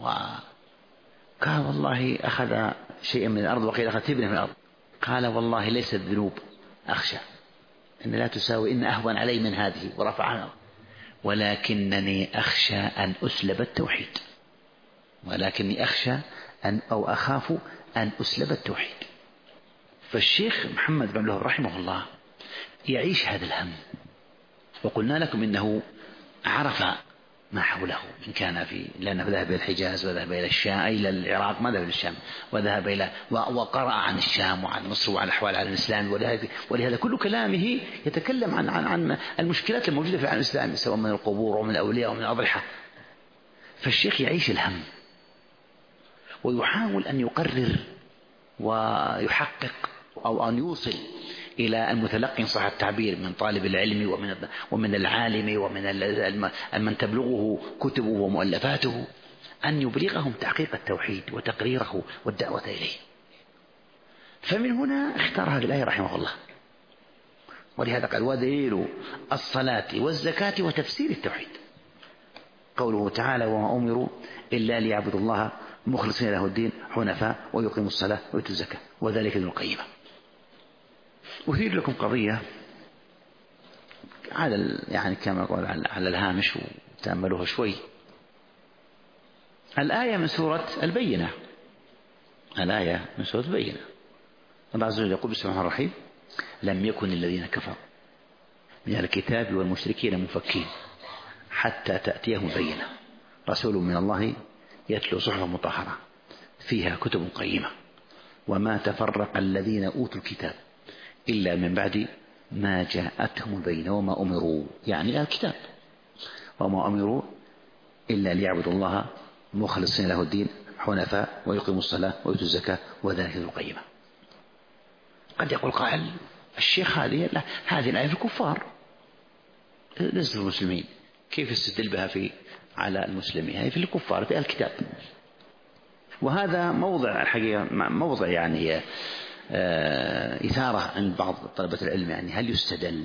وقال والله أخذ شيئا من الأرض وقيل أخذ تبنة من الأرض. قال والله ليس الذنوب أخشى، إن لا تساوي، إن أهون علي من هذه ورفعها، ولكنني أخشى أن أسلب التوحيد، ولكني أخشى أو أخاف أن أسلب التوحيد. فالشيخ محمد بن لهب رحمه الله يعيش هذا الهم، وقلنا لكم إنه عرف ما حوله إن كان لأنه ذهب إلى الحجاز وذهب إلى الشام، إلى العراق، ما ذهب إلى الشام، وذهب إلى وقرأ عن الشام وعن مصر وعن الأحوال على الإسلام، ولهذا كل كلامه يتكلم عن المشكلات الموجودة في العالم الإسلامي، سواء من القبور ومن الأولياء ومن الأضرحة. فالشيخ يعيش الهم ويحاول أن يقرر ويحقق أو أن يوصل إلى المتلقي صح التعبير من طالب العلم ومن العالم ومن من تبلغه كتبه ومؤلفاته، أن يبلغهم تحقيق التوحيد وتقريره والدعوة إليه. فمن هنا اختار هذه الآية رحمه الله، ولهذا قال: ودليل الصلاة والزكاة وتفسير التوحيد قوله تعالى: وما أمروا إلا ليعبدوا الله مخلصين له الدين حنفاء ويقيموا الصلاة ويؤتوا الزكاة وذلك دين القيمة. أثير لكم قضية يعني كما قال على الهامش وتأملوها شوي. الآية من سورة البينة، الآية من سورة البينة، الله عز وجل يقول: بسم الله الرحمن الرحيم: لم يكن الذين كفروا من الكتاب والمشركين منفكين حتى تأتيهم البينة رسول من الله يتلو صحفا مطهرة فيها كتب قيمة وما تفرق الذين أوتوا الكتاب إلا من بعد ما جاءتهم البينة وما أمروا، يعني الكتاب، وما أمروا إلا ليعبدوا الله مخلصين له الدين حنفاء ويقيموا الصلاة ويؤتوا الزكاة وذلك دين القيمة. قد يقول قائل: الشيخ هذه الآية في الكفار ليست في المسلمين، كيف يستدل بها على المسلمين؟ هذه في الكفار في الكتاب. وهذا موضع الحقيقة موضع يعني إثارة عند بعض طلبة العلم، يعني هل يستدل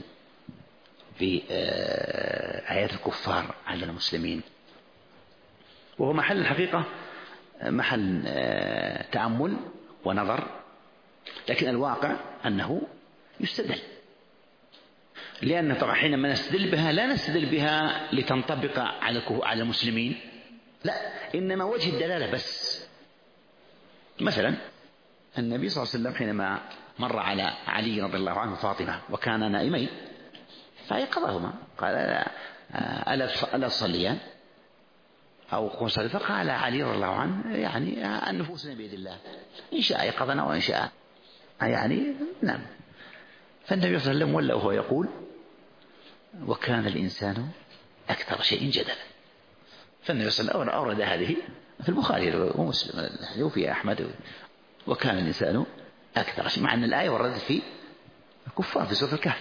بآيات الكفار على المسلمين؟ وهو محل الحقيقة محل تأمل ونظر، لكن الواقع أنه يستدل، لأن طبعا حينما نستدل بها لا نستدل بها لتنطبق على المسلمين، لا، إنما وجه الدلالة بس. مثلا النبي صلى الله عليه وسلم حينما مر على علي رضي الله عنه وفاطمة وكانا نائمين فأيقظهما، قال: ألا تصليان أو قم صلي؟ فقال علي رضي الله عنه: يعني النفوس بيد الله، إن شاء أيقظنا وإن شاء يعني نعم. فالنبي صلى الله عليه وسلم ولا وهو يقول: وكان الإنسان أكثر شيء جدلا. فالنبي صلى الله عليه وسلم أورد هذه في البخاري ومسلم وفي أحمد: وكان الإنسان أكثر شيء، مع أن الآية وردت في الكفار في سورة الكهف: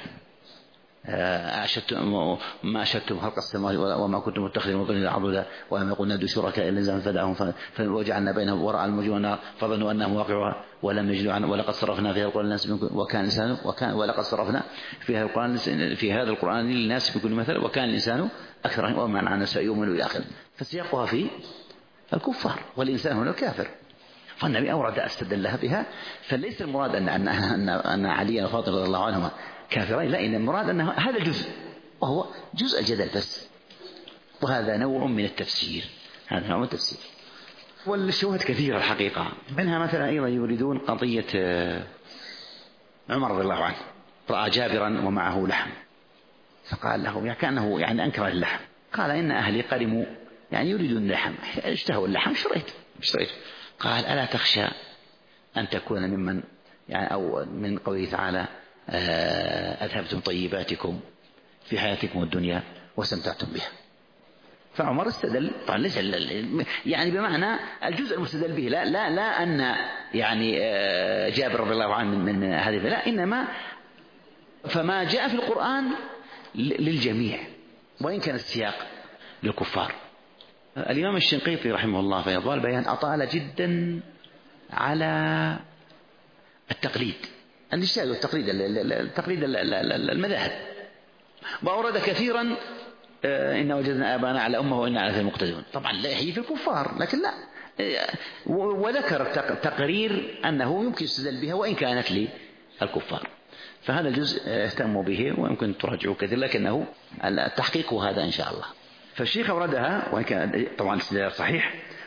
ما أشهدتم خلق السماوات وما كنتم متخذين من دونه عضدا ولم يكن نادوا شركاء إلا زمن فدعهم وجعلنا بينهم ورأى الموجود النار فظنوا أنهم واقعها ولم يجدوا عنه ولقد صرفنا في هذا القرآن للناس وكان الإنسان ولقد صرفنا في هذا القرآن للناس بكل مثل وكان الإنسان أكثر وما عن الناس يؤمن إلى آخره. فسياقها في الكفار والإنسان هنا الكافر، فالنبي أورد استدلها بها. فليس المراد أن علي وفاطمة رضي الله عنهما كافرين، لا، إن المراد أن هذا جزء وهو جزء الجدل بس، وهذا نوع من التفسير، هذا نوع من التفسير. والشواهد كثيرة الحقيقة، منها مثلا أيضا يريدون قضية عمر رضي الله عنه رأى جابرا ومعه لحم فقال له كأنه يعني أنكر اللحم، قال: إن أهلي قدموا يعني يريدون اللحم، اشتهوا اللحم اشتريت. قال: ألا تخشى أن تكون ممن يعني أو من قوله تعالى: أذهبتم طيباتكم في حياتكم الدنيا واستمتعتم بها. فعمر استدل طبعا ليس يعني بمعنى الجزء المستدل به، لا أن يعني جابر رضي الله عنه من هذه، لا، إنما فما جاء في القرآن للجميع وإن كان السياق للكفار. الإمام الشنقيطي رحمه الله في أضواء البيان أطال جدا على التقليد، الاجتهاد والتقليد، التقليد المذاهب، وأورد كثيرا: إن وجدنا آباءنا على أمة وإنا على ذلك مقتدون. طبعا لا هي في الكفار، لكن لا، وذكر تقرير أنه يمكن يستدل بها وإن كانت للكفار. فهذا الجزء اهتموا به ويمكن تراجعوا كثير، لكنه التحقيق هذا إن شاء الله. فالشيخ أوردها وإن كان طبعا الاستدلال صحيح،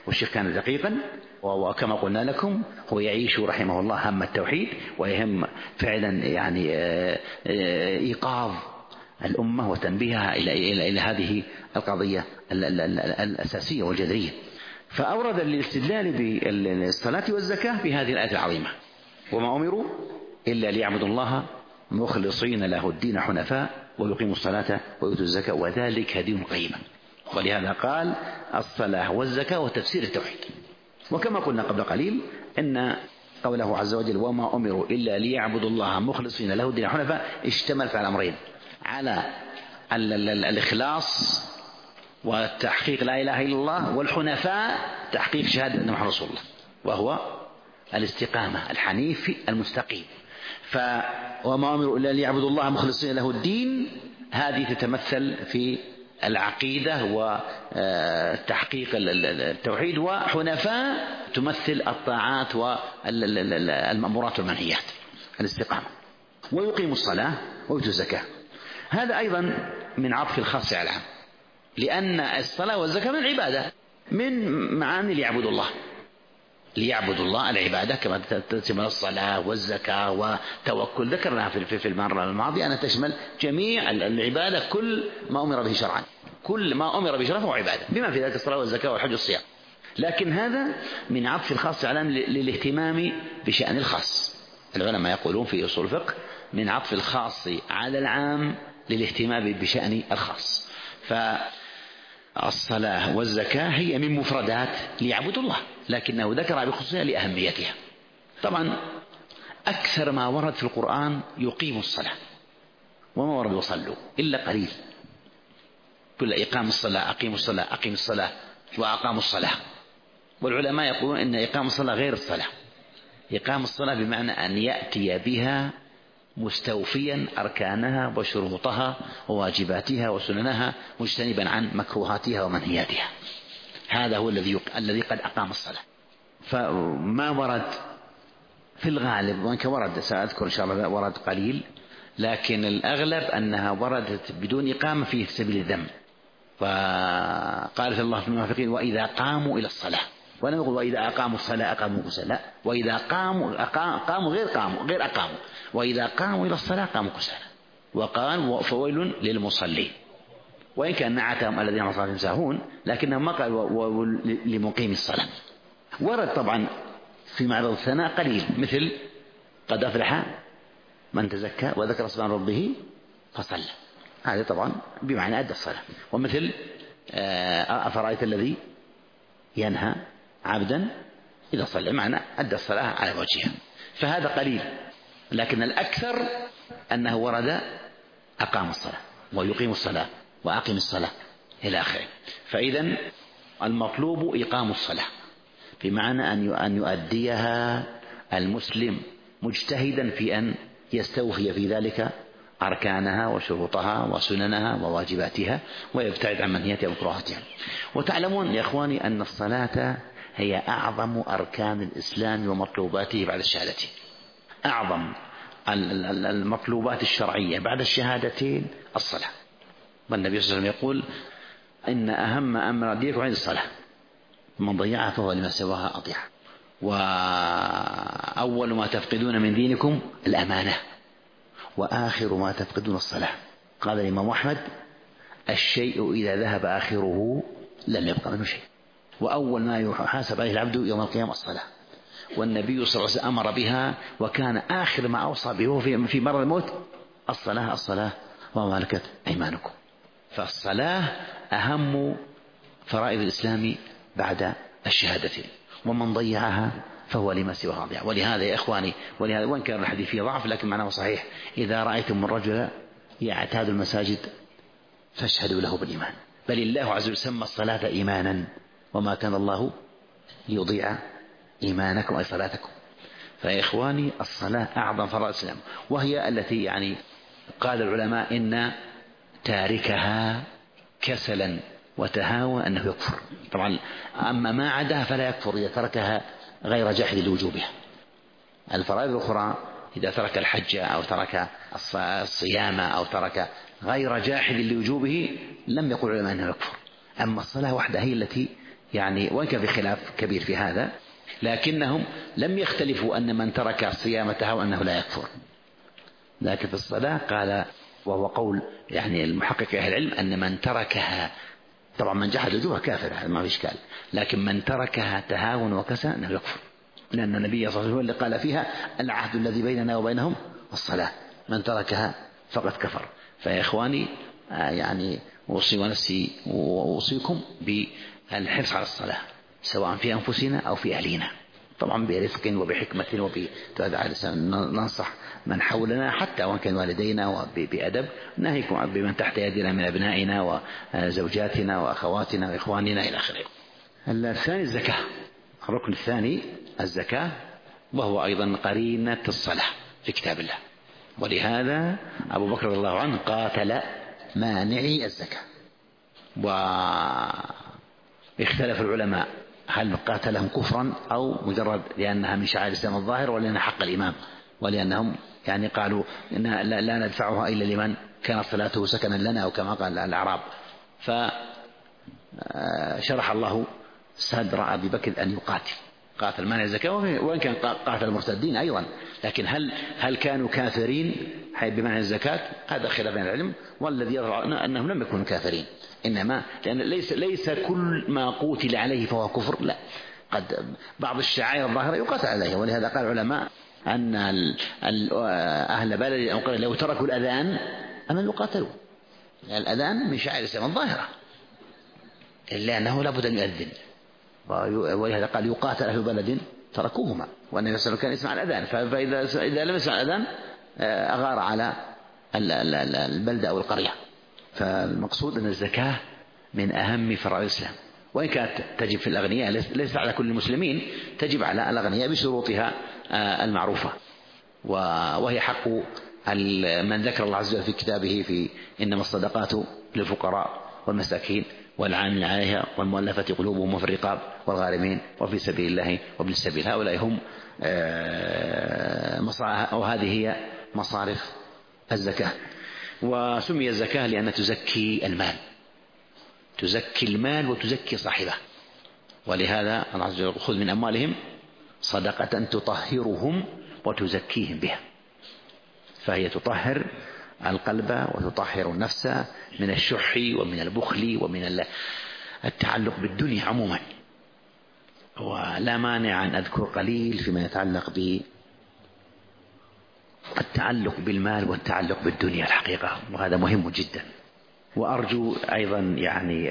والشيخ كان دقيقا، وكما قلنا لكم هو يعيش رحمه الله هم التوحيد، ويهم فعلا يعني إيقاظ الأمة وتنبيهها إلى هذه القضية الأساسية والجذرية. فأورد الاستدلال بالصلاة والزكاة بهذه الآية العظيمة: وما أمروا إلا ليعبدوا الله مخلصين له الدين حنفاء ويقيموا الصلاة ويؤتوا الزكاة وذلك دين القيمة. ولهذا قال الصلاة والزكاة وتفسير التوحيد. وكما قلنا قبل قليل أن قوله عز وجل وما أمروا إلا ليعبدوا الله مخلصين له الدين حنفاء اشتملت على أمرين: على الإخلاص وتحقيق لا إله إلا الله، والحنفاء تحقيق شهادة أن محمد رسول الله، وهو الاستقامة، الحنيف المستقيم. وما أمروا إلا ليعبدوا الله مخلصين له الدين، هذه تتمثل في العقيدة وتحقيق التوحيد، وحنفاء تمثل الطاعات والمأمورات والمنهيات، الاستقامة. ويقيموا الصلاة ويؤتوا الزكاة، هذا أيضا من عطف الخاص على العام، لأن الصلاة والزكاة من العبادة، من معاني ليعبدوا الله العبادة، كما تشمل الصلاة والزكاة والتوكل، ذكرناها في المرة الماضية أنها تشمل جميع العبادة، كل ما أمر به شرعا، كل ما أمر به شرعا فهو عبادة، بما في ذلك الصلاة والزكاة والحج والصيام. لكن هذا من عطف الخاص على للاهتمام بشأن الخاص. العلماء يقولون في أصول الفقه من عطف الخاص على العام للاهتمام بشأن الخاص. فالصلاة والزكاة هي من مفردات ليعبدوا الله، لكنه ذكرها بخصوصها لأهميتها. طبعا أكثر ما ورد في القرآن يقيم الصلاة، وما ورد يصلوا إلا قليل، كل إقام الصلاة أقيموا الصلاة أقيم الصلاة وأقاموا الصلاة. والعلماء يقولون إن إقام الصلاة غير الصلاة. إقام الصلاة بمعنى أن يأتي بها مستوفيا أركانها وشروطها وواجباتها وسننها، مجتنبا عن مكروهاتها ومنهياتها. هذا هو الذي قد أقام الصلاة. فما ورد في الغالب، وإن كان ورد سأذكر إن شاء الله ورد قليل، لكن الأغلب أنها وردت بدون إقامة في سبيل الذم. فقال الله في المنافقين وإذا قاموا إلى الصلاة، ولم يقل وإذا أقاموا الصلاة أقاموا كسالى، لا، وإذا قاموا غير أقاموا، وإذا قاموا إلى الصلاة قاموا كسالى. وقال فويل للمصلين، وإن كان نعتهم الذين عن صلاتهم ساهون، لكنهم ما قال لمقيم الصلاة. ورد طبعا في معرض الثناء قليل، مثل قد أفلح من تزكى وذكر اسم ربه فصلى، هذا طبعا بمعنى أدى الصلاة. ومثل أفرأيت الذي ينهى عبدا إذا صلى، معنى أدى الصلاة على وجهها. فهذا قليل، لكن الأكثر أنه ورد أقام الصلاة ويقيم الصلاة وأقيم الصلاة إلى آخره. فإذا المطلوب إقام الصلاة، بمعنى أن يؤديها المسلم مجتهدا في أن يستوفي في ذلك أركانها وشروطها وسننها وواجباتها، ويبتعد عن منهياتها ومكروهاتها. وتعلمون يا إخواني أن الصلاة هي أعظم أركان الإسلام ومطلوباته بعد الشهادتين. أعظم المطلوبات الشرعية بعد الشهادتين الصلاة. والنبي صلى الله عليه وسلم يقول إن أهم أمر دينكم عند الصلاة، من ضيعها فهو لما سواها أضيع. وأول ما تفقدون من دينكم الأمانة، وآخر ما تفقدون الصلاة. قال الإمام أحمد الشيء إذا ذهب آخره لم يبقى منه شيء. وأول ما يحاسب عليه العبد يوم القيامة الصلاة، والنبي صلى الله عليه وسلم أمر بها، وكان آخر ما أوصى به في مرض الموت الصلاة وما ملكت أيمانكم. فالصلاة أهم فرائض الإسلام بعد الشهادتين، ومن ضيعها فهو لما سواها ضيع. ولهذا يا إخواني، وإن كان الحديث فيه ضعف لكن معناه صحيح: إذا رأيتم الرجل يعتاد المساجد فاشهدوا له بالإيمان. بل الله عز وجل سمى الصلاة إيمانا، وما كان الله ليضيع إيمانكم أي صلاتكم. فيا إخواني الصلاة أعظم فرائض الإسلام، وهي التي يعني قال العلماء إن تاركها كسلا وتهاوى أنه يكفر. طبعا أما ما عداها فلا يكفر إذا تركها غير جاحد لوجوبها. الفرائض الأخرى إذا ترك الحج أو ترك الصيام أو ترك غير جاحد لوجوبه لم يقل العلماء أنه يكفر. أما الصلاة وحدها هي التي يعني وإن كان في خلاف كبير في هذا، لكنهم لم يختلفوا أن من ترك الصيام تهاون أنه لا يكفر. لكن في الصلاة قال، وهو قول يعني المحقق أهل العلم، أن من تركها، طبعا من جحد وجوبها كافر، هذا ما في إشكال، لكن من تركها تهاون وكسل أنه يكفر، لأن النبي صلى الله عليه وسلم اللي قال فيها العهد الذي بيننا وبينهم الصلاة، من تركها فقد كفر. فيا إخواني يعني أوصي ونفسي وأوصيكم بالحرص على الصلاة، سواء في أنفسنا أو في أهلنا، طبعا برفق وبحكمة ننصح من حولنا حتى وإن كان والدينا، وبأدب ناهيكم بمن تحت يدنا من أبنائنا وزوجاتنا وأخواتنا وإخواننا إلى آخره. الثاني الزكاة، الركن الثاني الزكاة، وهو أيضا قرينة الصلاة في كتاب الله، ولهذا أبو بكر رضي الله عنه قاتل مانعي الزكاة. واختلف العلماء هل قاتلهم كفرا أو مجرد لأنها من شعائر الإسلام الظاهر، ولأنها حق الإمام، ولأنهم يعني قالوا إن لا ندفعها إلا لمن كانت صلاته سكنا لنا، أو كما قال الأعراب. فشرح الله صدر أبي بكر أن قاتل مانع الزكاة، وإن كان قاتل المرتدين أيضا، لكن هل كانوا كافرين بمنع الزكاة؟ هذا خلاف بين العلم، والذي يظهر أنهم لم يكونوا كافرين، إنما لأن ليس كل ما قوتل عليه فهو كفر، لا، قد بعض الشعائر الظاهرة يقاتل عليه. ولهذا قال العلماء أن أهل بلد أو قرية لو تركوا الأذان أما يقاتلوا، يعني الأذان من شعائر الإسلام الظاهرة، إلا أنه لابد أن يؤذن، ولهذا قال يقاتل أهل بلد تركوهما، والنبي صلى الله عليه وسلم كان يسمع الأذان، فإذا لم يسمع الأذان أغار على البلدة أو القرية. فالمقصود أن الزكاة من أهم فرائض الإسلام، وإن كانت تجب في الأغنياء، ليس على كل المسلمين، تجب على الأغنياء بشروطها المعروفة، وهي حق من ذكر الله عز وجل في كتابه في إنما الصدقات للفقراء والمساكين والعاملين عليها والمؤلفة قلوبهم وفي الرقاب والغارمين وفي سبيل الله وابن السبيل، هؤلاء هم وهذه هي مصارف الزكاة. وسمي الزكاة لأنها تزكي المال وتزكي صاحبه، ولهذا الله عز وجل خذ من أموالهم صدقة تطهرهم وتزكيهم بها، فهي تطهر القلب وتطهر النفس من الشح ومن البخل ومن التعلق بالدنيا عموما. ولا مانع أن أذكر قليل فيما يتعلق بالتعلق بالمال والتعلق بالدنيا الحقيقة، وهذا مهم جدا. وأرجو أيضا يعني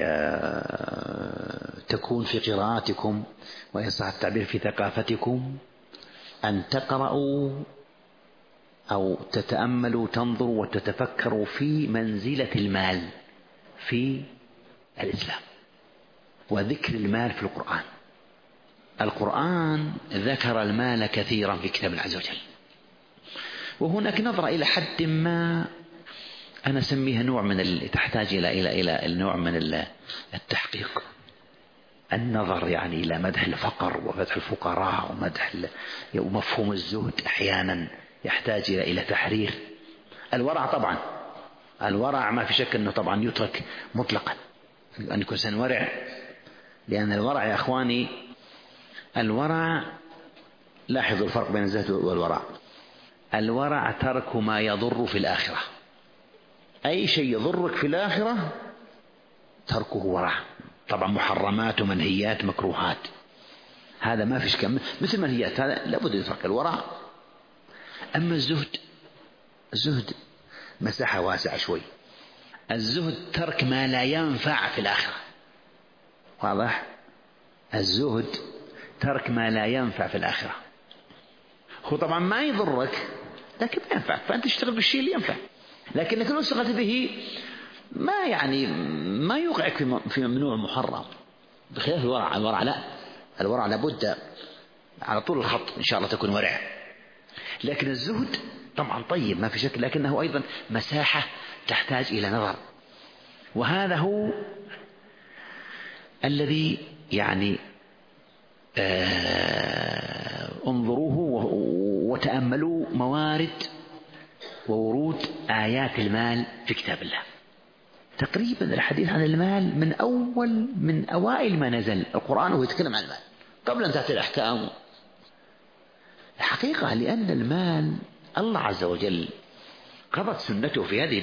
تكون في قراءاتكم وإن صح التعبير في ثقافتكم أن تقرأوا أو تتأملوا تنظروا وتتفكروا في منزلة المال في الإسلام وذكر المال في القرآن. القرآن ذكر المال كثيرا في كتاب الله عز وجل، وهناك نظرة إلى حد ما أنا أسميها نوع من تحتاج إلى نوع من التحقيق، النظر يعني إلى مدح الفقر ومدح الفقراء ومفهوم الزهد أحيانا يحتاج إلى تحرير. الورع طبعا، الورع ما في شك أنه طبعا يترك مطلقا، أن يكون إنسان ورع، لأن الورع يا أخواني، الورع لاحظوا الفرق بين الزهد والورع. الورع ترك ما يضر في الآخرة، أي شيء يضرك في الآخرة تركه ورع، طبعا محرمات ومنهيات مكروهات، هذا ما فيش كم مثل منهيات، هذا لابد يترك الورع. أما الزهد مساحة واسعة شوي، الزهد ترك ما لا ينفع في الآخرة، واضح؟ الزهد ترك ما لا ينفع في الآخرة، هو طبعا ما يضرك لكن ما ينفع، فأنت تشتغل بالشيء اللي ينفع، لكنك لو اشتغلت به ما يوقعك في ممنوع محرم، بخلاف الورع. الورع لا، الورع لابد على طول الخط إن شاء الله تكون ورع. لكن الزهد طبعا طيب ما في شك، لكنه أيضا مساحة تحتاج إلى نظر، وهذا هو الذي يعني انظروه وتأملوا موارد وورود آيات المال في كتاب الله. تقريبا الحديث عن المال من أوائل ما نزل القرآن وهو يتكلم عن المال قبل أن تأتي الأحكام. الحقيقة لأن المال الله عز وجل قضت سنته في هذه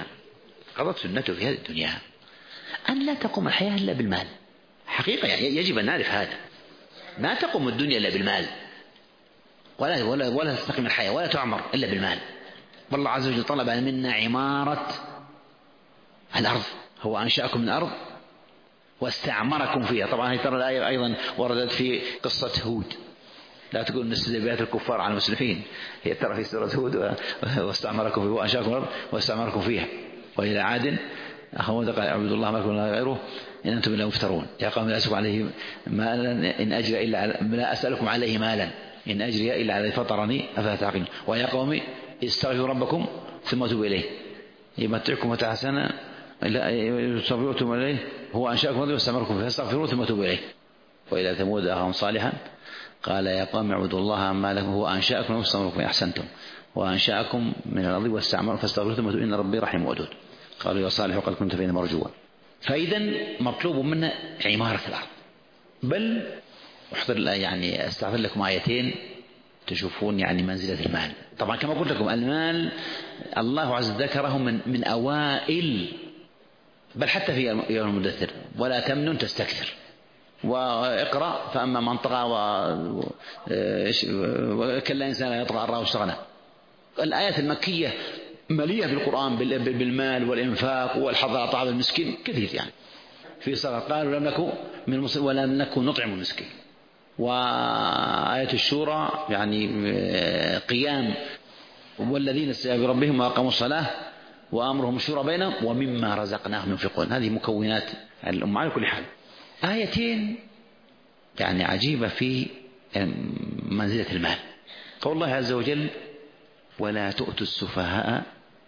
الدنيا أن لا تقوم الحياة إلا بالمال. حقيقة يعني يجب أن نعرف هذا، ما تقوم الدنيا إلا بالمال، ولا تستقيم الحياة ولا تعمر إلا بالمال. والله عز وجل طلب منا عمارة الأرض، هو أنشأكم من الأرض واستعمركم فيها. طبعا هي ترى الآية أيضا وردت في قصة هود، لا تقول نسل بيات الكفار على المسلمين، هي ترى في سورة هود واستعمركم فيها وأنشأكم الأرض واستعمركم فيها. وإلى عاد أخوهم قال اعبدوا الله ما لكم من إله غيره إن أنتم إلا مفترون يا قوم لا أسألكم عليه مالا إن أجري إلا لا أسألكم عليه مالا إن أجري إلا على فطرني أفلا تعقلون ويا قوم استغفروا ربكم ثم توبوا إليه يمتعكم متاع حسنا صبرتم إليه هو أنشأكم الأرض واستعمركم فيها استغفروه ثم توبوا إليه. وإلى ثمود أخاهم صالحا قال يا قوم اعبدوا الله ما لكم هو أنشأكم واستعمركم أحسنتم وأنشأكم من الأرض واستعمركم فاستغفروه ثم توبوا إن ربي رحيم ودود. قالوا يا صالح وقد كنت فينا مرجوا. فإذا مطلوب منا عمارة الأرض. بل أحضر يعني أستعرض لكم آيتين تشوفون يعني منزلة المال. طبعا كما قلت لكم المال الله عز وجل ذكره من أوائل، بل حتى في يوم المدثر ولا تمنن تستكثر واقرأ فأما من طغى وكلا إنسان لا يطغى أن رآه استغنى. الآيات المكية مليئة بالقرآن بالمال والإنفاق والحض على طعام المسكين كثير. يعني في صلاة قالوا لم نكن من المسلمين ولم نكن نطعم المسكين. وآية الشورى يعني قيام والذين استجابوا بربهم وأقاموا الصلاة وأمرهم الشورى بينهم ومما رزقناهم ينفقون. هذه مكونات الأمة على كل حال. آيتين يعني عجيبة في منزلة المال. قول الله عز وجل ولا تؤتوا السفهاء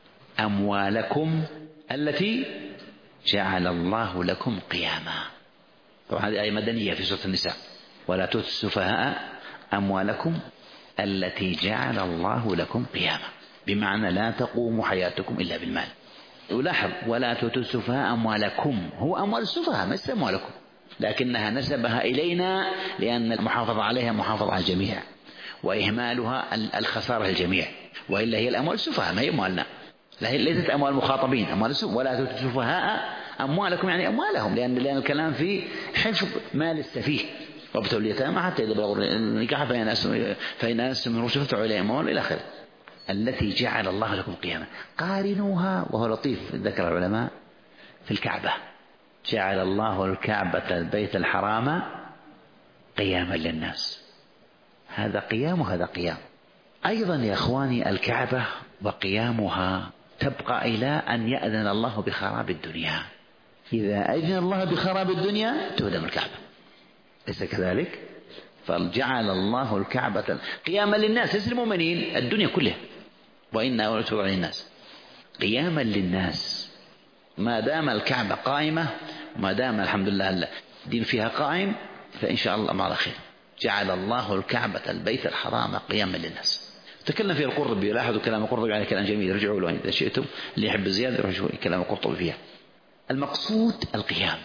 أموالكم التي جعل الله لكم قياما. طبعا هذه آية مدنية في سورة النساء. ولا تؤتوا السفهاء أموالكم التي جعل الله لكم قياما، بمعنى لا تقوم حياتكم إلا بالمال. ولاحظ ولا تؤتوا السفهاء أموالكم، هو أموال السفهاء ما اسم أموالكم، لكنها نسبها إلينا لأن المحافظة عليها محافظة على الجميع وإهمالها الخسارة الجميع، وإلا هي الأموال السفهاء ما هي أموالنا، ليست أموال المخاطبين أموال السفهاء. ولا تؤتوا السفهاء أموالكم يعني أموالهم، لأن الكلام في حفظ مال السفيه وابتلوا اليتامى حتى إذا بلغوا النكاح فإن أنستم من رشد فادفعوا إليهم أموالهم إلى آخره. التي جعل الله لكم قياما. قارنوها وهو لطيف ذكر العلماء في الكعبة، جعل الله الكعبة البيت الحرام قياما للناس. هذا قيام وهذا قيام. أيضا يا أخواني الكعبة وقيامها تبقى إلى أن يأذن الله بخراب الدنيا. إذا أذن الله بخراب الدنيا تهدم الكعبة، ليس كذلك؟ فجعل الله الكعبة قياما للناس، ليس المؤمنين الدنيا كلها، وإنا أولى تبع للناس قياما للناس. ما دام الكعبة قائمة وما دام الحمد لله الدين فيها قائم فإن شاء الله ما على خير. جعل الله الكعبة البيت الحرام قياما للناس. تكلم فيه القرطبي، لاحظوا كلام القرطبي على كلام جميل، رجعوا له إذا شئتم، اللي يحب الزيادة رجعوا كلام القرطبي فيها. المقصود القيام.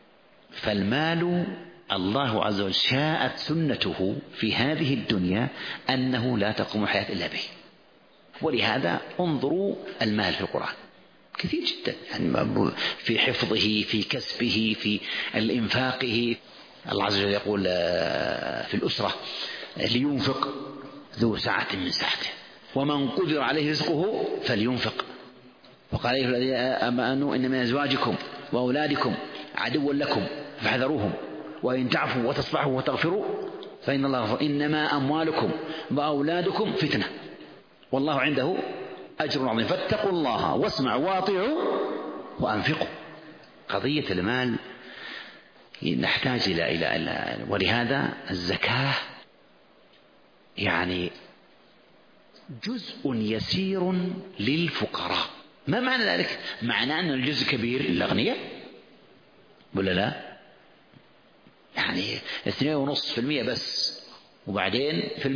فالمال الله عز وجل شاءت سنته في هذه الدنيا أنه لا تقوم الحياة إلا به، ولهذا انظروا المال في القرآن كثير جدا، يعني في حفظه في كسبه في الإنفاقه. الله عز وجل يقول في الأسرة لينفق ذو سعة من سعته ومن قدر عليه رزقه فلينفق. وقال أيها الذين آمنوا إن من أزواجكم وأولادكم عدوا لكم فاحذروهم وإن تعفوا وتصفحوا وتغفروا فإن الله غفور. إنما أموالكم وأولادكم فتنة والله عنده أجر عظيم فاتقوا الله واسمعوا واطيعوا وأنفقوا. قضية المال نحتاج إلى ولهذا الزكاة يعني جزء يسير للفقراء. ما معنى ذلك؟ معنى أن الجزء كبير للأغنياء ولا لا؟ يعني 2.5% بس، وبعدين في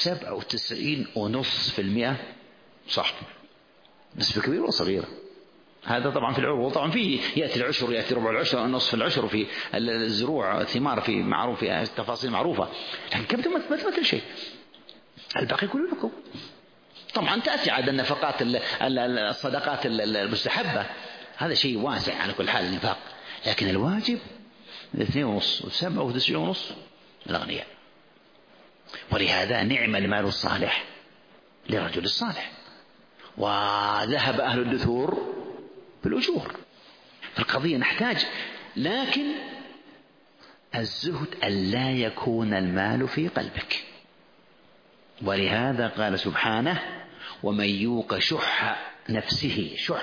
197.5% صح، نسبة كبيرة وصغيرة. هذا طبعا في العروض، طبعا فيه يأتي العشر، يأتي ربع العشر، نصف العشر في الزروع، الثمار في معروف، في تفاصيل معروفة، لكن كم ما تمثل شيء، الباقي كله لكم. طبعا تأتي عاد النفقات الصدقات المستحبة، هذا شيء واسع على كل حال النفاق، لكن الواجب 2.5 و7 و9.5 الأغنياء. ولهذا نعم المال الصالح لرجل الصالح، وذهب أهل الدثور بالأجور. القضية نحتاج، لكن الزهد أن لا يكون المال في قلبك. ولهذا قال سبحانه: ومن يوق شح نفسه، شح،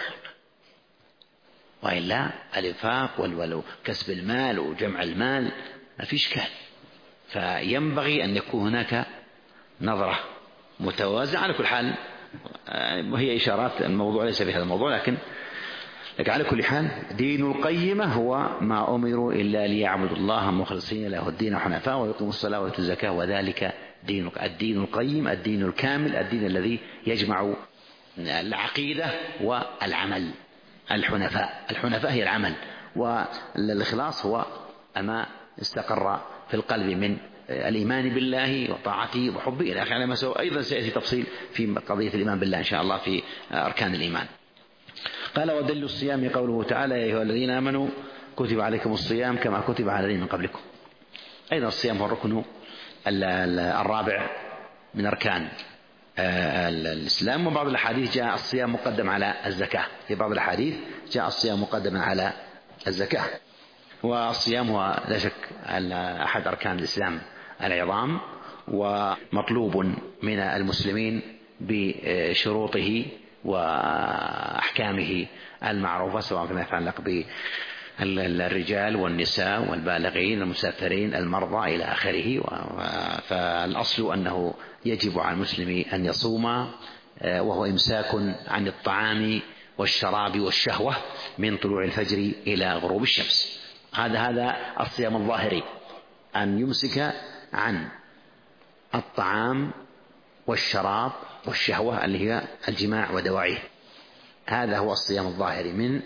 وإلا الإنفاق وكسب المال وجمع المال ما في إشكال، فينبغي أن يكون هناك نظرة متوازنة. على كل حال وهي إشارات، الموضوع ليس في هذا الموضوع، لكن على كل حال دين القيمة هو ما أمروا إلا ليعبدوا الله مخلصين له الدين حنفاء ويقيموا الصلاة ويؤتوا الزكاة وذلك الدين القيم، الدين الكامل، الدين الذي يجمع العقيدة والعمل. الحنفاء هي العمل، والإخلاص هو ما استقر في القلب من الإيمان بالله وطاعته وحبه إلى آخره، ما سوى. أيضا سيأتي تفصيل في قضية الإيمان بالله إن شاء الله في أركان الإيمان. قال: ودليل الصيام قوله تعالى: يا أيها الذين آمنوا كتب عليكم الصيام كما كتب على الذين من قبلكم. أيضا الصيام هو الركن الرابع من أركان الإسلام. وبعض الأحاديث جاء الصيام مقدم على الزكاة، في بعض الأحاديث جاء الصيام مقدما على الزكاة. والصيام هو لا شك أحد أركان الإسلام العظام، ومطلوب من المسلمين بشروطه وأحكامه المعروفة، سواء فيما يتعلق بالرجال والنساء والبالغين المسافرين المرضى إلى آخره. فالأصل أنه يجب على المسلم أن يصوم، وهو إمساك عن الطعام والشراب والشهوة من طلوع الفجر إلى غروب الشمس. هذا الصيام الظاهري، أن يمسك عن الطعام والشراب والشهوة اللي هي الجماع ودواعيه. هذا هو الصيام الظاهري من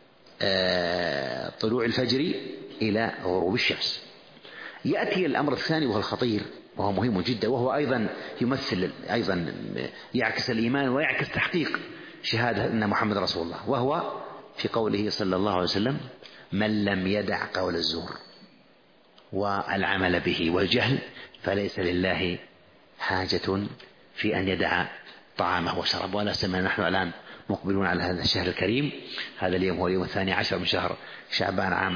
طلوع الفجر إلى غروب الشمس. يأتي الأمر الثاني وهو الخطير وهو مهم جدا، وهو أيضا يمثل، أيضا يعكس الإيمان ويعكس تحقيق شهادة أن محمد رسول الله، وهو في قوله صلى الله عليه وسلم: من لم يدع قول الزور والعمل به والجهل فليس لله حاجة في أن يدع طعامه وشرابه. ولا سيما نحن الآن مقبلون على هذا الشهر الكريم. هذا اليوم هو اليوم 12 من شهر شعبان عام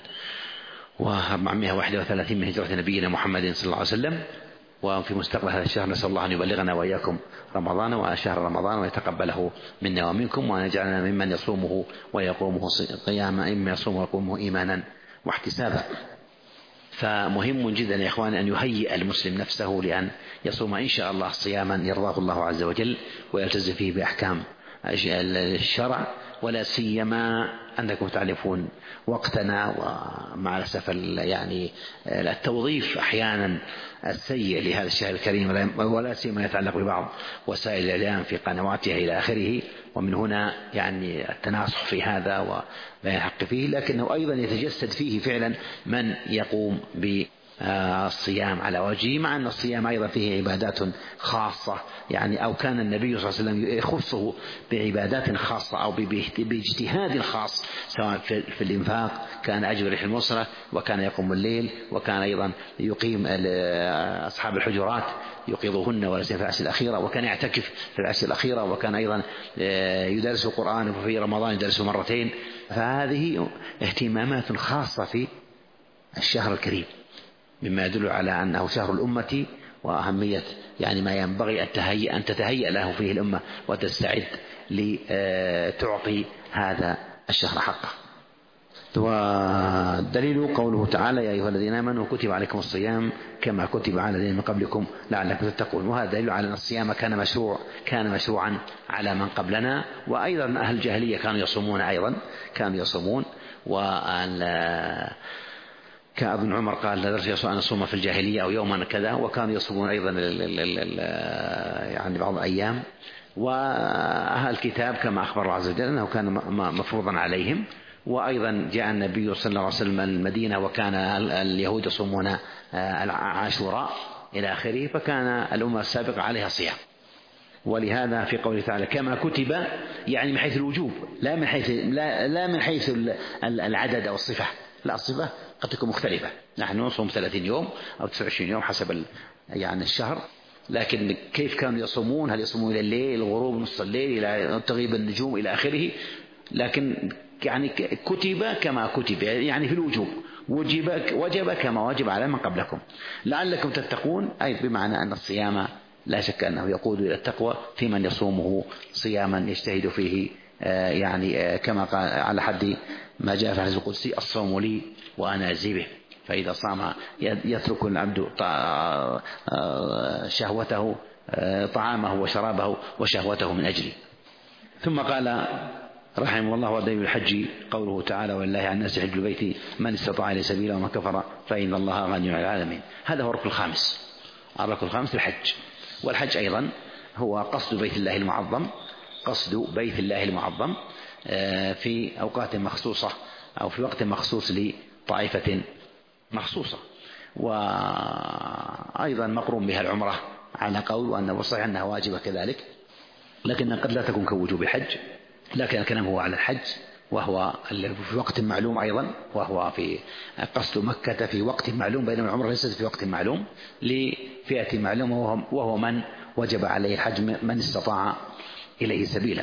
1431 من هجرة نبينا محمد صلى الله عليه وسلم. وفي مستقبل هذا الشهر نسأل الله أن يبلغنا وإياكم رمضان وشهر رمضان ويتقبله منا ومنكم، وأن يجعلنا ممن يصومه ويقومه قياما، إما يصومه ويقومه إيمانا واحتسابا. فمهم جدا يا إخوان أن يهيئ المسلم نفسه لأن يصوم إن شاء الله صياما يرضاه الله عز وجل ويلتزم فيه بأحكام الشرع. ولا سيما أنكم تعرفون وقتنا، ومع الأسف يعني التوظيف أحيانا السيء لهذا الشهر الكريم، ولا سيما يتعلق ببعض وسائل الإعلام في قنواتها إلى آخره، ومن هنا يعني التناصح في هذا ولا يحق فيه، لكنه أيضا يتجسد فيه فعلا من يقوم بالصيام على وجهه، مع أن الصيام أيضا فيه عبادات خاصة، يعني أو كان النبي صلى الله عليه وسلم يخصه بعبادات خاصة أو باجتهاد خاص، سواء في الإنفاق كان أجر ريح المصرة، وكان يقوم الليل، وكان أيضا يقيم أصحاب الحجرات يقيضهن ولا سيما في العشر الأخيرة، وكان يعتكف في العشر الأخيرة، وكان أيضا يدرس القرآن، وفي رمضان يدرسه مرتين. فهذه اهتمامات خاصة في الشهر الكريم، مما يدل على أنه شهر الأمة، وأهمية يعني ما ينبغي أن تتهيأ له فيه الأمة وتستعد لتعطي هذا الشهر حقه. والدليل قوله تعالى: يا أيها الذين آمنوا كتب عليكم الصيام كما كتب على الذين من قبلكم لعلكم تتقون. وهذا دليل على أن الصيام كان مشروعا على من قبلنا، وأيضا أهل الجاهلية كانوا يصومون. كابن عمر قال: لدرجة أن أصوم في الجاهلية أو يوما كذا، وكانوا يصومون أيضا يعني بعض الأيام. وأهل الكتاب كما أخبر الله عز وجل أنه كان مفروضا عليهم. وأيضا جاء النبي صلى الله عليه وسلم المدينة وكان اليهود يصومون عاشوراء إلى آخره، فكان الأمة السابقة عليها صيام. ولهذا في قوله تعالى كما كتب، يعني من حيث الوجوب، لا من حيث العدد أو الصفة، لا، الصفة قد تكون مختلفة. نحن نصوم 30 يوم أو 29 يوم حسب يعني الشهر، لكن كيف كانوا يصومون؟ هل يصومون إلى الليل، الغروب، نصف الليل، إلى تغيب النجوم إلى آخره. لكن يعني كتب كما كتب، يعني في الوجوب، وجب كما وجب على من قبلكم لعلكم تتقون، أي بمعنى أن الصيام لا شك أنه يقود إلى التقوى في من يصومه صياما يجتهد فيه، يعني كما قال على حد ما جاء في الحديث القدسي: الصوم لي وأنا أجزي به. فإذا صام يترك العبد شهوته، طعامه وشرابه وشهوته من أجلي. ثم قال رحمه الله: ودليل الحج قوله تعالى: ولله على الناس حج البيت من استطاع إليه سبيلا ومن كفر فإن الله غني عن العالمين. هذا هو الركن الخامس. الركن الخامس الحج. والحج أيضا هو قصد بيت الله المعظم، قصد بيت الله المعظم في أوقات مخصوصة أو في وقت مخصوص لطائفة مخصوصة. وأيضا مقرون بها العمرة على قول، وأنه صحيح أنها واجبة كذلك، لكن قد لا تكون كوجوب الحج. لكن الكلام هو على الحج، وهو في وقت معلوم أيضا، وهو في قصد مكة في وقت معلوم، بينما العمرة ليست في وقت معلوم لفئة معلومة، وهو من وجب عليه الحج من استطاع إليه سبيلا.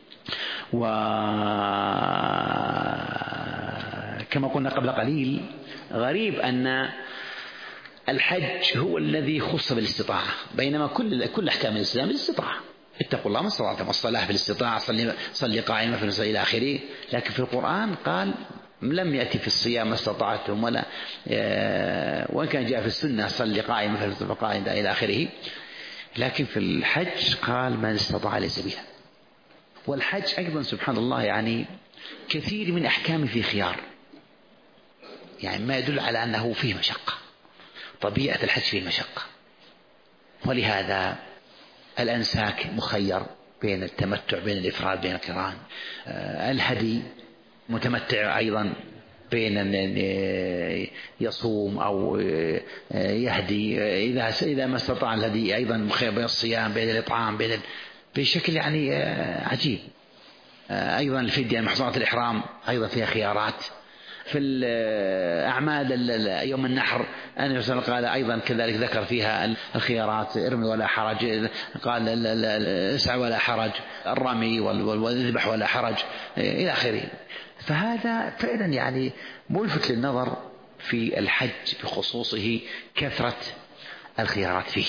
وكما قلنا قبل قليل، غريب أن الحج هو الذي خص بالاستطاعة، بينما كل أحكام الإسلام الاستطاعة: اتقوا الله ما استطعتم، والصلاة في الاستطاعة، صلي قائما في المسجد إلى آخره. لكن في القرآن قال لم يأتي في الصيام ما استطعتم، ولا وإن كان جاء في السنة صلي قائما في القائم إلى آخره. لكن في الحج قال من استطاع إليه سبيلا. والحج أيضا سبحان الله يعني كثير من أحكامه في خيار، يعني ما يدل على أنه فيه مشقة. طبيعة الحج فيه مشقة، ولهذا الأنساك مخير بين التمتع، بين الإفراد، بين القران. الهدي متمتع أيضا بين أن يصوم أو يهدي، إذا ما استطاع الهدي أيضا مخير بين الصيام، بين الإطعام، بشكل يعني عجيب. أيضا الفدية، محظورات الإحرام أيضا فيها خيارات. في الأعمال يوم النحر النبي صلى الله عليه وسلم قال أيضا كذلك، ذكر فيها الخيارات: ارمي ولا حرج، قال اسعى ولا حرج، الرمي والذبح ولا حرج إلى آخره. فهذا فعلا يعني ملفت للنظر في الحج بخصوصه كثرة الخيارات فيه،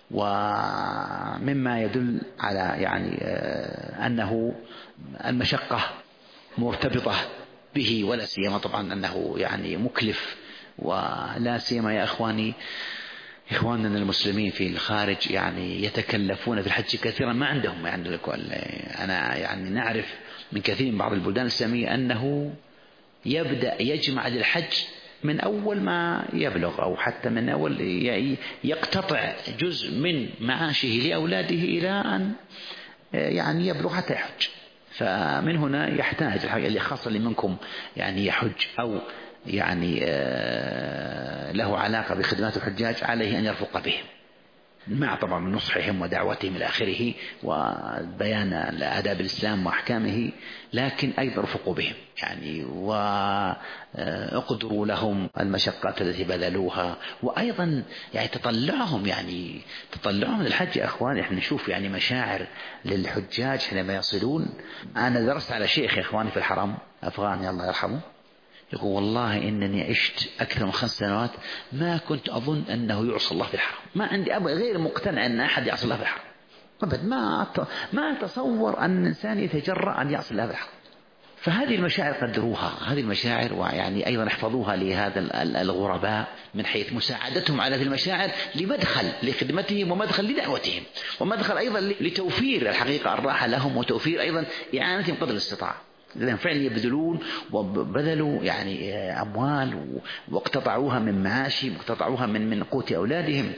ومما يدل على يعني أنه المشقة مرتبطة به، ولا سيما طبعا أنه يعني مكلف. ولا سيما يا إخواننا المسلمين في الخارج يعني يتكلفون في الحج كثيرا، ما عندهم يعني. أنا يعني نعرف من كثير من بعض البلدان الإسلامية أنه يبدأ يجمع للحج من أول ما يبلغ، أو حتى من أول يقتطع جزء من معاشه لأولاده إلى أن يعني يبلغ حتى يحج. فمن هنا يحتاج الحاجة اللي خاصة اللي منكم يعني يحج أو يعني له علاقة بخدمات الحجاج، عليه أن يرفق بهم، مع طبعا من نصحهم ودعوتهم إلى آخره وبيان آداب الإسلام وأحكامه، لكن أيضا رفقوا بهم يعني، وأقدروا لهم المشقات التي بذلوها، وأيضا يعني تطلعهم للحج. يا أخوان إحنا نشوف يعني مشاعر للحجاج حينما يصلون. أنا درست على شيخ يا إخواني في الحرم أفغاني الله يرحمه، يقول والله إنني عشت أكثر من 5 سنوات ما كنت أظن أنه يعصى الله في الحرم، ما عندي غير مقتنع أن أحد يعصى الله في الحرم أبدا، ما أتصور أن الإنسان يتجرأ أن يعصى الله في الحرم. فهذه المشاعر قدروها، هذه المشاعر، ويعني أيضا احفظوها لهذا الغرباء من حيث مساعدتهم على هذه المشاعر لمدخل لخدمتهم، ومدخل لدعوتهم، ومدخل أيضا لتوفير الحقيقة الراحة لهم، وتوفير أيضا إعانتهم قدر الاستطاعة. لأن فعلا يبذلون وبذلوا يعني أموال واقتطعوها من معاشهم، واقتطعوها من قوت أولادهم.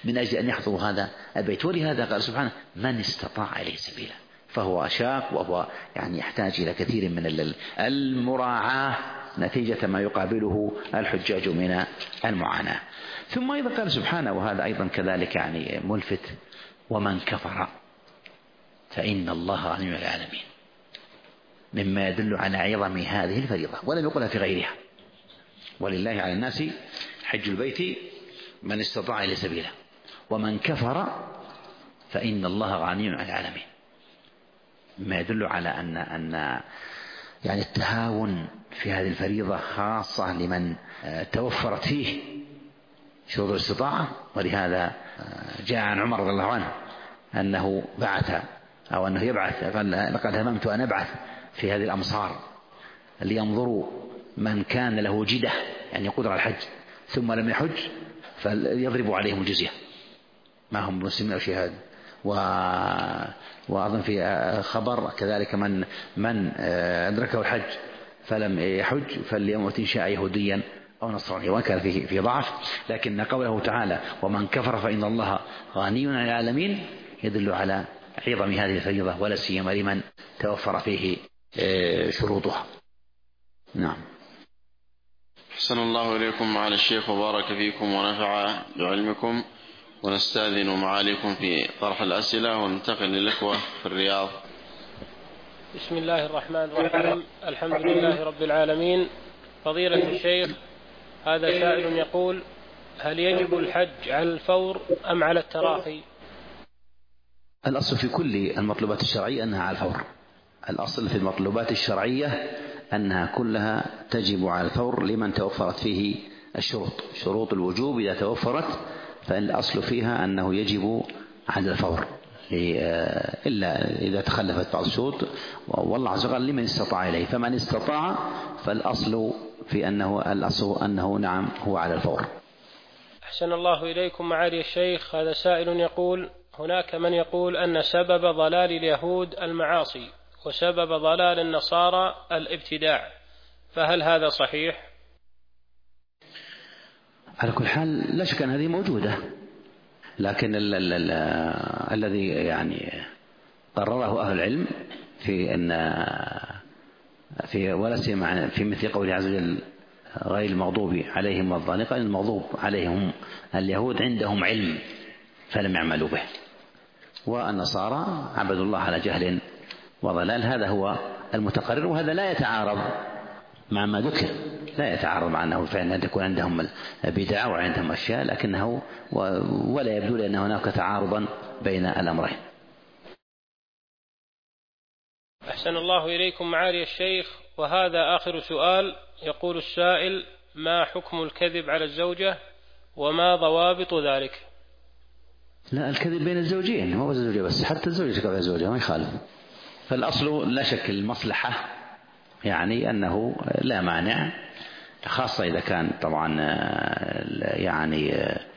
من أجل أن يحضروا هذا البيت. ولهذا قال سبحانه من استطاع إليه سبيلا، فهو شاق وهو يعني يحتاج إلى كثير من المراعاة نتيجة ما يقابله الحجاج من المعاناة. ثم أيضا قال سبحانه، وهذا أيضا كذلك يعني ملفت، ومن كفر فإن الله غني عن العالمين، مما يدل على عظم هذه الفريضة، ولم يقلها في غيرها. ولله على الناس حج البيت من استطاع إليه سبيلا ومن كفر فإن الله غني عن العالمين، مما يدل على أن يعني التهاون في هذه الفريضة خاصة لمن توفرت فيه شروط الاستطاعة. ولهذا جاء عن عمر رضي الله عنه أنه بعث أو أنه يبعث، قال لقد هممت أن أبعث في هذه الأمصار لينظروا من كان له جدة يعني قدر على الحج ثم لم يحج فليضربوا عليهم الجزية، ما هم مسلمين أو شهاد. وأظن في خبر كذلك من أدركه الحج فلم يحج فليمت إن شاء يهوديا أو نصرانيا، وكان في ضعف. لكن قوله تعالى ومن كفر فإن الله غني عن العالمين يدل على عظم هذه الفريضة، ولا سيما لمن توفر فيه شروطها. نعم. أحسن الله إليكم معالي الشيخ وبارك فيكم ونفع بعلمكم، ونستأذن معاليكم في طرح الأسئلة وننتقل للإخوة في الرياض. بسم الله الرحمن الرحيم، الحمد لله رب العالمين. فضيلة الشيخ، هذا سائل يقول هل يجب الحج على الفور أم على التراخي؟ الأصل في كل المطلوبات الشرعية أنها على الفور. الأصل في المطلوبات الشرعية أنها كلها تجب على الفور لمن توفرت فيه الشروط، شروط الوجوب إذا توفرت فإن الأصل فيها أنه يجب على الفور، إلا إذا تخلفت بعض الشروط، والله عز وجل لمن استطاع إليه، فمن استطاع فالأصل في أنه نعم هو على الفور. أحسن الله إليكم معالي الشيخ، هذا سائل يقول هناك من يقول أن سبب ضلال اليهود المعاصي وسبب ضلال النصارى الابتداع، فهل هذا صحيح؟ على كل حال لا شك أن هذه موجودة، لكن الذي يعني قرره أهل العلم في أن ولا سيما في مثل قوله عز وجل غير المغضوب عليهم والضالين، قال المغضوب عليهم اليهود عندهم علم فلم يعملوا به، والنصارى عبدوا الله على جهل وضلال. هذا هو المتقرر، وهذا لا يتعارض مع ما ذكر، لا يتعارض مع أنه فعلا تكون عندهم بدعة وعندهم أشياء، لكنه ولا يبدو لأن هناك تعارضا بين الأمرين. أحسن الله إليكم معالي الشيخ، وهذا آخر سؤال. يقول السائل ما حكم الكذب على الزوجة وما ضوابط ذلك؟ لا، الكذب بين الزوجين، مو بس الزوجة بس، حتى الزوجة تكذب على الزوجة ما يخالف. فالأصل لا شك المصلحة، يعني أنه لا مانع، خاصة إذا كان طبعا يعني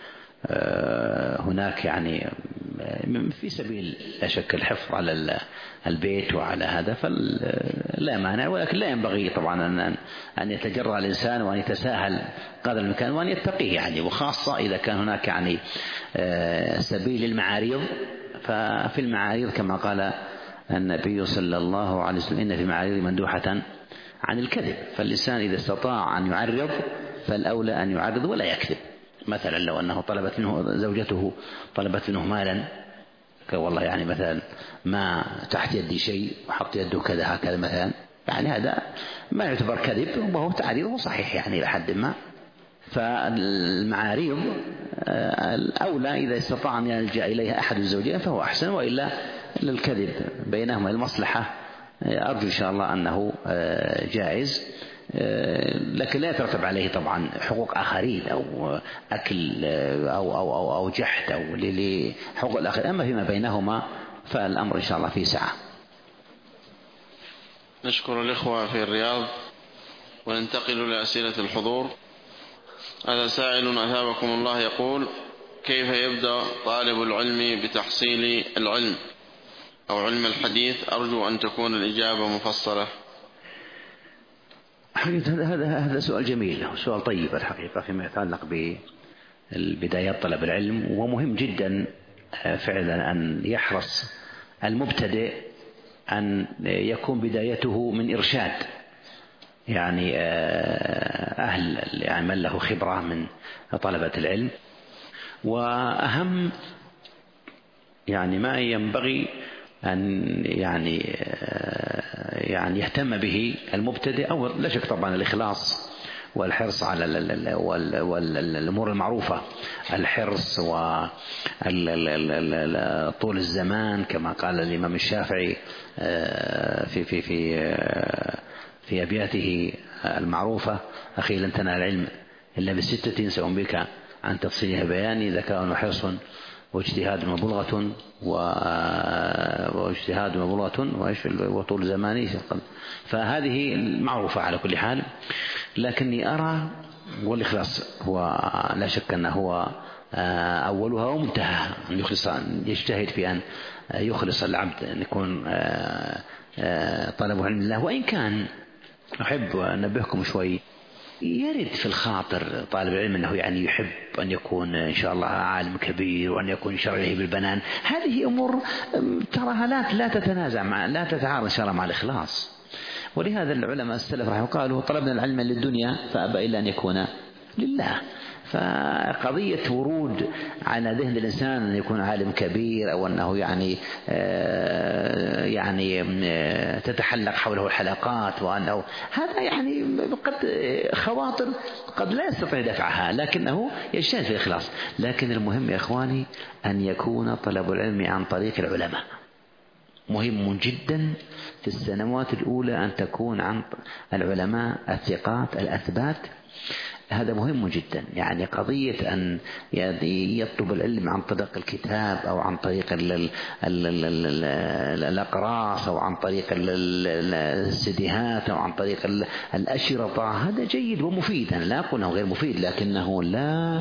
هناك يعني في سبيل لا شك الحفظ على البيت وعلى هذا، فلا مانع، ولكن لا ينبغي طبعا أن يتجرأ الإنسان وأن يتساهل قدر الإمكان وأن يتقيه يعني، وخاصة إذا كان هناك يعني سبيل المعاريض. ففي المعاريض كما قال النبي صلى الله عليه وسلم إن في معاريض مندوحة عن الكذب، فالإنسان إذا استطاع أن يعرض فالأولى أن يعرض ولا يكذب. مثلا لو أنه زوجته طلبت منه مالا، والله يعني مثلا ما تحت يدي شيء وحط يده كذا هكذا مثلا، يعني هذا ما يعتبر كذب وهو تعريض صحيح يعني إلى حد ما. فالمعاريض الأولى إذا استطاع أن يلجأ إليها أحد الزوجين فهو أحسن، وإلا للكذب بينهما المصلحة أرجو إن شاء الله أنه جائز، لكن لا يترتب عليه طبعا حقوق آخرين أو أكل أو جحد أو لحقوق الآخرين. أما فيما بينهما فالأمر إن شاء الله فيه سعة. نشكر الإخوة في الرياض وننتقل لأسئلة الحضور. هذا سائل أثابكم الله يقول كيف يبدأ طالب العلم بتحصيل العلم أو علم الحديث؟ أرجو أن تكون الإجابة مفصلة. هذا سؤال جميل وسؤال طيب الحقيقة فيما يتعلق البدايات طلب العلم. ومهم جدا فعلا أن يحرص المبتدئ أن يكون بدايته من إرشاد، يعني يعني من له خبرة من طلبة العلم. وأهم يعني ما ينبغي أن يعني يهتم به المبتدئ، أو لا شك طبعا الإخلاص والحرص على الأمور المعروفة، الحرص وطول الزمان كما قال الإمام الشافعي في أبياته المعروفة: أخي لن تنال العلم إلا بستة سأنبئك عن تفصيلها بياني: ذكاء وحرص واجتهاد وبلغة وطول زماني. فهذه معروفة على كل حال. لكني أرى والإخلاص هو لا شك أنه هو أولها ومنتهى، أن يجتهد في أن يخلص العبد، أن يكون طلب علم الله. وإن كان أحب أنبهكم شوي، يرد في الخاطر طالب العلم أنه يعني يحب أن يكون إن شاء الله عالم كبير وأن يكون يشرع له بالبنان. هذه أمور تراها لا تتنازع لا تتعارض إن شاء الله مع الإخلاص. ولهذا العلماء السلف رحمه قالوا: طلبنا العلم للدنيا فأبى إلا أن يكون لله. فقضية ورود على ذهن الإنسان أن يكون عالم كبير أو أنه يعني تتحلق حوله الحلقات، وأنه هذا يعني قد خواطر قد لا يستطيع دفعها، لكنه يجتهد في الإخلاص. لكن المهم يا إخواني أن يكون طلب العلم عن طريق العلماء. مهم جدا في السنوات الأولى أن تكون عن العلماء الثقات الأثبات. هذا مهم جدا. يعني قضية أن يطلب العلم عن طريق الكتاب أو عن طريق الأقراص أو عن طريق السيديهات أو عن طريق الأشرطة، هذا جيد ومفيد، أنا لا أقول أنه غير مفيد، لكنه لا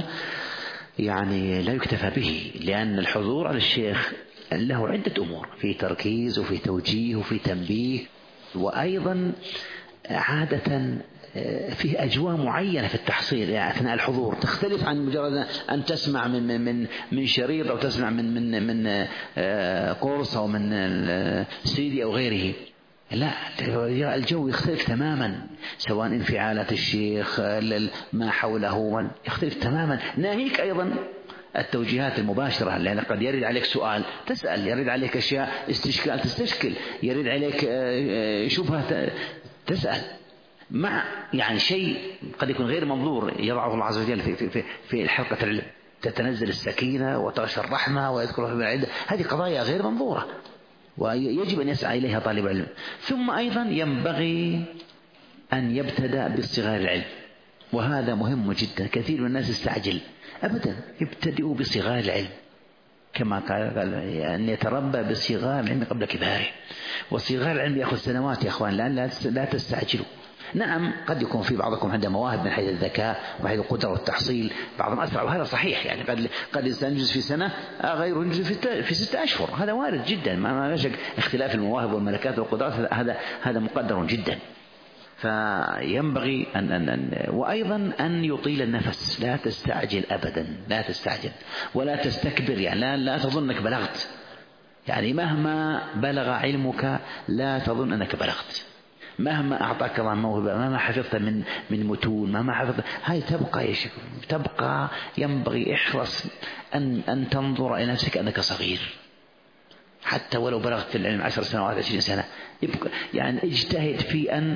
يكتفى به، لأن الحضور على الشيخ له عدة أمور، في تركيز وفي توجيه وفي تنبيه، وأيضا عادة فيه أجواء معينة في التحصيل يعني أثناء الحضور، تختلف عن مجرد أن تسمع من شريط أو تسمع من قرص أو من سيدي أو غيره. لا، الجو يختلف تماما، سواء انفعالات الشيخ ما حوله يختلف تماما. ناهيك أيضا التوجيهات المباشرة، لأن قد يرد عليك سؤال تسأل، يرد عليك أشياء استشكال تستشكل، يرد عليك شبهة تسأل، مع يعني شيء قد يكون غير منظور يضعه الله عز وجل في حلقة العلم، تتنزل السكينة وتغشى الرحمة ويذكره في العدة. هذه قضايا غير منظورة ويجب أن يسعى إليها طالب العلم. ثم أيضا ينبغي أن يبتدأ بالصغار العلم، وهذا مهم جدا. كثير من الناس يستعجل، أبدا، يبتدئوا بصغار العلم، كما قال أن يتربى بصغار العلم قبل كباره. وصغار العلم يأخذ سنوات يا أخوان، لا تستعجلوا. نعم، قد يكون في بعضكم عنده مواهب من حيث الذكاء ومن حيث القدرة والتحصيل، بعضهم أسرع، وهذا صحيح. يعني قد ينجز في سنة، غيره ينجز في 6 أشهر، هذا وارد جدا، ما شك. اختلاف المواهب والملكات والقدرات هذا مقدر جدا. فينبغي وأيضا أن يطيل النفس، لا تستعجل أبدا، لا تستعجل ولا تستكبر. يعني لا تظن أنك بلغت، يعني مهما بلغ علمك لا تظن أنك بلغت، مهما أعطاك الله موهبة، مهما حفظت من متون، مهما حفظت، هاي تبقى يا شيخ، تبقى. ينبغي احرص أن تنظر إلى نفسك أنك صغير، حتى ولو بلغت في العلم 10 سنوات 20 سنة، يعني اجتهد في أن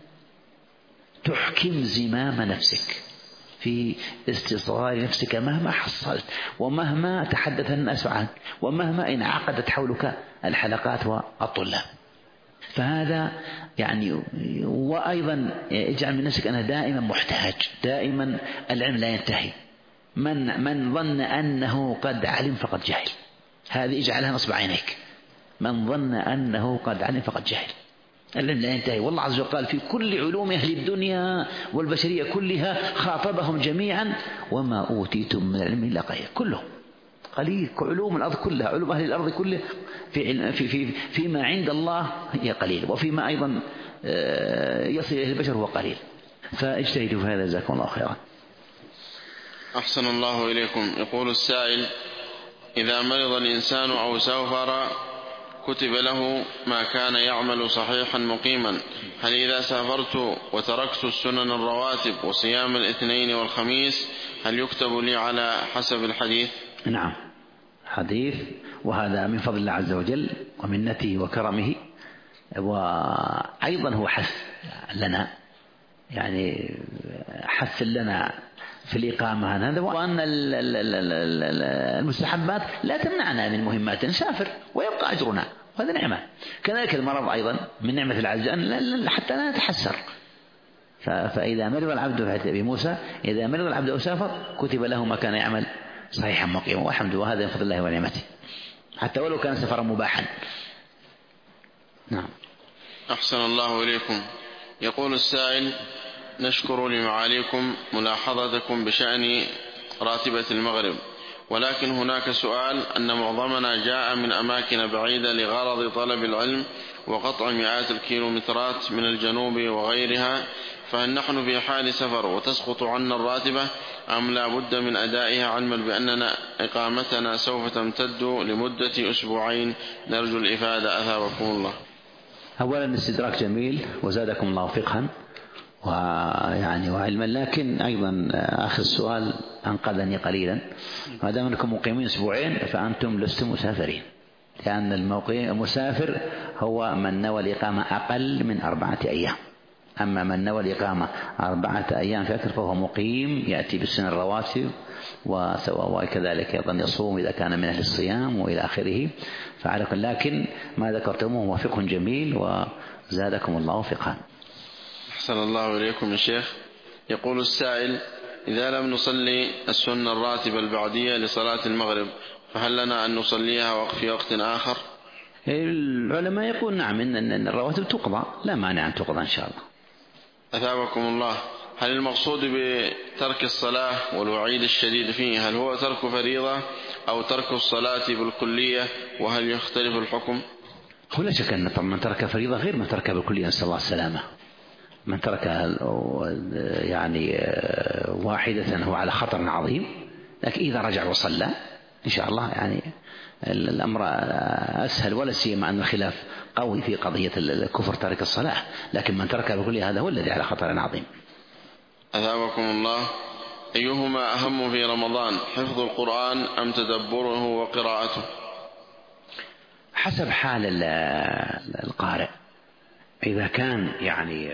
تحكم زمام نفسك في استصغار نفسك مهما حصلت، ومهما تحدث الناس عنك، ومهما انعقدت حولك الحلقات والطلاب. فهذا يعني. وأيضا اجعل من نفسك أنه دائما محتاج، دائما العلم لا ينتهي. من ظن أنه قد علم فقد جهل، هذه اجعلها نصب عينيك. من ظن أنه قد علم فقد جهل، العلم لا ينتهي. والله عز وجل قال: في كل علوم أهل الدنيا والبشرية كلها خاطبهم جميعا: وما أوتيتم من العلم إلا قليلا. كلهم قليل، علوم الأرض كلها، علوم أهل الأرض كلها فيما عند الله هي قليل، وفيما أيضا يصل إلى البشر هو قليل. فاجتهدوا في هذا، جزاكم الله خيرا. أحسن الله إليكم. يقول السائل: إذا مرض الإنسان أو سافر كتب له ما كان يعمل صحيحا مقيما، هل إذا سافرت وتركت السنن الرواتب وصيام الاثنين والخميس هل يكتب لي على حسب الحديث؟ نعم، حديث، وهذا من فضل الله عز وجل ومنته وكرمه، وأيضا هو حث لنا، يعني حث لنا في الإقامة عن هذا، وأن المستحبات لا تمنعنا من مهمات، نسافر ويبقى أجرنا، وهذا نعمة. كذلك المرض أيضا من نعمة العز حتى لا نتحسر. فإذا مرض العبد في حديث أبي موسى: إذا مرض العبد أو سافر كتب له ما كان يعمل صحيحا مقيما، والحمد لله، وهذا من فضل الله ونعمته، حتى ولو كان سفرا مباحا. نعم. أحسن الله إليكم. يقول السائل: نشكر لمعاليكم ملاحظتكم بشأن راتبة المغرب، ولكن هناك سؤال أن معظمنا جاء من أماكن بعيدة لغرض طلب العلم وقطع مئات الكيلومترات من الجنوب وغيرها، فهل نحن في حال سفر وتسقط عنا الراتبة أم لا بد من أدائها، علما بأننا إقامتنا سوف تمتد لمدة أسبوعين؟ نرجو الإفادة أثابكم الله. أولا الاستدراك جميل وزادكم الله فقها وعلما، لكن أيضا آخر السؤال أنقذني قليلا. ما دام أنكم مقيمين أسبوعين فأنتم لستم مسافرين، لأن المسافر هو من نوى الإقامة أقل من 4 أيام، أما من نوى الإقامة 4 أيام فأكثر فهو مقيم، يأتي بالسنن الرواتب، وكذلك أيضا يصوم إذا كان من أهل الصيام وإلى آخره. لكن ما ذكرتموه هو فقه جميل وزادكم الله فقها. أحسن الله إليكم يا شيخ. يقول السائل: إذا لم نصلي السنة الراتبة البعدية لصلاة المغرب فهل لنا أن نصليها في وقت آخر؟ العلماء يقول نعم، إن الرواتب تقضى، لا مانع أن تقضى إن شاء الله. أثابكم الله. هل المقصود بترك الصلاة والوعيد الشديد فيه هل هو ترك فريضة أو ترك الصلاة بالكلية، وهل يختلف الحكم؟ لا شك أن من ترك فريضة غير من ترك بالكلية، نسأل الله السلامة. من ترك يعني واحدة هو على خطر عظيم، لكن إذا رجع وصلى إن شاء الله يعني الأمر أسهل، ولا سيما أن الخلاف قوي في قضية الكفر ترك الصلاة، لكن من ترك بالكلية هذا هو الذي على خطر عظيم. أثابكم الله. أيهما أهم في رمضان، حفظ القرآن أم تدبره وقراءته؟ حسب حال القارئ. إذا كان يعني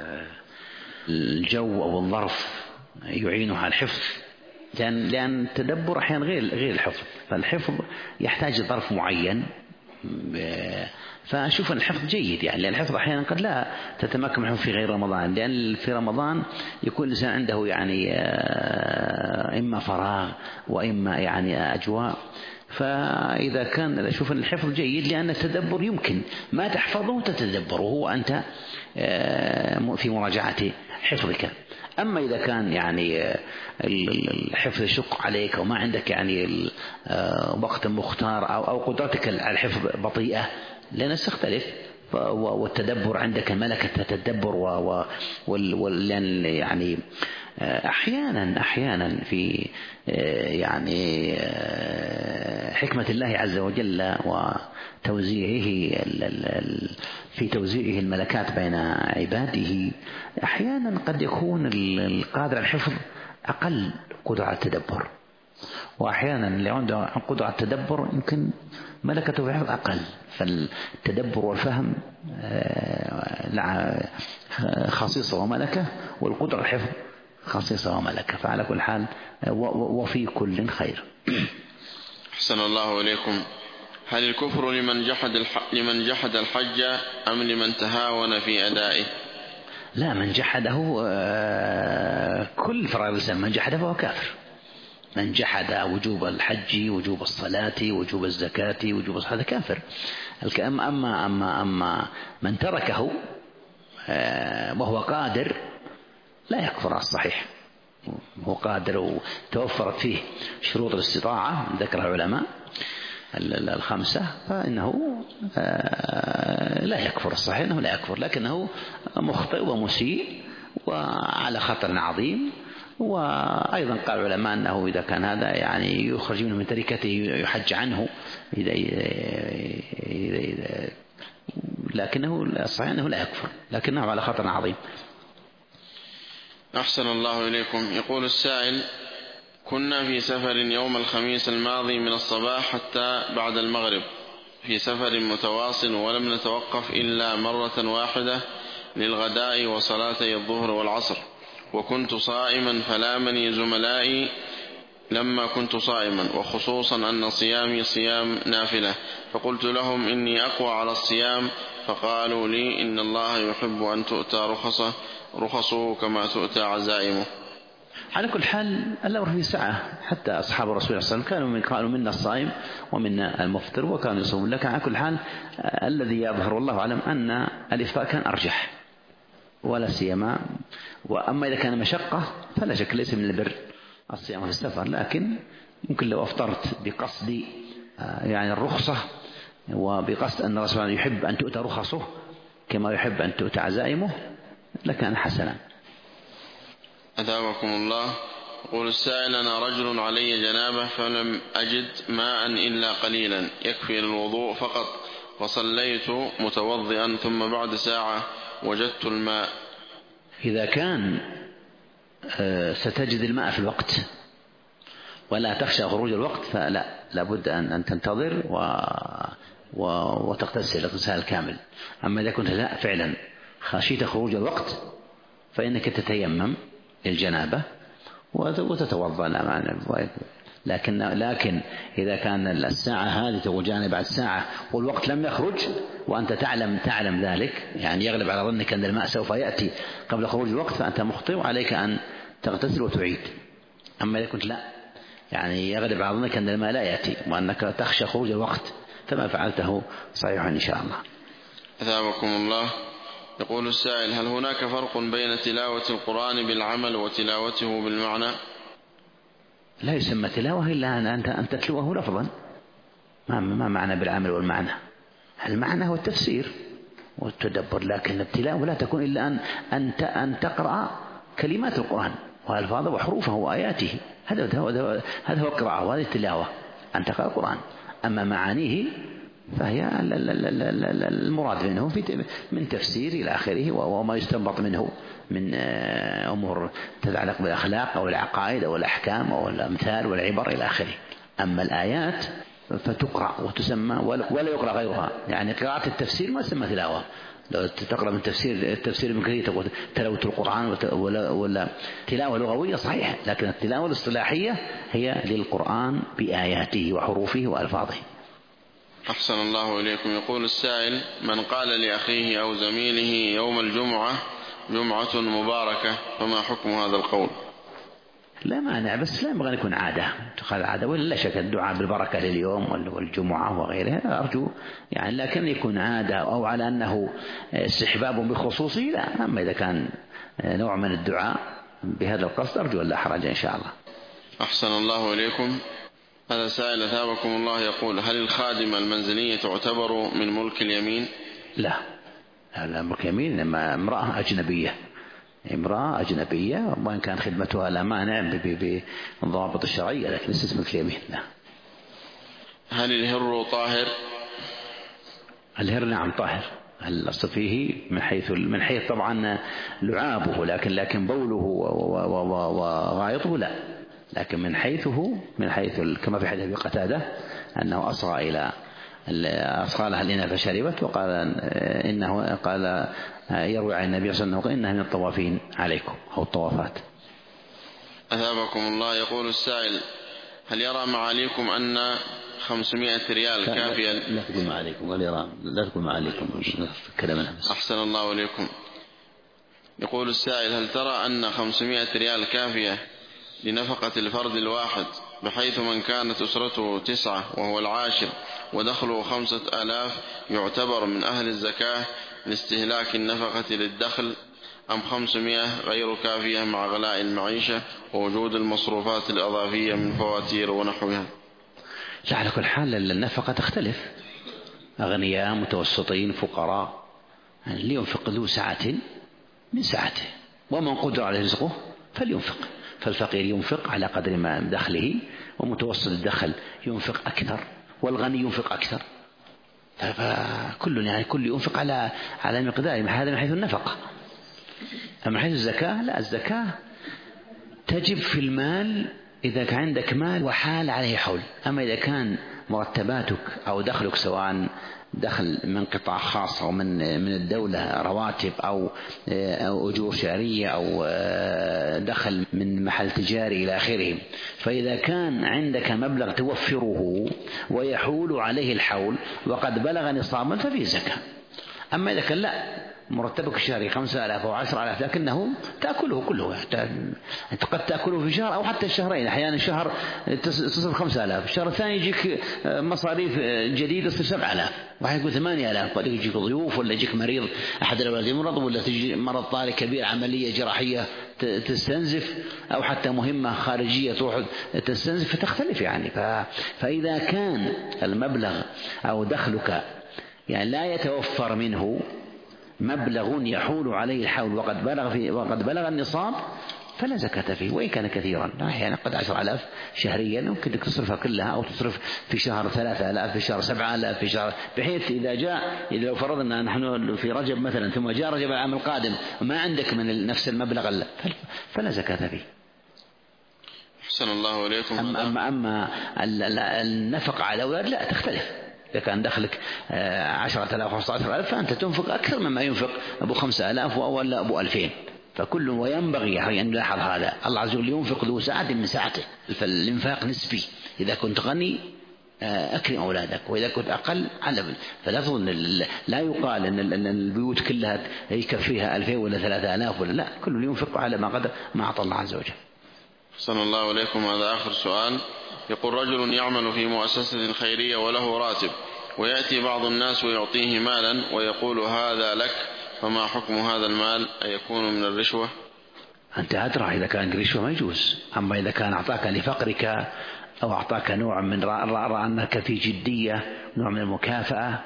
الجو أو الظرف يعينه على الحفظ، لأن التدبر أحيانا غير الحفظ، فالحفظ يحتاج ظرف معين، فأشوف أن الحفظ جيد، يعني لأن الحفظ أحيانا قد لا تتمكن منه في غير رمضان، لأن في رمضان يكون الإنسان عنده يعني إما فراغ وإما يعني أجواء، فإذا كان أشوف أن الحفظ جيد، لأن التدبر يمكن ما تحفظه تتدبره وأنت في مراجعة حفظك. أما إذا كان يعني الحفظ يشق عليك وما عندك يعني وقت مختار أو قدرتك على الحفظ بطيئة، لأن تختلف، والتدبر عندك ملكة التدبر لأن يعني أحيانا في يعني حكمة الله عز وجل وتوزيعه في توزيعه الملكات بين عباده، أحيانا قد يكون القادر على الحفظ أقل قدرة على التدبر، وأحيانا اللي عنده قدرة على التدبر يمكن ملكته في الحفظ أقل. فالتدبر والفهم خصيصة وملكة، والقدرة على الحفظ خصيصة وملكة، فعلى كل حال وفي كل خير. أحسن الله إليكم. هل الكفر لمن جحد الحج أم لمن تهاون في أدائه؟ لا، من جحده كل فرائض الإسلام، من جحده فهو كافر. من جحد وجوب الحج، وجوب الصلاة، وجوب الزكاة، وجوب هذا كافر. أما من تركه وهو قادر لا يكفر على الصحيح، هو قادر وتوفرت فيه شروط الاستطاعة ذكرها العلماء 5، فإنه لا يكفر. الصحيح أنه لا يكفر، لكنه مخطئ ومسيء وعلى خطر عظيم، وأيضا قال العلماء أنه إذا كان هذا يعني يخرج منه من تركته يحج عنه لكنه الصحيح أنه لا يكفر، لكنه على خطر عظيم. أحسن الله إليكم. يقول السائل: كنا في سفر يوم الخميس الماضي من الصباح حتى بعد المغرب، في سفر متواصل، ولم نتوقف إلا مرة واحدة للغداء وصلاتي الظهر والعصر، وكنت صائما فلامني زملائي لما كنت صائما، وخصوصا أن صيامي صيام نافلة، فقلت لهم إني أقوى على الصيام، فقالوا لي إن الله يحب أن تؤتى رخصه كما تؤتى عزائمه. على كل حال الأمر في سعة، حتى أصحاب الرسول صلى الله عليه وسلم كانوا منا الصائم ومنا المفطر وكانوا يصومون، لكن على كل حال الذي يظهر والله أعلم أن الإفطار كان أرجح ولا سيما. وأما إذا كان مشقة فلا شك ليس من البر الصيام في السفر، لكن ممكن لو أفطرت بقصد يعني الرخصة وبقصد أن الرسول يحب أن تؤتى رخصه كما يحب أن تؤتى عزائمه لكان حسنا. أثابكم الله. يقول السائل: أنا رجل علي جنابة فلم أجد ماء إلا قليلا يكفي للوضوء فقط، فصليت متوضئا ثم بعد ساعة وجدت الماء. إذا كان ستجد الماء في الوقت ولا تخشى خروج الوقت فلا، لابد أن تنتظر وتغتسل اغتسال كامل. أما إذا كنت لا فعلا خشيت خروج الوقت فإنك تتيمم الجنابة وتتوضأ. لكن إذا كان الساعة هذه تقول جانب بعد ساعة والوقت لم يخرج وأنت تعلم ذلك، يعني يغلب على ظنك أن الماء سوف يأتي قبل خروج الوقت، فأنت مخطئ وعليك أن تغتسل وتعيد. أما إذا كنت لا، يعني يغلب على ظنك أن الماء لا يأتي وأنك تخشى خروج الوقت، فما فعلته صحيح إن شاء الله. أثابكم الله. يقول السائل: هل هناك فرق بين تلاوة القرآن بالعمل وتلاوته بالمعنى؟ لا يسمى تلاوة إلا أن تتلوه لفظا. ما معنى بالعمل والمعنى؟ المعنى هو التفسير والتدبر، لكن التلاوة لا تكون إلا أن تقرأ كلمات القرآن وألفاظه وحروفه وآياته، هذا هو القراءة وهذه التلاوة، أن تقرأ القرآن. أما معانيه فهي المراد منه من تفسير إلى آخره وما يستنبط منه من أمور تتعلق بالأخلاق أو العقائد أو الأحكام أو الأمثال والعبر إلى آخره. أما الآيات فتقرأ وتسمى ولا يقرأ غيرها، يعني قراءة التفسير ما تسمى تلاوة. لو تقرأ من التفسير من كثير تقول تلاوة القرآن ولا تلاوة لغوية صحيح، لكن التلاوة الاصطلاحية هي للقرآن بآياته وحروفه وألفاظه. أحسن الله إليكم. يقول السائل: من قال لأخيه أو زميله يوم الجمعة جمعة مباركة، فما حكم هذا القول؟ لا مانع، بس لا ينبغي أن يكون عادة تقال عادة، ولا لا شك الدعاء بالبركة لليوم والجمعة وغيرها أرجو يعني، لكن يكون عادة أو على أنه استحباب بخصوصه لا. أما إذا كان نوع من الدعاء بهذا القصد أرجو أن لا حرج إن شاء الله. أحسن الله إليكم. هذا سائل أثابكم الله يقول: هل الخادمة المنزلية تعتبر من ملك اليمين؟ لا ملك اليمين، إنما امرأة أجنبية وإن كان خدمتها لا مانع بالضوابط الشرعية، لكن ليست ملك اليمين. لا. هل الهر طاهر؟ الهر نعم طاهر، الأصل فيه من حيث طبعا لعابه، لكن بوله وغائطه لا، لكن من حيث كما في حديث قتادة أنه أصغى لها الإناء فشربت، وقال إنه قال يروي عن النبي صلى الله عليه وسلم إنها من الطوافين عليكم أو الطوافات. أثابكم الله. يقول السائل: هل يرى معاليكم أن 500 ريال كافية؟ لا تقول معاليكم، لا تقول معاليكم كلامنا. أحسن الله إليكم. يقول السائل: هل ترى أن 500 ريال كافية لنفقة الفرد الواحد، بحيث من كانت أسرته 9 وهو العاشر ودخله 5000 يعتبر من أهل الزكاة لاستهلاك النفقة للدخل، أم 500 غير كافية مع غلاء المعيشة ووجود المصروفات الإضافية من فواتير ونحوها؟ لا، على كل حال النفقة تختلف، أغنياء متوسطين فقراء، لينفق ذو سعة من سعته، ومن قدر عليه رزقه فلينفق. فالفقير ينفق على قدر ما دخله، ومتوسط الدخل ينفق أكثر، والغني ينفق أكثر. فكل كل ينفق على مقدار. هذا من حيث النفقة. أما حيث الزكاة لا، الزكاة تجب في المال إذا كان عندك مال وحال عليه حول. أما إذا كان مرتباتك أو دخلك سواء دخل من قطاع خاص أو من الدولة، رواتب أو أجور شهرية أو دخل من محل تجاري إلى آخره، فإذا كان عندك مبلغ توفره ويحول عليه الحول وقد بلغ نصابا ففيه زكاة. أما إذا كان لا، مرتبك الشهري 5,000 أو 10,000 لكنه تأكله كله، أنت قد تأكله في شهر أو حتى الشهرين. أحيانا شهر تصرف 5,000، الشهر الثاني يجيك مصاريف جديدة تصير 7,000، واحد يقول 8,000، قد يجيك ضيوف ولا يجيك مريض أحد الأولاد يمرض، ولا تجي مرض طارئ كبير، عملية جراحية تستنزف، أو حتى مهمة خارجية تروح تستنزف، فتختلف يعني. فإذا كان المبلغ أو دخلك يعني لا يتوفر منه مبلغ يحول عليه الحول وقد بلغ النصاب فلا زكاة فيه، وإن كان كثيرا. أحيانا قد 10,000 شهريا ممكن تصرفها كلها، أو تصرف في شهر 3,000، في شهر 7,000، في شهر، بحيث إذا لو فرضنا نحن في رجب مثلا ثم جاء رجب العام القادم وما عندك من نفس المبلغ فلا زكاة فيه. أحسن الله إليكم. أما النفقة على الأولاد لا، تختلف. إذا كان دخلك 10,000 أو 15,000 فأنت تنفق أكثر مما ينفق أبو 5,000 ولا أبو 2,000. فكل وينبغي أن نلاحظ هذا. الله عز وجل ينفق ذو سعة من سعته، فالإنفاق نسبي. إذا كنت غني أكرم أولادك، وإذا كنت أقل علم. فلا يقال أن البيوت كلها يكفيها 2,000 ولا 3,000 ولا لا، كل ينفق على ما أعطى الله عز وجل. أحسن الله إليكم. هذا آخر سؤال. يقول: رجل يعمل في مؤسسة خيرية وله راتب، ويأتي بعض الناس ويعطيه مالا ويقول هذا لك، فما حكم هذا المال؟ أيكون من الرشوة؟ أنت أدرى، إذا كان رشوة ما يجوز. أما إذا كان أعطاك لفقرك أو أعطاك نوع من رأى أنك في جدية، نوع من المكافأة،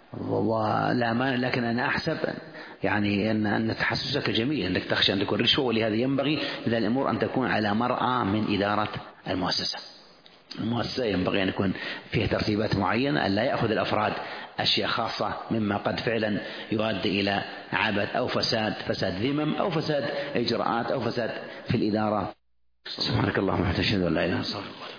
ولا ما، لكن أنا أحسب يعني أن تحسسك جميل، أنك تخشى أن تكون رشوة. ولهذا ينبغي إذا الأمور أن تكون على مرأى من إدارة المؤسسة. المؤسسة ينبغي أن يكون فيها ترتيبات معينة، أن لا يأخذ الأفراد أشياء خاصة مما قد فعلا يؤدي إلى عبث أو فساد ذمم أو فساد إجراءات أو فساد في الإدارة. سبحانك اللهم وبحمدك، أشهد أن لا إله إلا أنت.